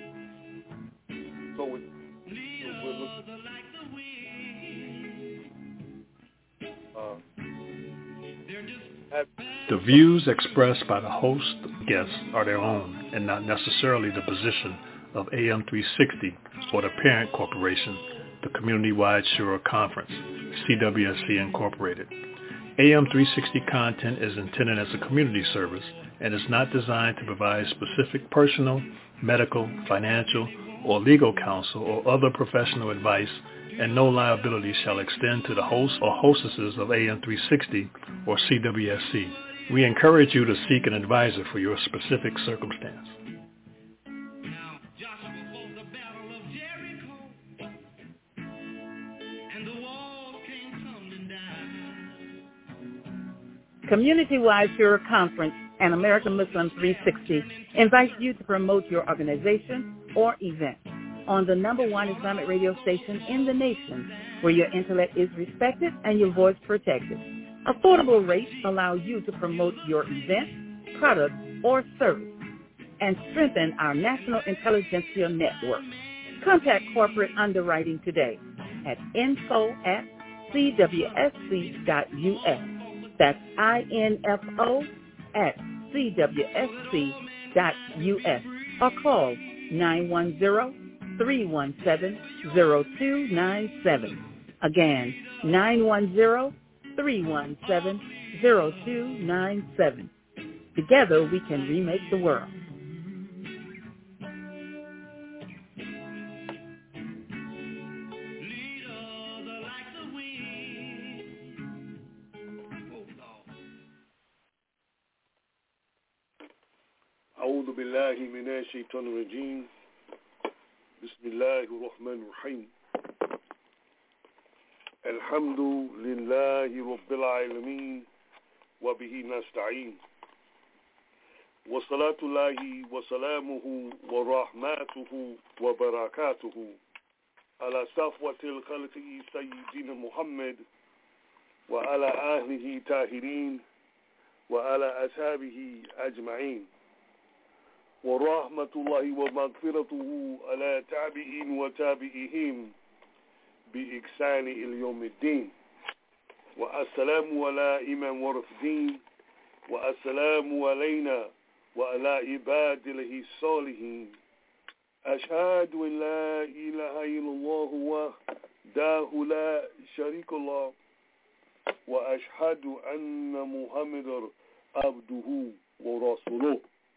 The views expressed by the host guests are their own and not necessarily the position of AM 360 or the parent corporation, the Community-Wide Shura Conference, CWSC Incorporated. AM 360 content is intended as a community service and is not designed to provide specific personal, medical, financial, or legal counsel or other professional advice, and no liability shall extend to the host or hostesses of AM 360 or CWSC. We encourage you to seek an advisor for your specific circumstance. Community-Wide Shura Conference and American Muslim 360 invites you to promote your organization or event on the #1 Islamic radio station in the nation, where your intellect is respected and your voice protected. Affordable rates allow you to promote your event, product, or service and strengthen our national intelligentsia network. Contact corporate underwriting today at info@cwsc.us. That's info@cwsc.us. Or call 910-317-0297. Again, 910-317-0297. Together we can remake the world. أعوذ بالله من الشيطان الرجيم بسم الله الرحمن الرحيم الحمد لله رب العالمين وبه نستعين وصلاة الله وسلامه ورحمته وبركاته على صفوة الخلق سيدنا محمد وعلى أهله طاهرين وعلى أصحابه أجمعين. ورحمة الله ومغفرته على تابعين وتابعيهم بإحسان إلى يوم الدين والسلام على إمام ورفدين والسلام علينا وعلى عباد الله الصالحين أشهد أن لا إله إلا الله وحده لا شريك له وأشهد أن محمدا عبده ورسوله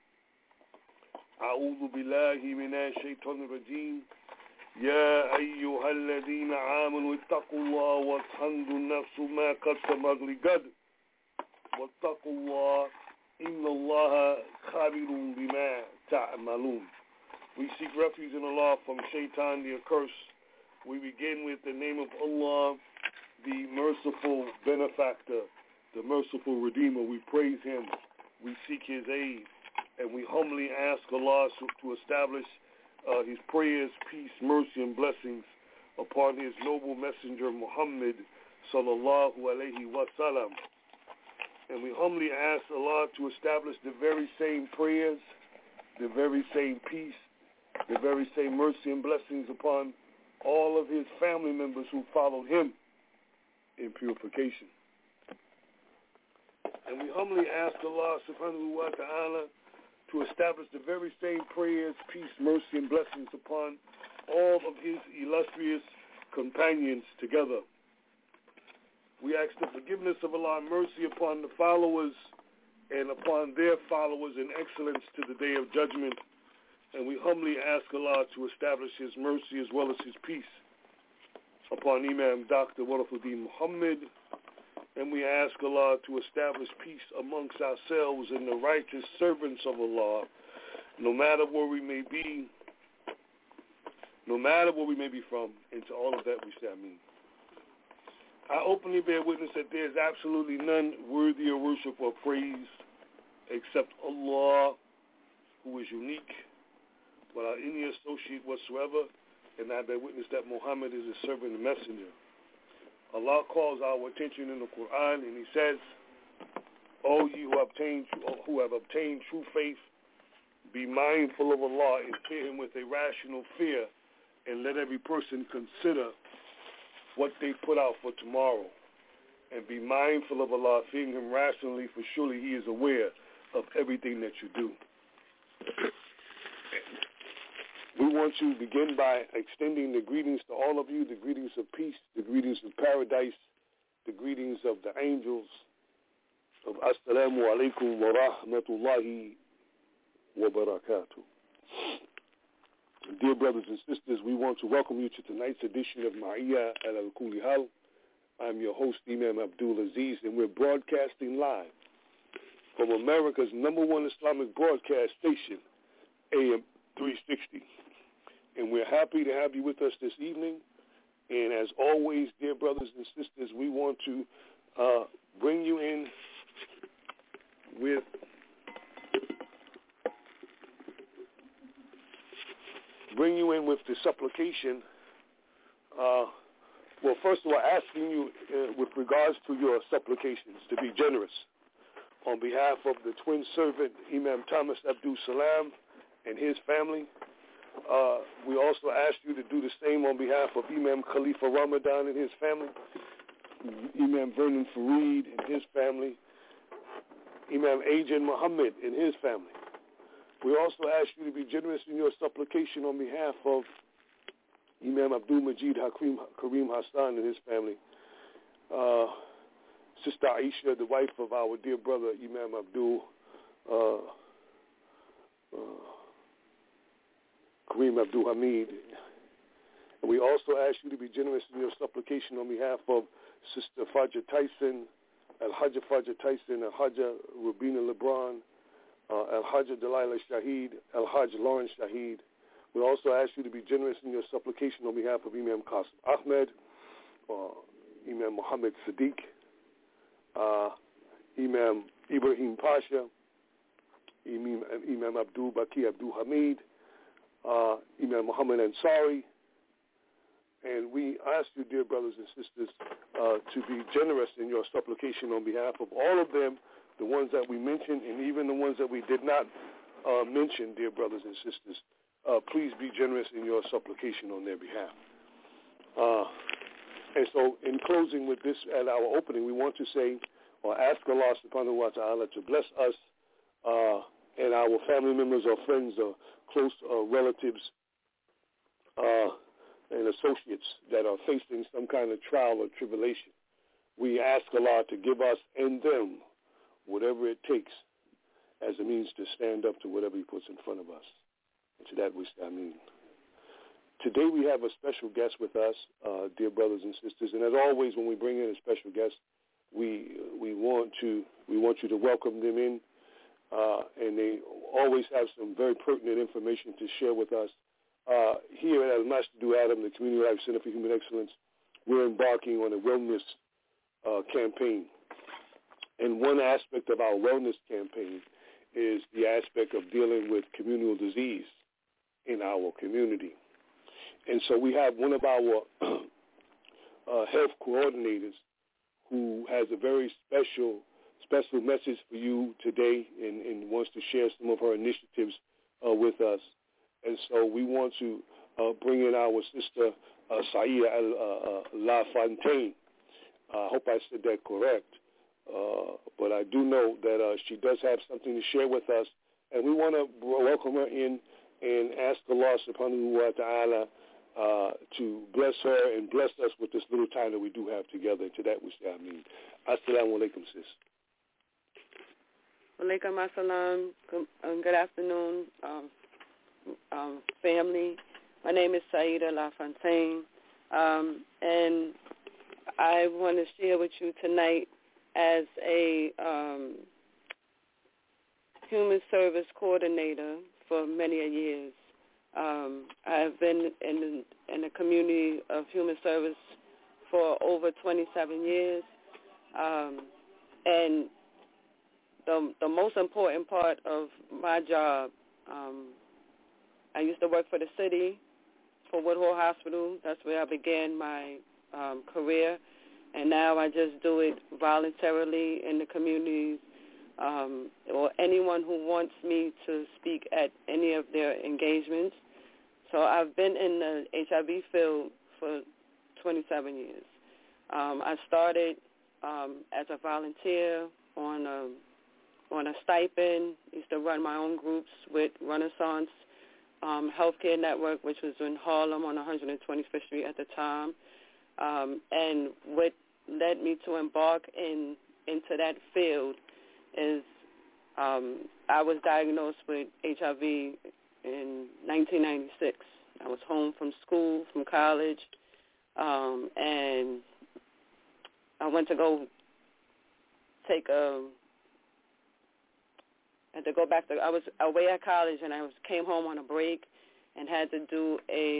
أعوذ بالله من الشيطان الرجيم يا أيها الذين آمنوا اتقوا الله وتنظر نفس ما قدمت لغد واتقوا الله إن الله خبير بما تعملون. We seek refuge in Allah from Shaitan the accursed. We begin with the name of Allah, the merciful benefactor, the merciful redeemer. We praise him, we seek his aid, and we humbly ask Allah to establish his prayers, peace, mercy, and blessings upon his noble messenger Muhammad sallallahu alayhi wa sallam. And we humbly ask Allah to establish the very same prayers, the very same peace, the very same mercy and blessings upon all of his family members who followed him in purification. And we humbly ask Allah subhanahu wa ta'ala to establish the very same prayers, peace, mercy, and blessings upon all of his illustrious companions together. We ask the forgiveness of Allah and mercy upon the followers and upon their followers in excellence to the day of judgment. And we humbly ask Allah to establish his mercy as well as his peace upon Imam Dr. Warafuddin Muhammad. And we ask Allah to establish peace amongst ourselves and the righteous servants of Allah, no matter where we may be, no matter where we may be from, and to all of that we say Ameen. I openly bear witness that there is absolutely none worthy of worship or praise except Allah, who is unique, without any associate whatsoever, and I bear witness that Muhammad is his servant and messenger. Allah calls our attention in the Quran, and he says, O ye who have obtained true faith, be mindful of Allah and fear him with a rational fear, and let every person consider what they put out for tomorrow. And be mindful of Allah, fearing him rationally, for surely he is aware of everything that you do. We want to begin by extending the greetings to all of you, the greetings of peace, the greetings of paradise, the greetings of the angels, of Assalamu alaikum wa rahmatullahi wa barakatuh. Dear brothers and sisters, we want to welcome you to tonight's edition of Ma'iyah al-Kulli Hal. I'm your host, Imam Abdul Aziz, and we're broadcasting live from America's #1 Islamic broadcast station, AM 360. And we're happy to have you with us this evening. And as always, dear brothers and sisters, we want to bring you in with the supplication. Well, first of all, asking you with regards to your supplications to be generous on behalf of the twin servant, Imam Thomas Abdul Salam, and his family. We also ask you to do the same on behalf of Imam Khalifa Ramadan and his family, Imam Vernon Fareed and his family, Imam Ajin Muhammad and his family. We also ask you to be generous in your supplication on behalf of Imam Abdul Majid Kareem Hassan and his family, Sister Aisha, the wife of our dear brother Imam Abdul Kareem Abdul Hamid. And we also ask you to be generous in your supplication on behalf of Sister Fajr Tyson, Al-Hajjah Fajr Tyson, Al-Hajjah Rubina LeBron, Al-Hajjah Delilah Shaheed, Al-Hajj Lawrence Shaheed. We also ask you to be generous in your supplication on behalf of Imam Qasim Ahmed, Imam Muhammad Sadiq, Imam Ibrahim Pasha, Imam Abdul Baki Abdul Hamid, Imam Muhammad Ansari. And we ask you, dear brothers and sisters, to be generous in your supplication on behalf of all of them, the ones that we mentioned and even the ones that we did not mentioned, dear brothers and sisters, please be generous in your supplication on their behalf. And so in closing with this at our opening, we want to say or ask Allah subhanahu wa ta'ala to bless us and our family members or friends or close relatives and associates that are facing some kind of trial or tribulation. We ask Allah to give us and them whatever it takes as a means to stand up to whatever He puts in front of us. And to that we say Ameen. Today we have a special guest with us, dear brothers and sisters, and as always when we bring in a special guest, we want you to welcome them in, and they always have some very pertinent information to share with us. Here at Al-Masjid Adam, the Community Life Center for Human Excellence, we're embarking on a wellness campaign. And one aspect of our wellness campaign is the aspect of dealing with communal disease in our community. And so we have one of our health coordinators who has a very special message for you today and wants to share some of her initiatives with us. And so we want to bring in our sister Saida LaFontaine. I hope I said that correct. But I do know that she does have something to share with us. And we want to welcome her in and ask Allah subhanahu wa ta'ala to bless her and bless us with this little time that we do have together. To that we say Ameen. Assalamu alaikum, sis. Walaikum assalam. Good afternoon, family. My name is Saida LaFontaine, and I want to share with you tonight as a human service coordinator for many years. I've been in the community of human service for over 27 years, and the most important part of my job, I used to work for the city, for Woodhull Hospital. That's where I began my career, and now I just do it voluntarily in the communities, or anyone who wants me to speak at any of their engagements. So I've been in the HIV field for 27 years. I started as a volunteer on a stipend. Used to run my own groups with Renaissance Healthcare Network, which was in Harlem on 125th Street at the time. And what led me to embark into that field is I was diagnosed with HIV in 1996. I was home from school, from college, and I went to go take I had to go back to, I was away at college, and came home on a break and had to do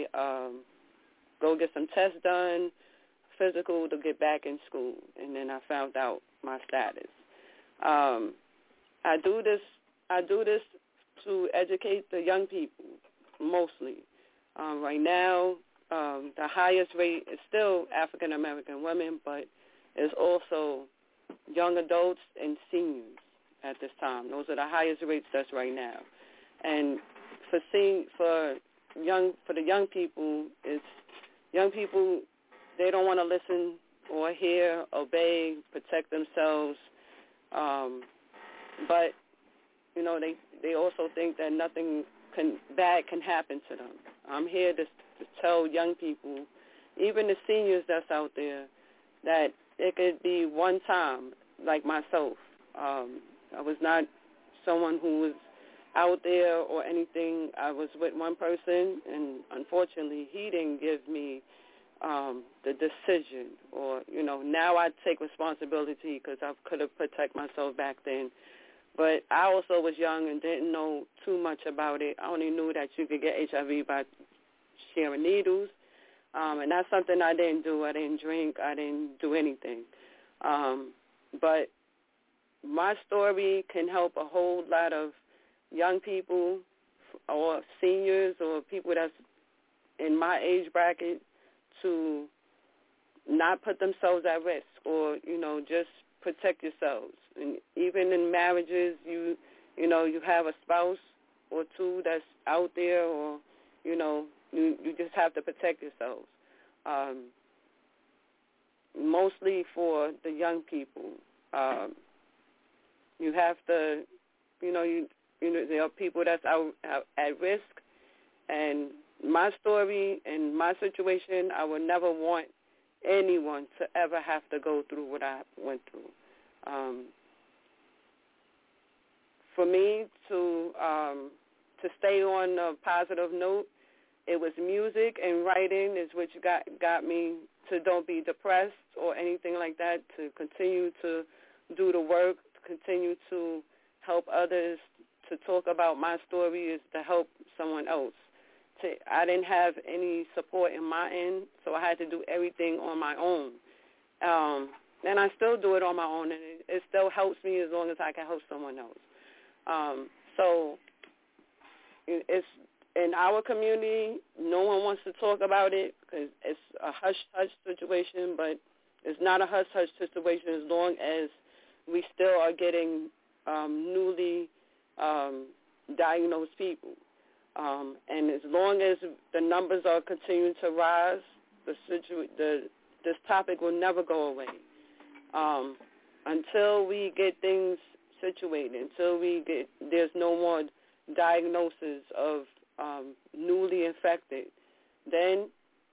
go get some tests done, physical, to get back in school, and then I found out my status. I do this to educate the young people, mostly. Right now, the highest rate is still African American women, but it's also young adults and seniors at this time. Those are the highest rates that's right now. And for the young people, they don't want to listen or hear, obey, protect themselves. But they also think that nothing bad can happen to them. I'm here to tell young people, even the seniors that's out there, that it could be one time, like myself. I was not someone who was out there or anything. I was with one person, and unfortunately, he didn't give me the decision. Or, now I take responsibility because I could have protected myself back then. But I also was young and didn't know too much about it. I only knew that you could get HIV by sharing needles, and that's something I didn't do. I didn't drink. I didn't do anything. But my story can help a whole lot of young people or seniors or people that's in my age bracket to not put themselves at risk, or, just protect yourselves. And even in marriages, you have a spouse, or two that's out there, or, you just have to protect yourselves. Mostly for the young people. You have to, there are people that's out at risk, and my story and my situation, I would never want anyone to ever have to go through what I went through. For me to stay on a positive note, it was music and writing is what got me to don't be depressed or anything like that, to continue to do the work, to continue to help others, to talk about my story is to help someone else. I didn't have any support in my end, so I had to do everything on my own. And I still do it on my own, and it still helps me as long as I can help someone else. So it's in our community, no one wants to talk about it because it's a hush-hush situation, but it's not a hush-hush situation as long as we still are getting newly diagnosed people. And as long as the numbers are continuing to rise, this topic will never go away. Until we get things situated, until there's no more diagnosis of newly infected, then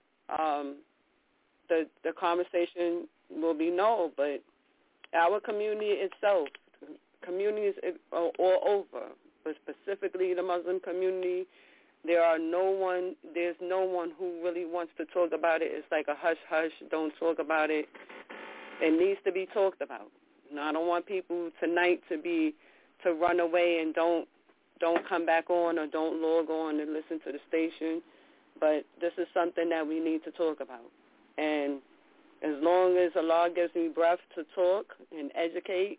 the conversation will be no. But our community itself, communities all over, but specifically the Muslim community, there's no one who really wants to talk about it. It's like a hush-hush, don't talk about it. It needs to be talked about. I don't want people tonight to run away and don't come back on or don't log on and listen to the station. But this is something that we need to talk about. And as long as Allah gives me breath to talk and educate,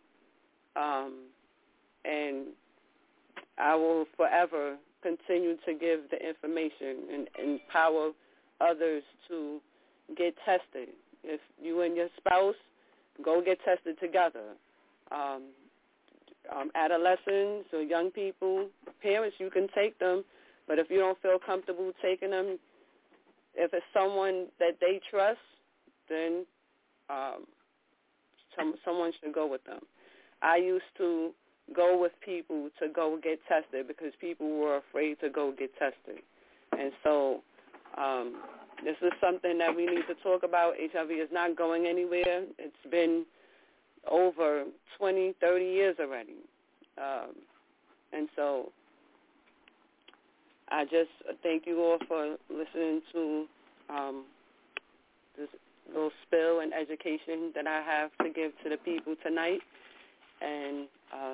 and I will forever continue to give the information and empower others to get tested. If you and your spouse, go get tested together. Adolescents or young people, parents, you can take them, but if you don't feel comfortable taking them, if it's someone that they trust, then someone should go with them. I used to go with people to go get tested because people were afraid to go get tested. And so this is something that we need to talk about. HIV is not going anywhere. It's been over 20, 30 years already. And so I just thank you all for listening to this little spill and education that I have to give to the people tonight. And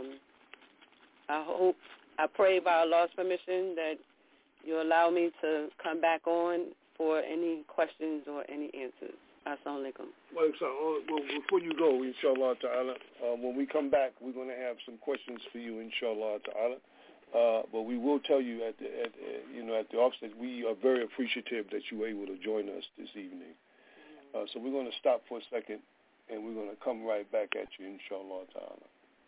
I pray by Allah's permission that you allow me to come back on for any questions or any answers. Assalamu alaikum. Well, before you go, inshallah ta'ala, when we come back, we're going to have some questions for you, inshallah ta'ala. But we will tell you at the offset, we are very appreciative that you were able to join us this evening. So we're going to stop for a second, and we're going to come right back at you, inshallah ta'ala.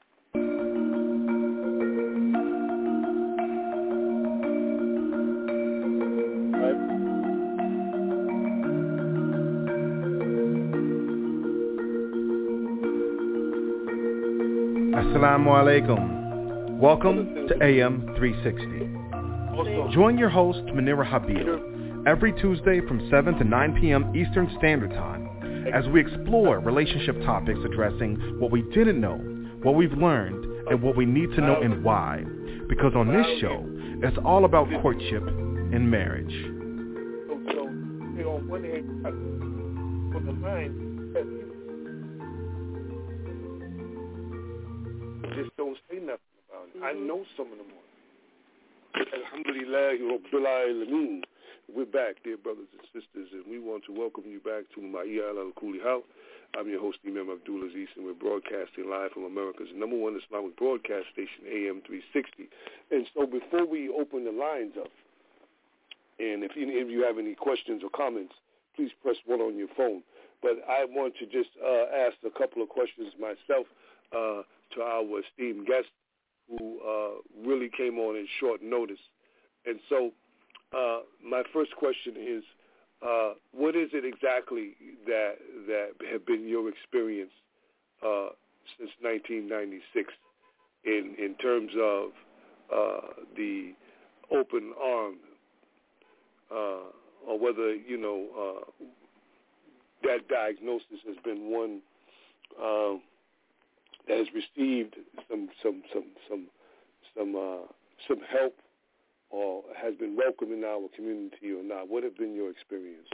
Assalamu alaikum. Welcome to AM 360. Join your host, Munira Habib, every Tuesday from 7 to 9 p.m. Eastern Standard Time as we explore relationship topics addressing what we didn't know, what we've learned, and what we need to know and why. Because on this show, it's all about courtship and marriage. So on one hand, on the line, just don't say nothing about it. I know some of them are. Alhamdulillah, Rabbil Alameen. We're back, dear brothers and sisters, and we want to welcome you back to Ma'iyah al-Kuli Hal. I'm your host, Imam Abdul Aziz, and we're broadcasting live from America's #1 Islamic broadcast station, AM 360. And so before we open the lines up, and if any of you have any questions or comments, please press 1 on your phone. But I want to just ask a couple of questions myself to our esteemed guest, who really came on in short notice. And so my first question is, what is it exactly that have been your experience since 1996 in terms of the open arm, or whether that diagnosis has been one that has received some help, or has been welcomed in our community or not? What have been your experience?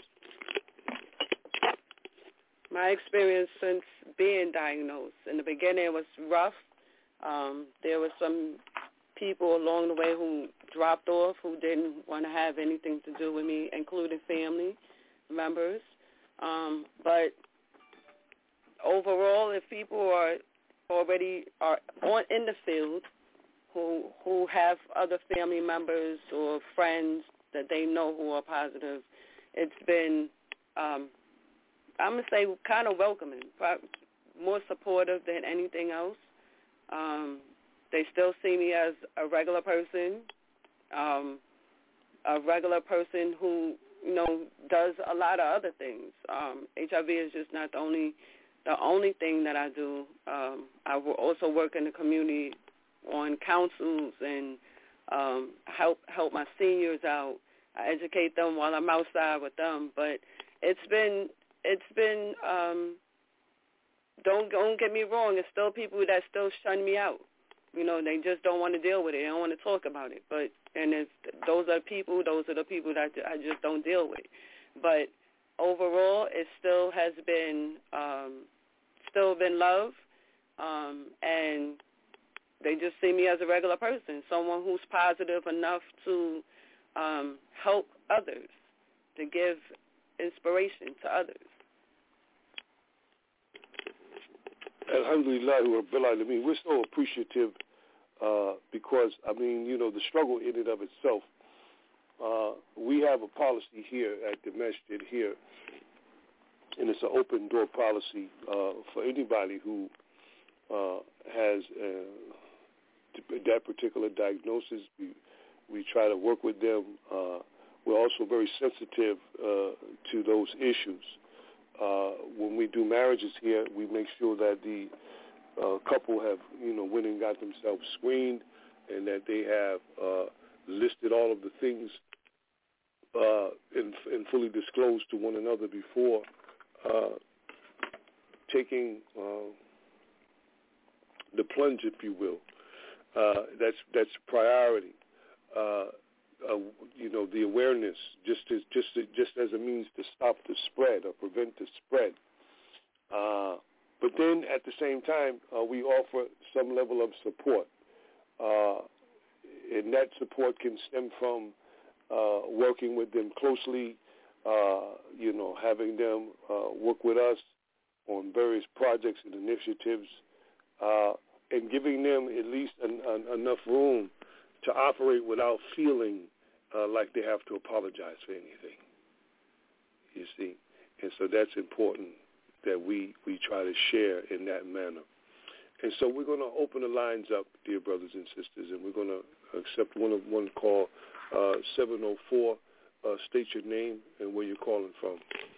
My experience since being diagnosed, in the beginning it was rough. There were some people along the way who dropped off, who didn't want to have anything to do with me, including family members. But overall, if people are already in the field, who have other family members or friends that they know who are positive, it's been, I'm going to say, kind of welcoming, more supportive than anything else. They still see me as a regular person who, does a lot of other things. HIV is just not the only thing that I do. I will also work in the community on councils and help my seniors out. I educate them while I'm outside with them. But it's been don't get me wrong, it's still people that still shun me out. They just don't want to deal with it. They don't want to talk about it. Those are the people that I just don't deal with. But overall, it still has been love, and they just see me as a regular person, someone who's positive enough to help others, to give inspiration to others. Alhamdulillah, we're so appreciative because, the struggle in and of itself, we have a policy here at the masjid here, and it's an open door policy for anybody who has that particular diagnosis. We try to work with them. We're also very sensitive to those issues. When we do marriages here, we make sure that the couple have, went and got themselves screened, and that they have listed all of the things and fully disclosed to one another before taking the plunge, if you will. That's priority. The awareness, just as a means to stop the spread or prevent the spread. But then at the same time, we offer some level of support. And that support can stem from working with them closely, having them work with us on various projects and initiatives, and giving them at least enough room to operate without feeling like they have to apologize for anything, you see. And so that's important that we try to share in that manner. And so we're going to open the lines up, dear brothers and sisters, and we're going to accept one call, 704. State your name and where you're calling from.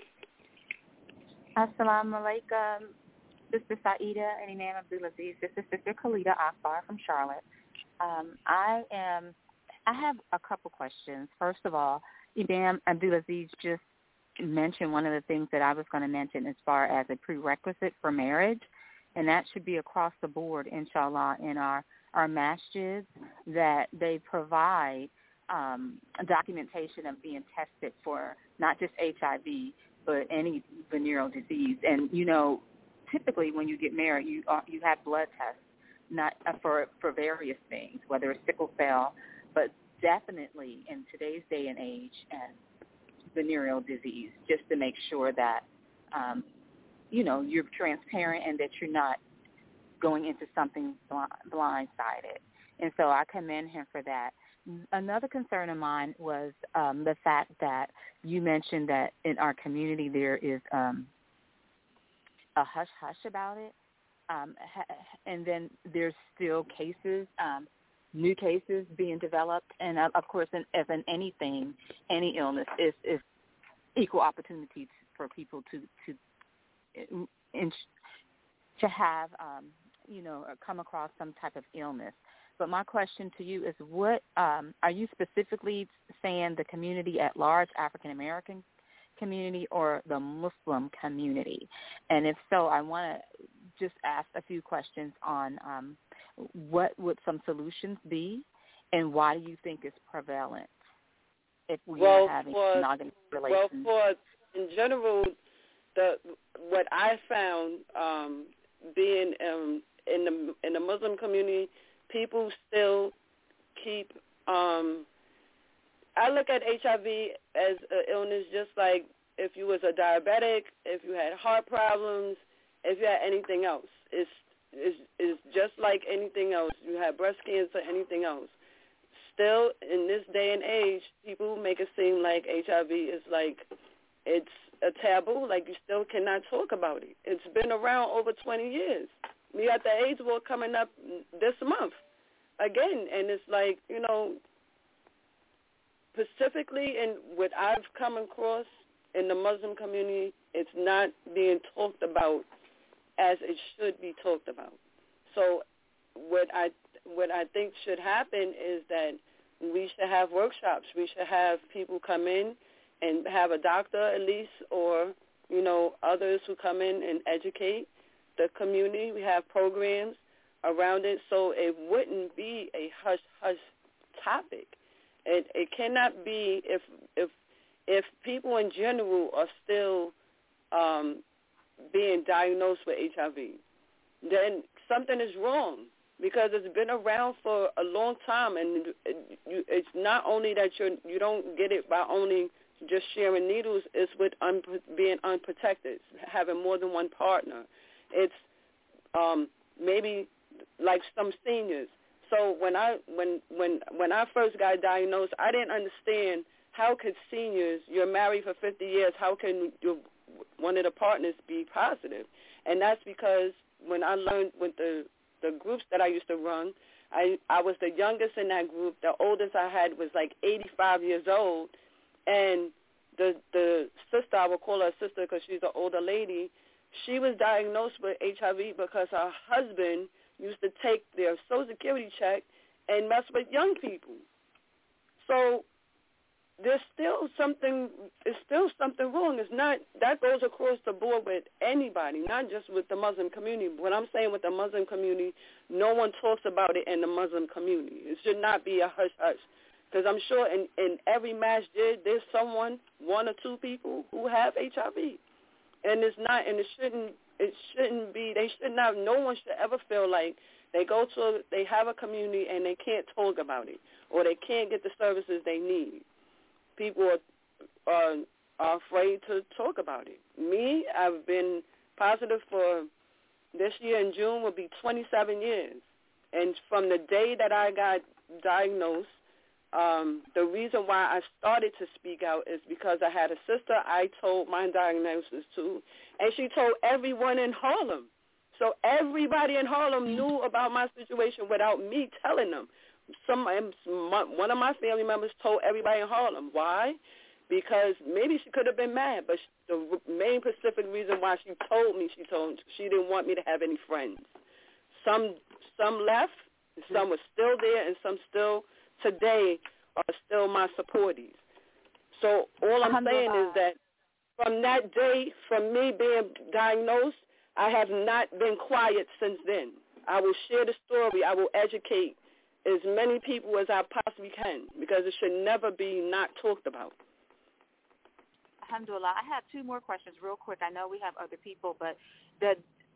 Assalamu alaikum, Sister Saida and Imam Abdulaziz. This is Sister Khalida Akbar from Charlotte. I have a couple questions. First of all, Imam Abdulaziz just mentioned one of the things that I was going to mention as far as a prerequisite for marriage, and that should be across the board, inshallah, in our masjids, that they provide documentation of being tested for not just HIV, but any venereal disease. And, typically when you get married, you have blood tests, not for various things, whether it's sickle cell, but definitely in today's day and age, and venereal disease, just to make sure that, you're transparent and that you're not going into something blindsided. And so I commend him for that. Another concern of mine was the fact that you mentioned that in our community there is a hush-hush about it. and then there's still cases, new cases being developed, and of course, as in anything, any illness is equal opportunity for people to have, come across some type of illness. But my question to you is, what are you specifically saying, the community at large, African American community, or the Muslim community? And if so, I want to just ask a few questions on what would some solutions be, and why do you think it's prevalent if we are having monogamous relations? Well, in general, what I found being in the Muslim community, people still keep. I look at HIV as an illness just like if you was a diabetic, if you had heart problems, if you had anything else. It's just like anything else. You had breast cancer, anything else. Still, in this day and age, people make it seem like HIV is like it's a taboo, like you still cannot talk about it. It's been around over 20 years. We got the AIDS war coming up this month again, and it's like, specifically in what I've come across in the Muslim community, it's not being talked about as it should be talked about. So what I think should happen is that we should have workshops. We should have people come in and have a doctor at least, or, others who come in and educate the community. We have programs around it so it wouldn't be a hush-hush topic. It cannot be if people in general are still being diagnosed with HIV, then something is wrong, because it's been around for a long time, and it's not only that you don't get it by only just sharing needles. It's with being unprotected, having more than one partner. It's maybe like some seniors. So when I first got diagnosed, I didn't understand how could seniors, you're married for 50 years, how can one of the partners be positive? And that's because when I learned with the groups that I used to run, I was the youngest in that group. The oldest I had was like 85 years old. And the sister, I would call her a sister because she's an older lady, she was diagnosed with HIV because her husband used to take their Social Security check and mess with young people. So it's still something wrong. It's not, that goes across the board with anybody, not just with the Muslim community. What I'm saying with the Muslim community, no one talks about it in the Muslim community. It should not be a hush-hush. Because I'm sure in every masjid there's someone, one or two people who have HIV. And it's not, and it shouldn't be, they should not, no one should ever feel like they have a community and they can't talk about it, or they can't get the services they need. People are afraid to talk about it. Me, I've been positive for this year in June will be 27 years. And from the day that I got diagnosed, the reason why I started to speak out is because I had a sister I told my diagnosis to, and she told everyone in Harlem. So everybody in Harlem knew about my situation without me telling them. One of my family members told everybody in Harlem. Why? Because maybe she could have been mad, but the main specific reason why she told me, she didn't want me to have any friends. Some left, some were still there, and some still today are still my supportees. So all I'm saying is that from that day, from me being diagnosed, I have not been quiet since then. I will share the story. I will educate as many people as I possibly can, because it should never be not talked about. Alhamdulillah. I have two more questions real quick. I know we have other people, but the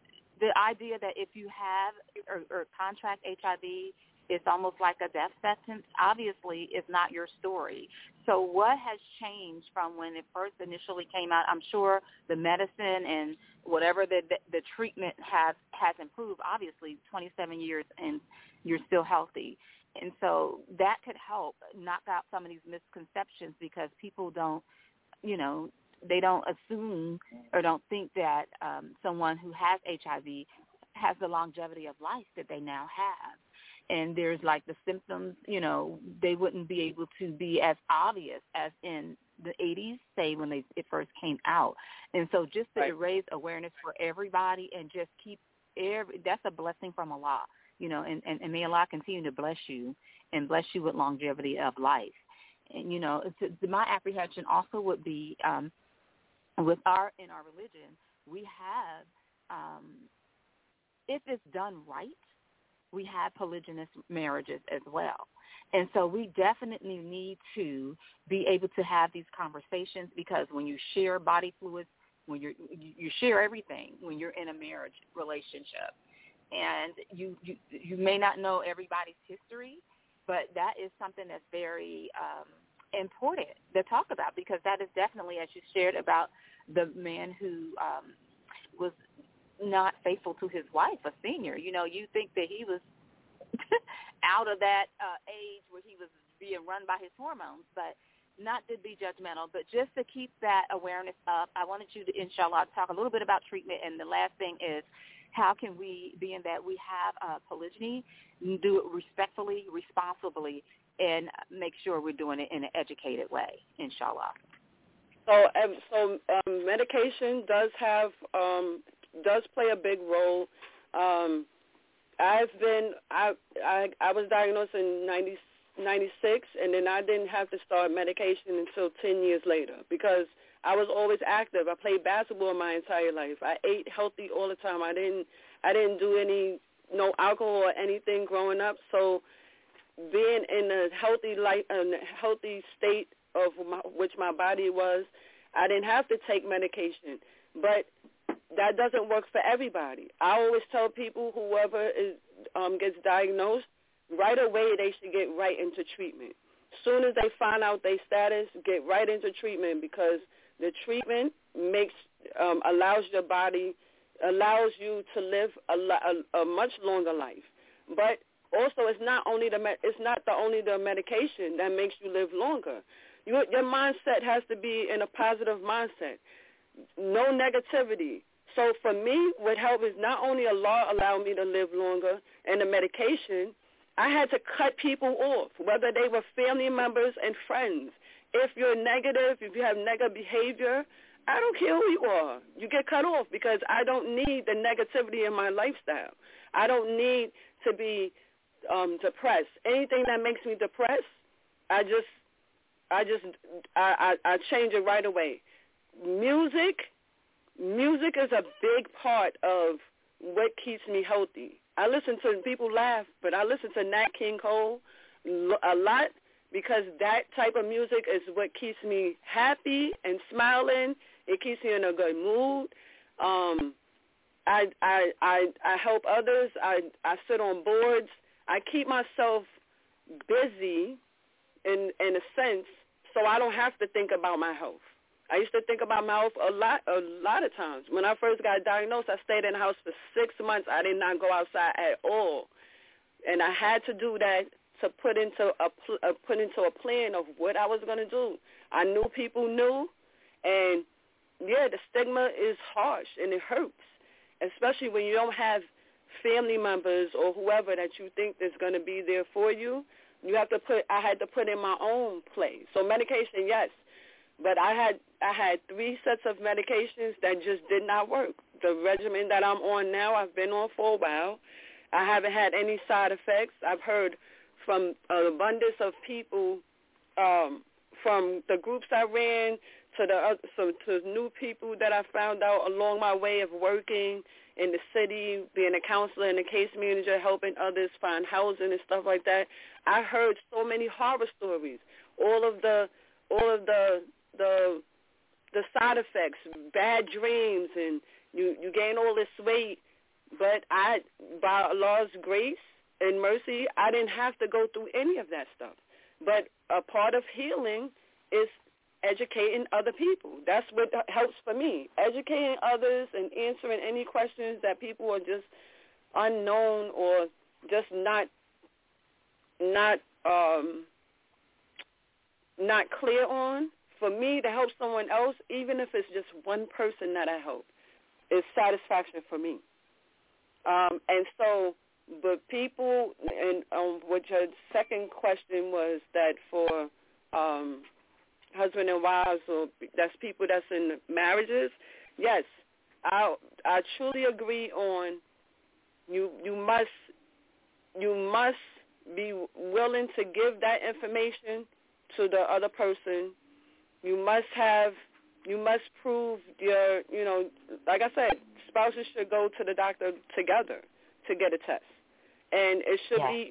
idea that if you have or contract HIV, it's almost like a death sentence, obviously is not your story. So what has changed from when it first initially came out? I'm sure the medicine and whatever the treatment has improved, obviously, 27 years, and you're still healthy. And so that could help knock out some of these misconceptions, because people don't, they don't assume or don't think that someone who has HIV has the longevity of life that they now have. And there's like the symptoms, you know, they wouldn't be able to be as obvious as in the 80s, say, when it first came out. And so just to raise awareness for everybody and just keep that's a blessing from Allah, you know, and may Allah continue to bless you and bless you with longevity of life. And, you know, my apprehension also would be in our religion, we have, if it's done right, we have polygynous marriages as well. And so we definitely need to be able to have these conversations, because when you share body fluids, when you share everything when you're in a marriage relationship, and you may not know everybody's history, but that is something that's very important to talk about, because that is definitely, as you shared about the man who was not faithful to his wife, a senior. You know, you think that he was out of that age where he was being run by his hormones, but not to be judgmental, but just to keep that awareness up. I wanted you to, inshallah, talk a little bit about treatment. And the last thing is, how can we, being that we have polygyny, do it respectfully, responsibly, and make sure we're doing it in an educated way, inshallah. So medication does play a big role. I was diagnosed in 96, and then I didn't have to start medication until 10 years later, because I was always active. I played basketball my entire life. I ate healthy all the time. I didn't do no alcohol or anything growing up. So being in a healthy state of which my body was, I didn't have to take medication. But that doesn't work for everybody. I always tell people, whoever gets diagnosed, right away they should get right into treatment. As soon as they find out their status, get right into treatment, because the treatment allows you to live a much longer life. But also, it's not only the medication that makes you live longer. Your mindset has to be in a positive mindset. No negativity. So for me, what helped is not only Allah allowed me to live longer, and the medication, I had to cut people off, whether they were family members and friends. If you're negative, if you have negative behavior, I don't care who you are. You get cut off, because I don't need the negativity in my lifestyle. I don't need to be depressed. Anything that makes me depressed, I change it right away. Music is a big part of what keeps me healthy. I listen to, people laugh, but I listen to Nat King Cole a lot, because that type of music is what keeps me happy and smiling. It keeps me in a good mood. I help others. I sit on boards. I keep myself busy in a sense, so I don't have to think about my health. I used to think about my health a lot of times. When I first got diagnosed, I stayed in the house for 6 months. I did not go outside at all, and I had to do that to put into a plan of what I was going to do. I knew people knew, and yeah, the stigma is harsh and it hurts, especially when you don't have family members or whoever that you think is going to be there for you. I had to put in my own play. So medication, yes. But I had 3 sets of medications that just did not work. The regimen that I'm on now, I've been on for a while. I haven't had any side effects. I've heard from an abundance of people, from the groups I ran to new people that I found out along my way of working in the city, being a counselor and a case manager, helping others find housing and stuff like that. I heard so many horror stories. All of the side effects, bad dreams, and you gain all this weight. But by Allah's grace and mercy, I didn't have to go through any of that stuff. But a part of healing is educating other people. That's what helps for me. Educating others and answering any questions that people are just unknown or just not clear on. For me to help someone else, even if it's just one person that I help, is satisfaction for me. And so the people, and which your second question was that for husband and wives, or that's people that's in marriages, yes, I truly agree on you must be willing to give that information to the other person. You must prove your, like I said, spouses should go to the doctor together to get a test. And it should be,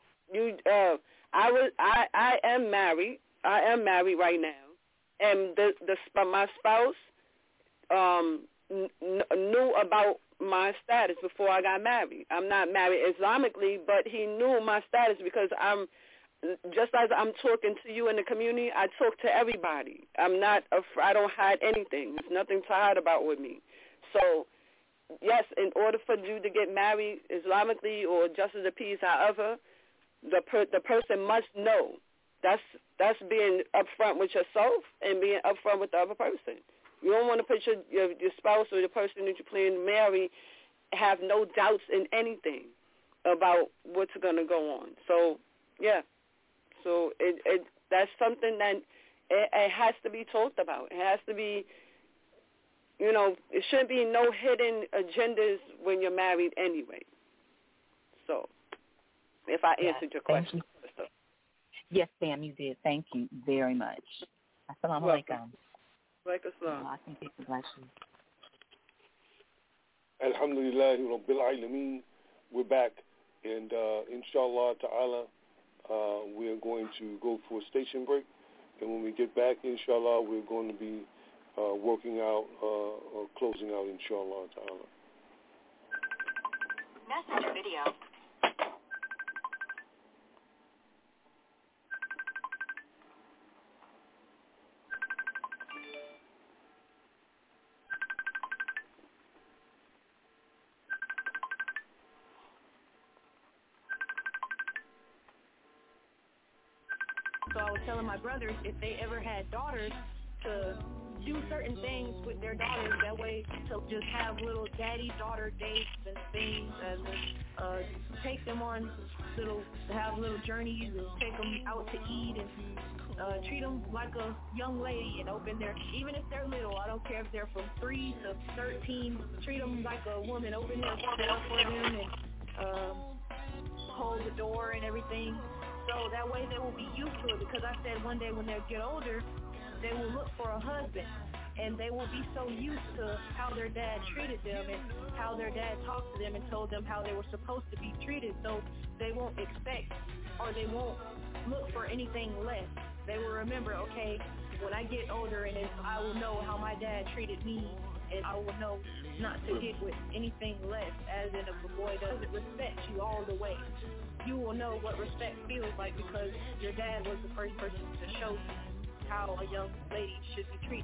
I am married. I am married right now. And my spouse knew about my status before I got married. I'm not married Islamically, but he knew my status because just as I'm talking to you in the community, I talk to everybody. I don't hide anything. There's nothing to hide about with me. So, yes, in order for you to get married Islamically or justice of peace, however, the person must know. That's being upfront with yourself and being upfront with the other person. You don't want to put your spouse or the person that you plan to marry have no doubts in anything about what's going to go on. So, yeah. So that's something that it has to be talked about. It has to be, it shouldn't be no hidden agendas when you're married anyway. So, if I answered your question. Yes, Sam, you did. Thank you very much. Assalamu alaikum. Alhamdulillah Rabbil Alameen. We're back, and inshallah ta'ala, we're going to go for a station break, and when we get back, inshallah, we're going to be working out or closing out, inshallah ta'ala. Message video. So I was telling my brothers if they ever had daughters to do certain things with their daughters, that way to just have little daddy-daughter dates and things, and take them on have little journeys and take them out to eat and treat them like a young lady and open their, even if they're little, I don't care if they're from 3 to 13, treat them like a woman, open their door for them and hold the door and everything. So that way they will be used to it, because I said one day when they get older, they will look for a husband, and they will be so used to how their dad treated them and how their dad talked to them and told them how they were supposed to be treated, so they won't expect or they won't look for anything less. They will remember, okay, when I get older, and I will know how my dad treated me, and I will know not to get with anything less, as in if a boy doesn't respect you all the way. You will know what respect feels like, because your dad was the first person to show you how a young lady should be treated.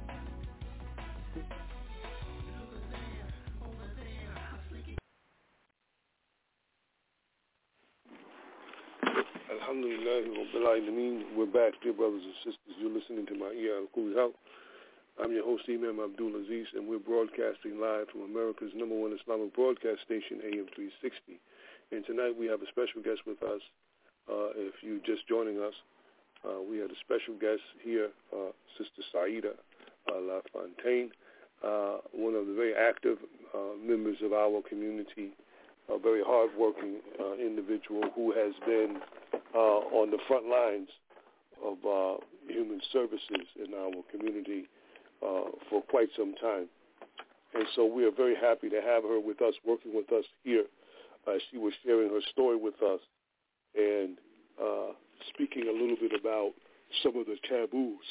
Alhamdulillah Rabbil Alameen. We're back, dear brothers and sisters. You're listening to my Al-Qul Help. I'm your host, Imam Abdul Aziz, and we're broadcasting live from America's #1 Islamic broadcast station, AM 360. And tonight we have a special guest with us. If you're just joining us, we had a special guest here, Sister Saida LaFontaine, one of the very active members of our community, a very hard-working individual who has been on the front lines of human services in our community for quite some time. And so we are very happy to have her with us, working with us here. She was sharing her story with us and speaking a little bit about some of the taboos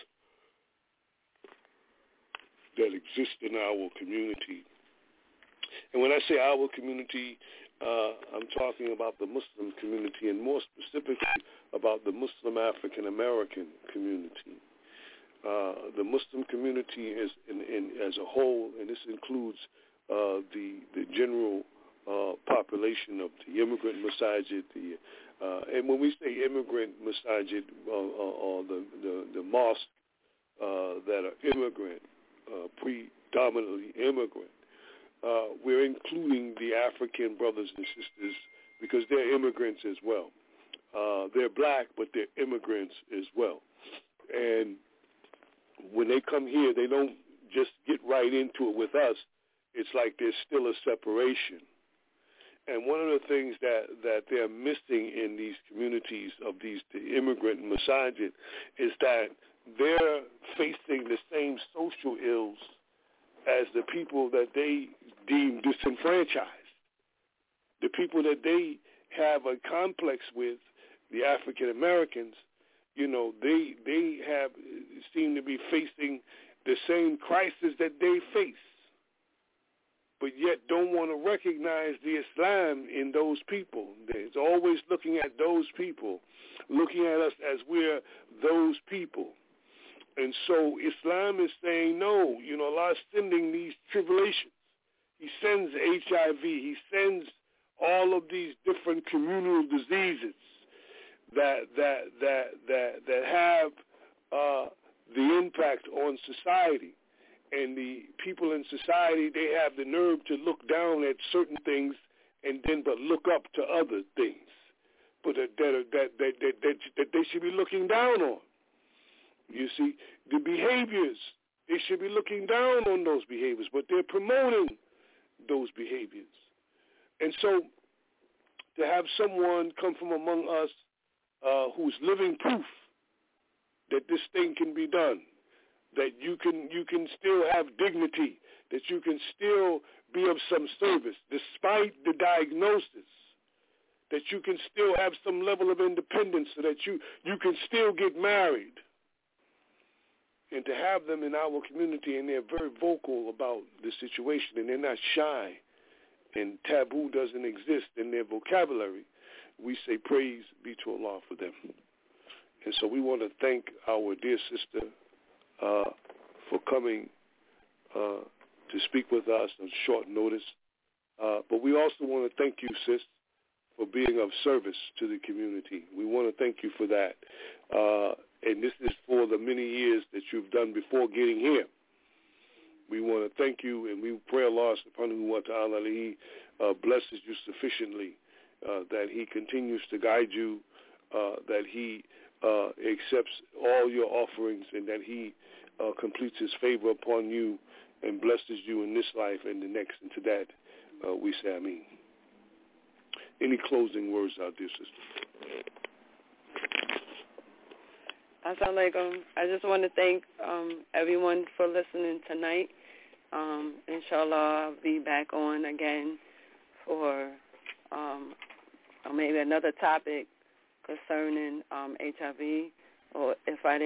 that exist in our community. And when I say our community, I'm talking about the Muslim community, and more specifically about the Muslim African American community. The Muslim community is as a whole, and this includes the general population of the immigrant masajid, and when we say immigrant masajid, or the mosques that are immigrant, predominantly immigrant, we're including the African brothers and sisters because they're immigrants as well. They're black, but they're immigrants as well. And when they come here, they don't just get right into it with us. It's like there's still a separation. And one of the things that they're missing in these communities of the immigrant and Masajid is that they're facing the same social ills as the people that they deem disenfranchised. The people that they have a complex with, the African Americans, they have seem to be facing the same crisis that they face, but yet don't want to recognize the Islam in those people. It's always looking at those people, looking at us as we're those people. And so Islam is saying, no, Allah's sending these tribulations. He sends HIV. He sends all of these different communal diseases that have the impact on society. And the people in society, they have the nerve to look down at certain things and then but look up to other things, but that they should be looking down on. You see, the behaviors, they should be looking down on those behaviors, but they're promoting those behaviors. And so to have someone come from among us who's living proof that this thing can be done, that you can still have dignity, that you can still be of some service despite the diagnosis, that you can still have some level of independence, so that you can still get married. And to have them in our community, and they're very vocal about the situation, and they're not shy, and taboo doesn't exist in their vocabulary, we say praise be to Allah for them. And so we want to thank our dear sister for coming to speak with us on short notice. But we also want to thank you, sis, for being of service to the community. We want to thank you for that. And this is for the many years that you've done before getting here. We want to thank you, and we pray Allah subhanahu wa ta'ala that He blesses you sufficiently, that He continues to guide you, that He accepts all your offerings, and that He completes His favor upon you and blesses you in this life and the next. And to that, we say Ameen. Any closing words out there, sister? Assalamu alaikum. I just want to thank everyone for listening tonight. Inshallah, I'll be back on again for maybe another topic concerning HIV, or if I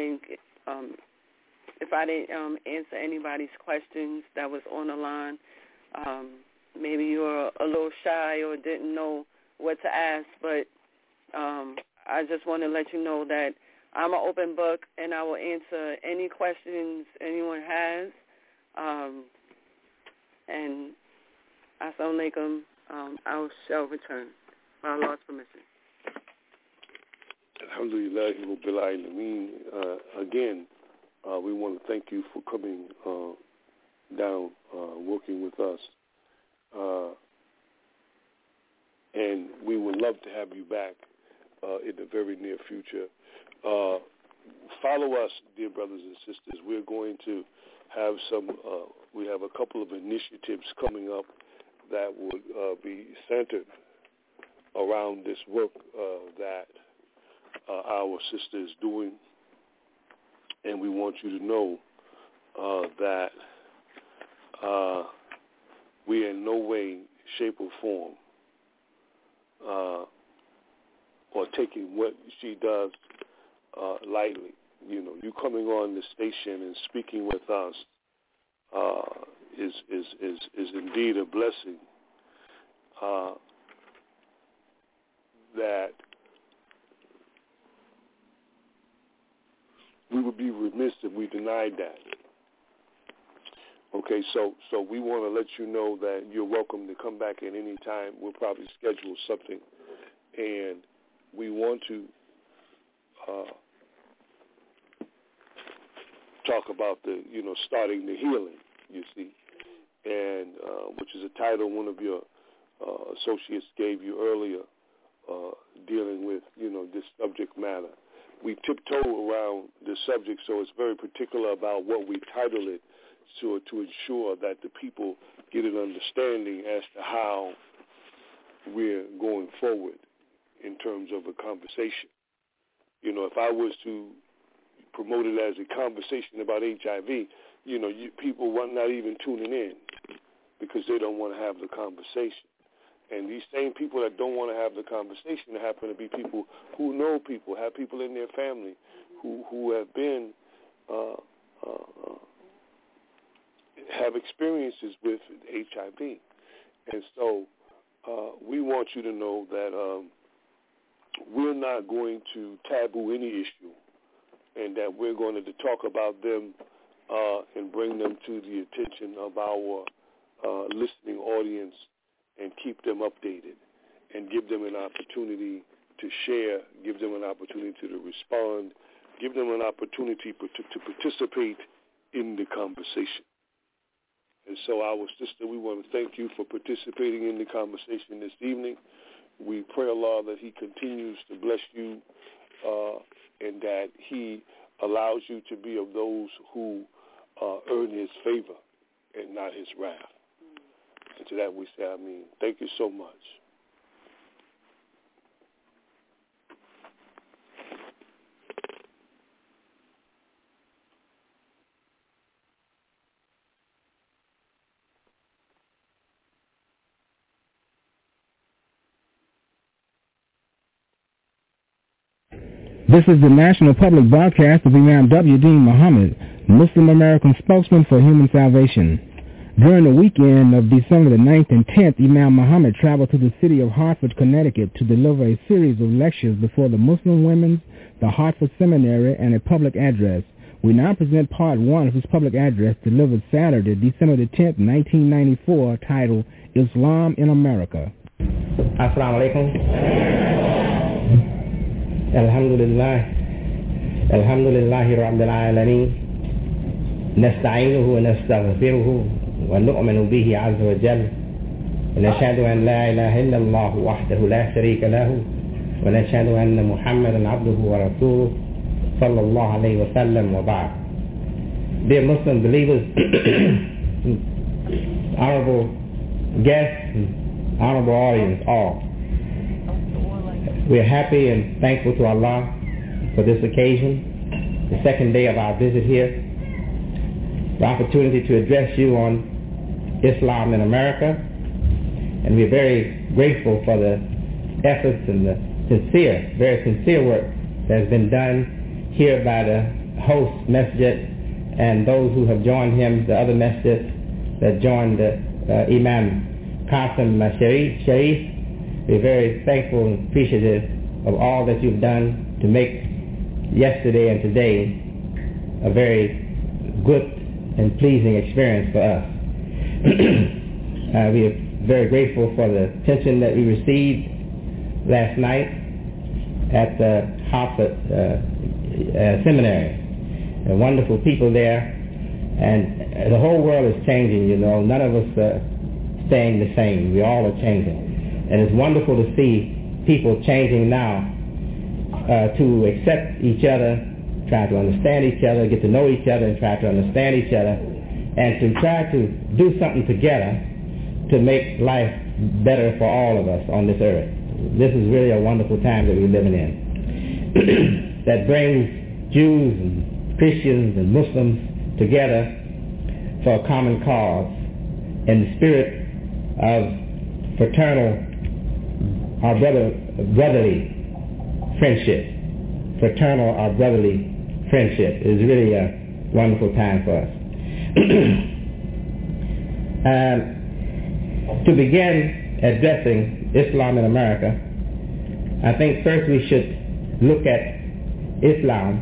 didn't answer anybody's questions that was on the line, maybe you were a little shy or didn't know what to ask, but I just want to let you know that I'm an open book, and I will answer any questions anyone has. And assalamu alaikum, I shall return by Allah's permission. Alhamdulillah, Rabbil Alameen. Again, we want to thank you for coming down, working with us. And we would love to have you back in the very near future. Follow us, dear brothers and sisters. We're going to have we have a couple of initiatives coming up that would be centered around this work that our sister is doing. And we want you to know that we in no way, shape, or form or taking what she does lightly. You coming on the station and speaking with us is indeed a blessing that we would be remiss if we denied that. Okay, so we want to let you know that you're welcome to come back at any time. We'll probably schedule something, and we want to talk about the, starting the healing, you see. and which is a title one of your associates gave you earlier, dealing with, this subject matter. We tiptoe around the subject, so it's very particular about what we title it, to ensure that the people get an understanding as to how we're going forward in terms of a conversation. If I was to promote it as a conversation about HIV, people were not even tuning in because they don't want to have the conversation. And these same people that don't want to have the conversation happen to be people who know people, have people in their family who have been, have experiences with HIV. And so we want you to know that we're not going to taboo any issue, and that we're going to talk about them and bring them to the attention of our listening audience and keep them updated and give them an opportunity to share, give them an opportunity to respond, give them an opportunity to participate in the conversation. And so our sister, we want to thank you for participating in the conversation this evening. We pray, Allah, that he continues to bless you and that he allows you to be of those who earn his favor and not his wrath. And to that we say, Ameen. Thank you so much. This is the National Public Broadcast of Imam W. Deen Muhammad, Muslim American spokesman for human salvation. During the weekend of December the 9th and 10th, Imam Muhammad traveled to the city of Hartford, Connecticut to deliver a series of lectures before the Muslim Women's, the Hartford Seminary, and a public address. We now present part one of his public address delivered Saturday, December the 10th, 1994, titled Islam in America. Assalamu alaikum. Alhamdulillah. Alhamdulillahi Rabbil Alameen. نستعينه ونستغفره ونؤمن به عز وجل ونشهد أن لا إله إلا الله وحده لا شريك له ونشهد أن محمدا عبده ورسوله صلى الله عليه وسلم وبعد. Dear Muslim believers, honorable guests, honorable audience, all, we are happy and thankful to Allah for this occasion, the second day of our visit here, the opportunity to address you on Islam in America, and we're very grateful for the efforts and the very sincere work that has been done here by the host masjid and those who have joined him, the other masjids that joined Imam Qasim Sharif. We're very thankful and appreciative of all that you've done to make yesterday and today a very good and pleasing experience for us. We are very grateful for the attention that we received last night at the Hartford Seminary. There are wonderful people there, and the whole world is changing, None of us are staying the same. We all are changing. And it's wonderful to see people changing now to accept each other, try to understand each other, get to know each other, and try to understand each other, and to try to do something together to make life better for all of us on this earth. This is really a wonderful time that we're living in that brings Jews and Christians and Muslims together for a common cause in the spirit of fraternal, our brotherly friendship. Fraternal, our brotherly friendship is really a wonderful time for us. To begin addressing Islam in America, I think first we should look at Islam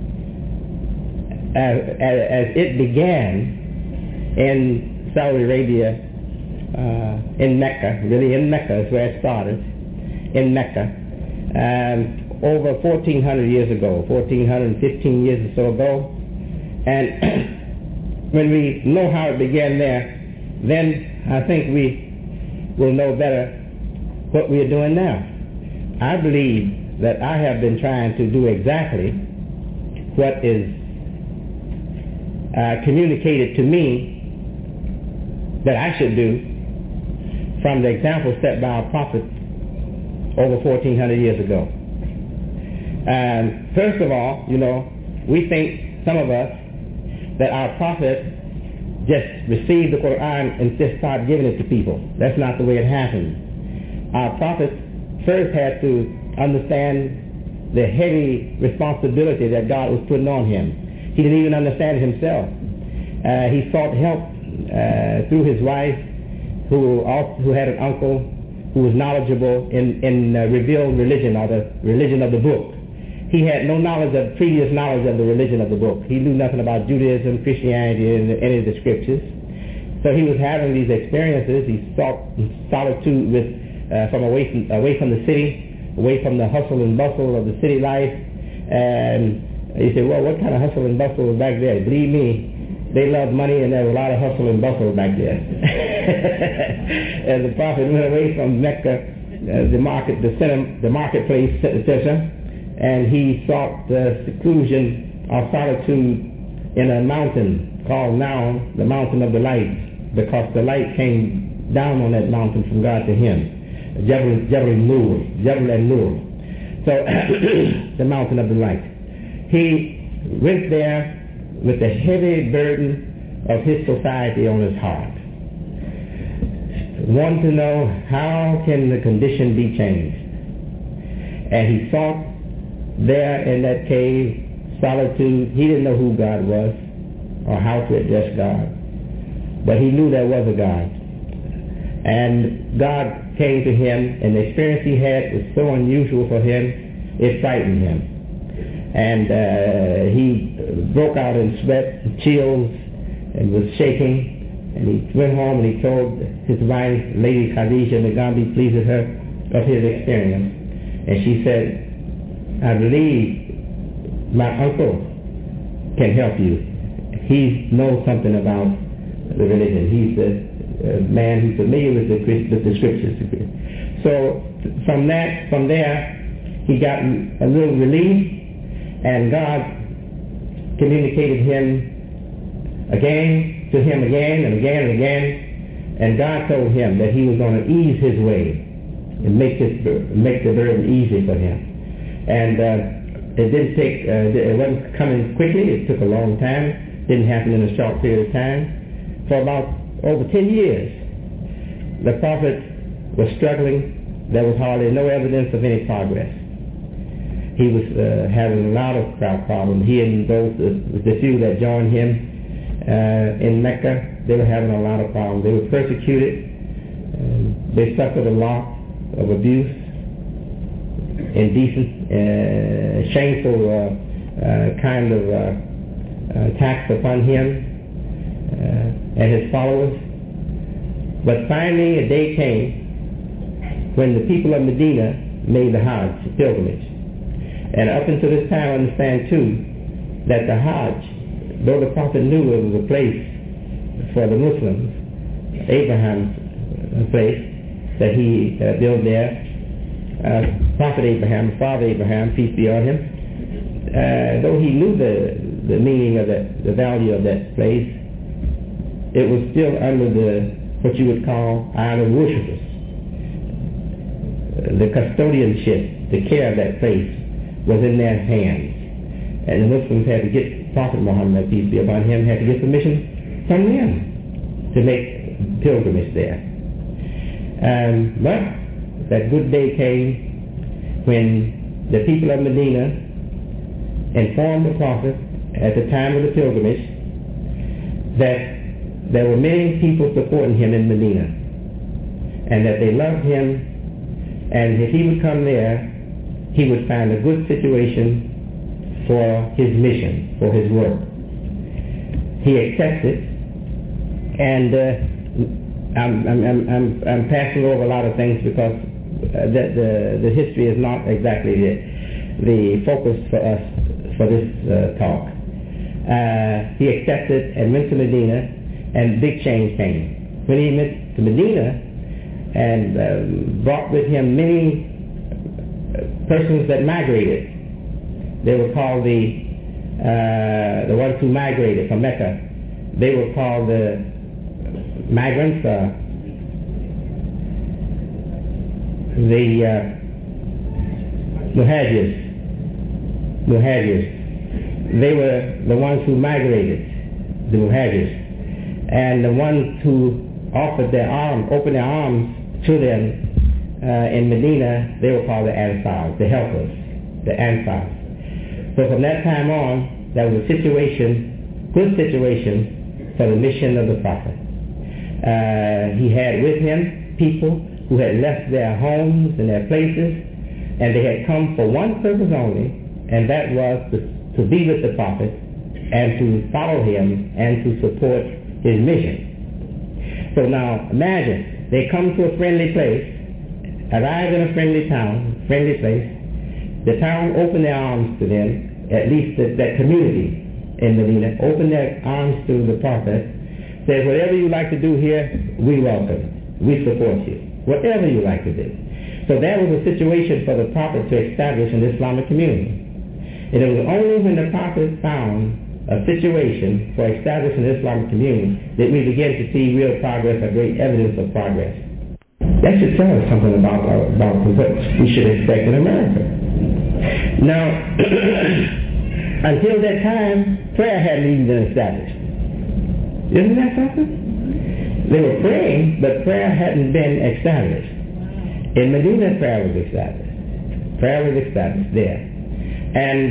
as it began in Saudi Arabia, in Mecca. Really in Mecca is where it started, in Mecca. Over 1,400 years ago, 1,415 years or so ago. And when we know how it began there, then I think we will know better what we are doing now. I believe that I have been trying to do exactly what is communicated to me that I should do from the example set by our prophet over 1,400 years ago. First of all, we think, some of us, that our prophet just received the Quran and just started giving it to people. That's not the way it happened. Our prophet first had to understand the heavy responsibility that God was putting on him. He didn't even understand it himself. He sought help through his wife, who had an uncle who was knowledgeable in revealed religion, or the religion of the book. He had no previous knowledge of the religion of the book. He knew nothing about Judaism, Christianity, and any of the scriptures. So he was having these experiences. He sought solitude from away from the city, away from the hustle and bustle of the city life. And he said, well, what kind of hustle and bustle was back there? Believe me, they loved money, and there was a lot of hustle and bustle back there. As the prophet went away from Mecca, the marketplace center, and he sought seclusion or solitude in a mountain called now the Mountain of the Light, because the light came down on that mountain from God to him. Jabal al-Nur. So the Mountain of the Light. He went there with the heavy burden of his society on his heart. Want to know how can the condition be changed. And he sought there in that cave solitude. He didn't know who God was or how to address God, but he knew there was a God. And God came to him, and the experience he had was so unusual for him, it frightened him. And he broke out in sweat and chills and was shaking. And he went home and he told his wife, Lady Khadijah, may God be pleased with her, of his experience. And she said, I believe my uncle can help you. He knows something about the religion. He's a man who's familiar with the scriptures. So from there, he got a little relief, and God communicated to him again and again and again, and God told him that he was going to ease his way and make the burden easy for him. And it didn't take, it wasn't coming quickly. It took a long time. Didn't happen in a short period of time. For about over 10 years, the prophet was struggling. There was hardly no evidence of any progress. He was having a lot of crowd problems. He and the few that joined him in Mecca, they were having a lot of problems. They were persecuted. They suffered a lot of abuse, indecent, shameful kind of attacks upon him and his followers. But finally a day came when the people of Medina made the Hajj, pilgrimage. And up until this time, I understand too, that the Hajj, though the Prophet knew it was a place for the Muslims, Abraham's place that he built there, Prophet Abraham, Father Abraham, peace be on him, though he knew the meaning of the value of that place, it was still under what you would call idol worshippers. The custodianship, the care of that place was in their hands. And the Muslims had to get, Prophet Muhammad, peace be upon him, had to get permission from them to make pilgrimage there. But that good day came when the people of Medina informed the Prophet at the time of the pilgrimage that there were many people supporting him in Medina, and that they loved him, and if he would come there, he would find a good situation for his mission, for his work. He accepted, and I'm passing over a lot of things because the history is not exactly the focus for us for this talk. He accepted and went to Medina, and big change came. when he went to Medina and brought with him many persons that migrated. They were called the ones who migrated from Mecca. They were called the migrants, the muhajirs. They were the ones who migrated, the muhajirs, and the ones who offered their arms, opened their arms to them in Medina. They were called the Ansars, the helpers, the Ansars. So from that time on, that was a situation, good situation for the mission of the Prophet. He had with him people who had left their homes and their places, and they had come for one purpose only, and that was to be with the Prophet and to follow him and to support his mission. So now imagine, they come to a friendly place, arrive in a friendly town, friendly place. The town opened their arms to them, at least that community in Medina, opened their arms to the Prophet, said, whatever you like to do here, we welcome, we support you, whatever you like to do. So that was a situation for the Prophet to establish an Islamic community. And it was only when the Prophet found a situation for establishing an Islamic community that we began to see real progress or great evidence of progress. That should tell us something about what we should expect in America. Now, until that time, prayer hadn't even been established. Isn't that something? They were praying, but prayer hadn't been established. In Medina, prayer was established. Prayer was established there. And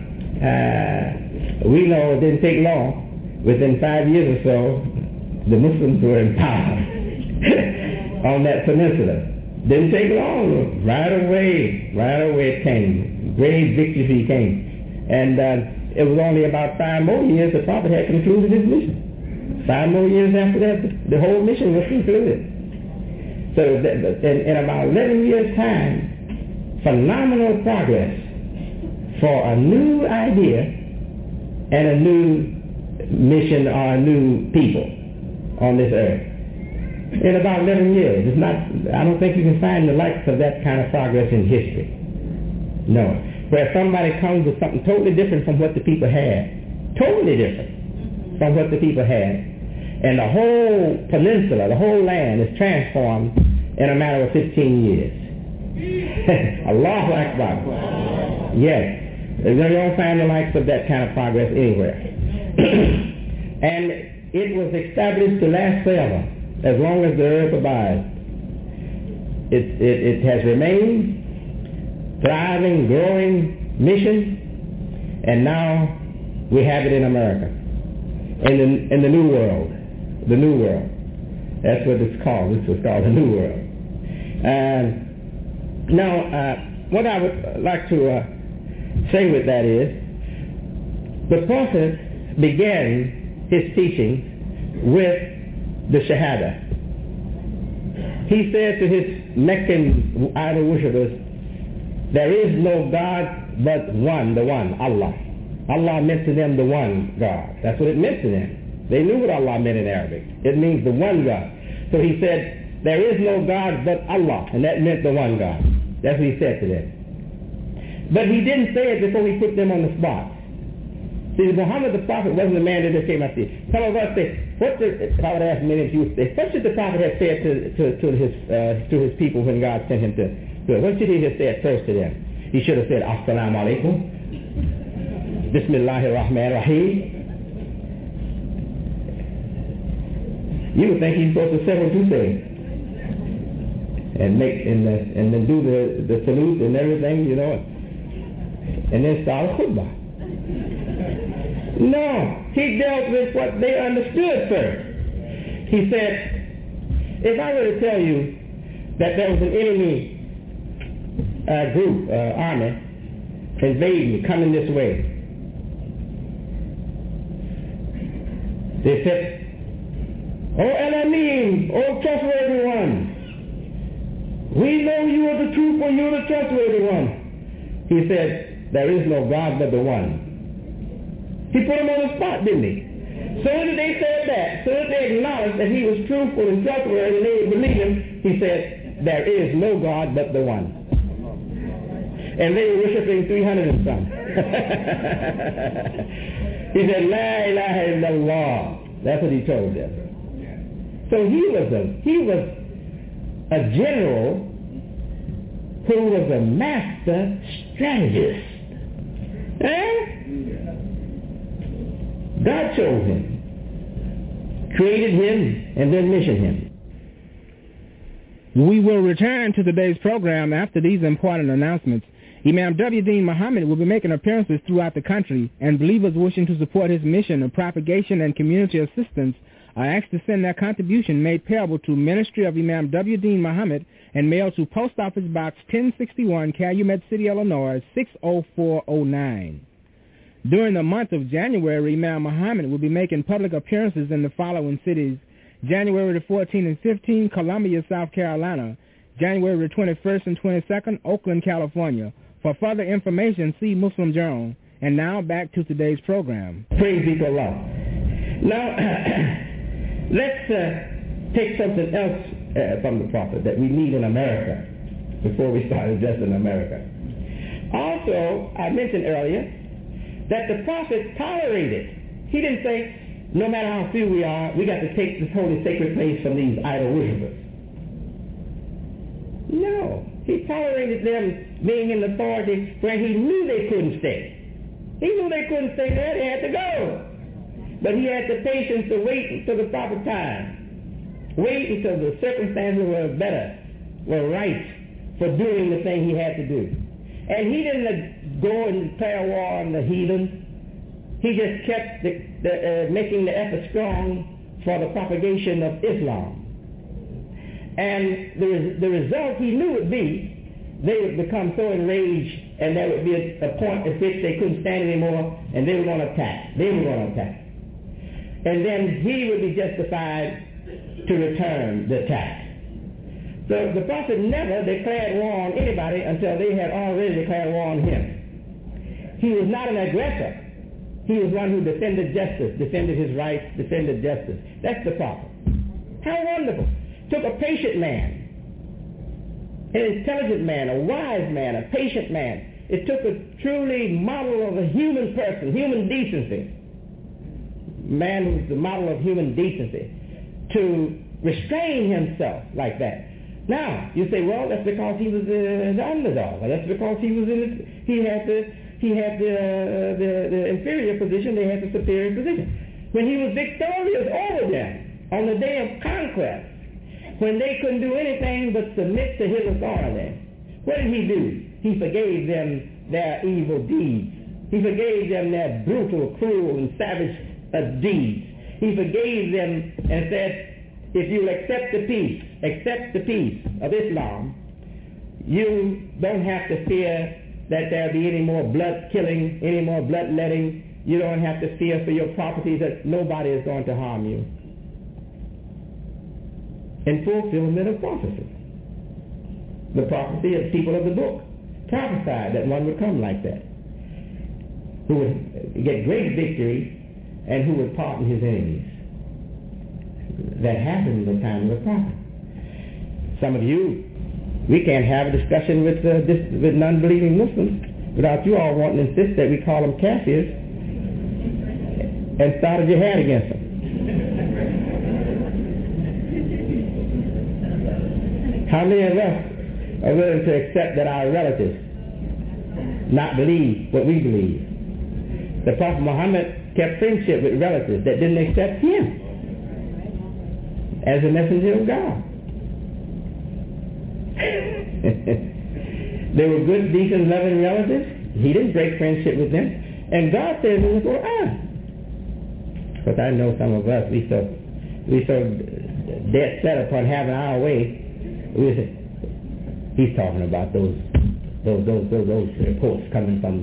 we know it didn't take long. Within 5 years or so, the Muslims were in power on that peninsula. Didn't take long. Right away it came. Great victory came. And it was only about 5 more years the Prophet had concluded his mission. 5 more years after that, the whole mission was concluded. So in about 11 years' time, phenomenal progress for a new idea and a new mission or a new people on this earth. In about 11 years. It's not, I don't think you can find the likes of that kind of progress in history. No. Where somebody comes with something totally different from what the people had. Totally different from what the people had. And the whole peninsula, the whole land is transformed in a matter of 15 years. Allahu Akbar. Yes. You don't find the likes of that kind of progress anywhere. And it was established to last forever, as long as the earth abides. It has remained thriving, growing mission, and now we have it in America, in the New World. The New World. That's what it's called. This was called the New World. Now, what I would like to say with that is, the Prophet began his teaching with the Shahada. He said to his Meccan idol worshippers, there is no God but one, the one, Allah. Allah meant to them the one God. That's what it meant to them. They knew what Allah meant in Arabic. It means the one God. So he said, there is no God but Allah, and that meant the one God. That's what he said to them. But he didn't say it before he put them on the spot. See, Muhammad the Prophet wasn't the man that just came out there. Some of us say, if I would ask many of you, what should the Prophet have said to his people when God sent him to it? What should he have said first to them? He should have said, Assalamu alaikum, Bismillahir Rahmanir Rahim. You would think he's supposed to say what you say, and then do the salute and everything, you know, and then start a khutbah. No, he dealt with what they understood first. He said, if I were to tell you that there was an enemy group, army, invading, coming this way, they said, "O Elamim, O trustworthy one, we know you are the truthful, you are the trustworthy one." He said, there is no God but the one. He put him on the spot, didn't he? Soon as they said that, soon as they acknowledged that he was truthful and trustworthy and they would believe him, he said, there is no God but the one. And they were worshiping 300 and some. He said, La ilaha illallah. That's what he told them. So he was a general who was a master strategist. God chose him, created him, and then missioned him. We will return to today's program after these important announcements. Imam W. Deen Muhammad will be making appearances throughout the country, and believers wishing to support his mission of propagation and community assistance are asked to send their contribution made payable to Ministry of Imam W. Deen Muhammad and mailed to Post Office Box 1061, Calumet City, Illinois, 60409. During the month of January, Imam Muhammad will be making public appearances in the following cities: January the 14th and 15th, Columbia, South Carolina; January the 21st and 22nd, Oakland, California. For further information, see Muslim Journal. And now back to today's program. Praise be to Allah. Now, let's take something else from the Prophet that we need in America before we start addressing America. Also, I mentioned earlier that the Prophet tolerated. He didn't say, no matter how few we are, we got to take this holy sacred place from these idol worshippers. No, he tolerated them being in authority where he knew they couldn't stay. He knew they couldn't stay there, they had to go. But he had the patience to wait until the proper time. Wait until the circumstances were better, were right for doing the thing he had to do. And he didn't go and declare war on the heathens. He just kept making the effort strong for the propagation of Islam. And the result he knew would be they would become so enraged, and there would be a point at which they couldn't stand anymore, and they were going to attack. And then he would be justified to return the attack. So the Prophet never declared war on anybody until they had already declared war on him. He was not an aggressor. He was one who defended justice, defended his rights, defended justice. That's the Prophet. How wonderful. Took a patient man, an intelligent man, a wise man, a patient man. It took a truly model of a human person, human decency. Man who was the model of human decency to restrain himself like that. Now, you say, well, that's because he was the underdog, or that's because he had the inferior position, they had the superior position. When he was victorious over them on the day of conquest, when they couldn't do anything but submit to his authority, what did he do? He forgave them their evil deeds. He forgave them their brutal, cruel, and savage deeds. He forgave them and said, if you accept the peace of Islam, you don't have to fear that there'll be any more blood killing, any more bloodletting. You don't have to fear for your properties, that nobody is going to harm you. In fulfillment of prophecy. The prophecy of people of the book prophesied that one would come like that, who would get great victory and who would pardon his enemies. That happened in the time of the prophet. Some of you, we can't have a discussion with non-believing Muslims without you all wanting to insist that we call them Kafirs and start a jihad against them. How many of us are willing to accept that our relatives not believe what we believe? The Prophet Muhammad kept friendship with relatives that didn't accept him as a messenger of God. They were good, decent, loving relatives. He didn't break friendship with them. And God says in the Quran, because I know some of us, we so dead set upon having our way. He's talking about those reports coming from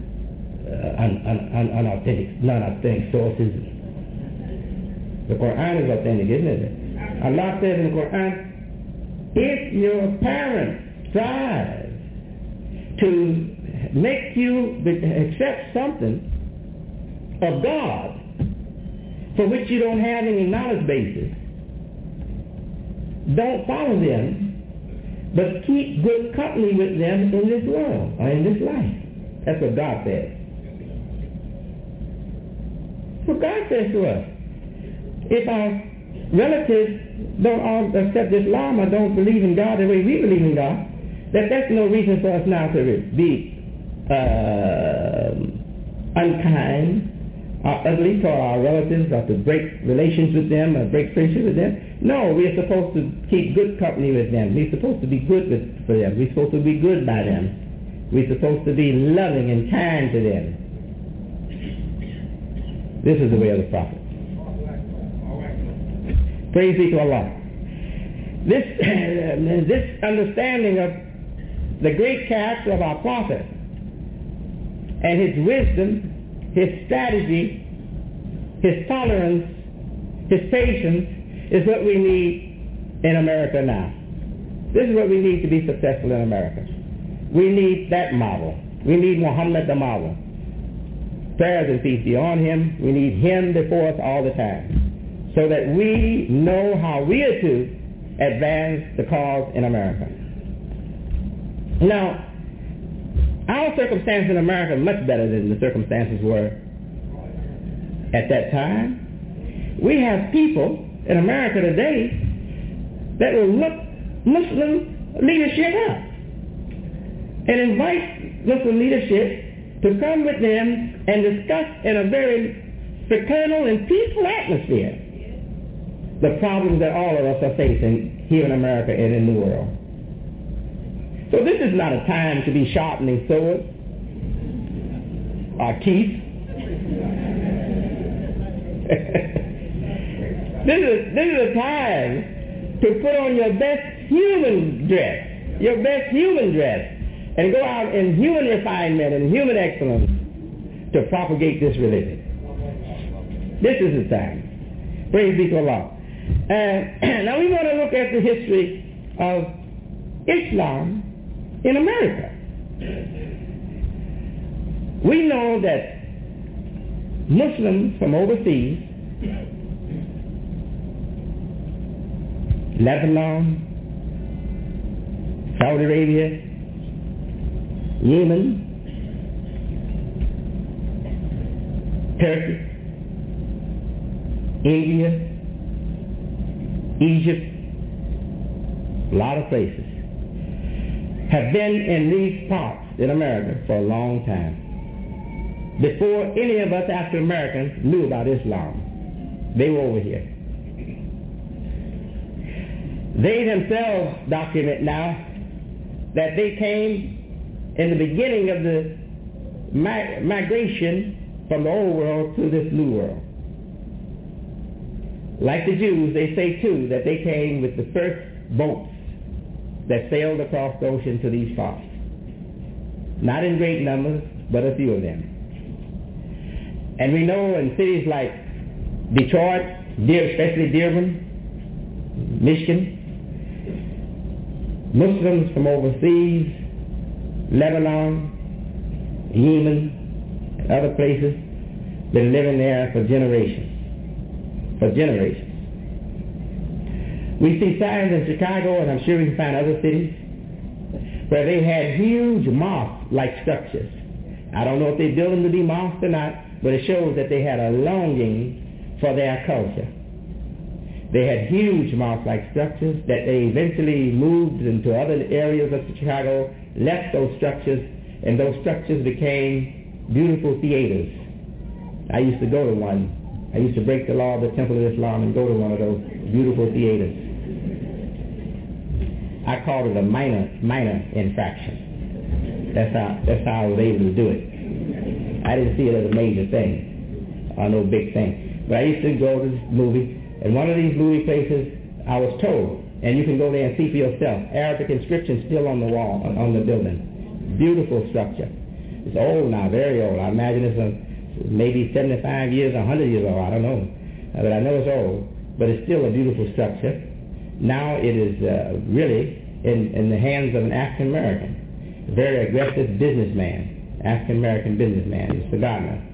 non-authentic sources. The Quran is authentic, isn't it? Allah says in the Quran, if your parent tries to make you accept something of God for which you don't have any knowledge bases. Don't follow them, but keep good company with them in this world or in this life. That's what God says. What God says to us. If our relatives don't all accept Islam or don't believe in God the way we believe in God, that's no reason for us now to be unkind or ugly to our relatives or to break relations with them or break friendship with them. No, we are supposed to keep good company with them. We're supposed to be good for them. We're supposed to be good by them. We're supposed to be loving and kind to them. This is the way of the prophet. Praise be to Allah. This understanding of the great character of our prophet and his wisdom, his strategy, his tolerance, his patience is what we need in America now. This is what we need to be successful in America. We need that model. We need Muhammad the model. Prayers and peace be on him. We need him before us all the time so that we know how we are to advance the cause in America. Now, our circumstances in America are much better than the circumstances were at that time. We have people in America today that will look Muslim leadership up and invite Muslim leadership to come with them and discuss in a very fraternal and peaceful atmosphere the problems that all of us are facing here in America and in the world. So this is not a time to be sharpening swords or teeth. This is a time to put on your best human dress, and go out in human refinement and human excellence to propagate this religion. This is the time. Praise be to Allah. Now we want to look at the history of Islam in America. We know that Muslims from overseas, Lebanon, Saudi Arabia, Yemen, Turkey, India, Egypt, a lot of places, have been in these parts in America for a long time. Before any of us African Americans knew about Islam, they were over here. They themselves document now that they came in the beginning of the migration from the old world to this new world. Like the Jews, they say too that they came with the first boats that sailed across the ocean to these parts. Not in great numbers, but a few of them. And we know in cities like Detroit, especially Dearborn, Michigan, Muslims from overseas, Lebanon, Yemen, and other places, been living there for generations. We see signs in Chicago, and I'm sure we can find other cities, where they had huge mosque-like structures. I don't know if they built them to be mosques or not, but it shows that they had a longing for their culture. They had huge mosque-like structures that they eventually moved into other areas of Chicago, left those structures, and those structures became beautiful theaters. I used to go to one. I used to break the law of the Temple of Islam and go to one of those beautiful theaters. I called it a minor infraction. That's how I was able to do it. I didn't see it as a major thing or no big thing. But I used to go to this movie, and one of these movie places, I was told, and you can go there and see for yourself, Arabic inscriptions still on the wall, on the building. Beautiful structure. It's old now, very old. I imagine it's maybe 75 years, 100 years old, I don't know. But I know it's old, but it's still a beautiful structure. Now it is really in the hands of an African American, a very aggressive businessman, African American businessman, Mr. Gardner.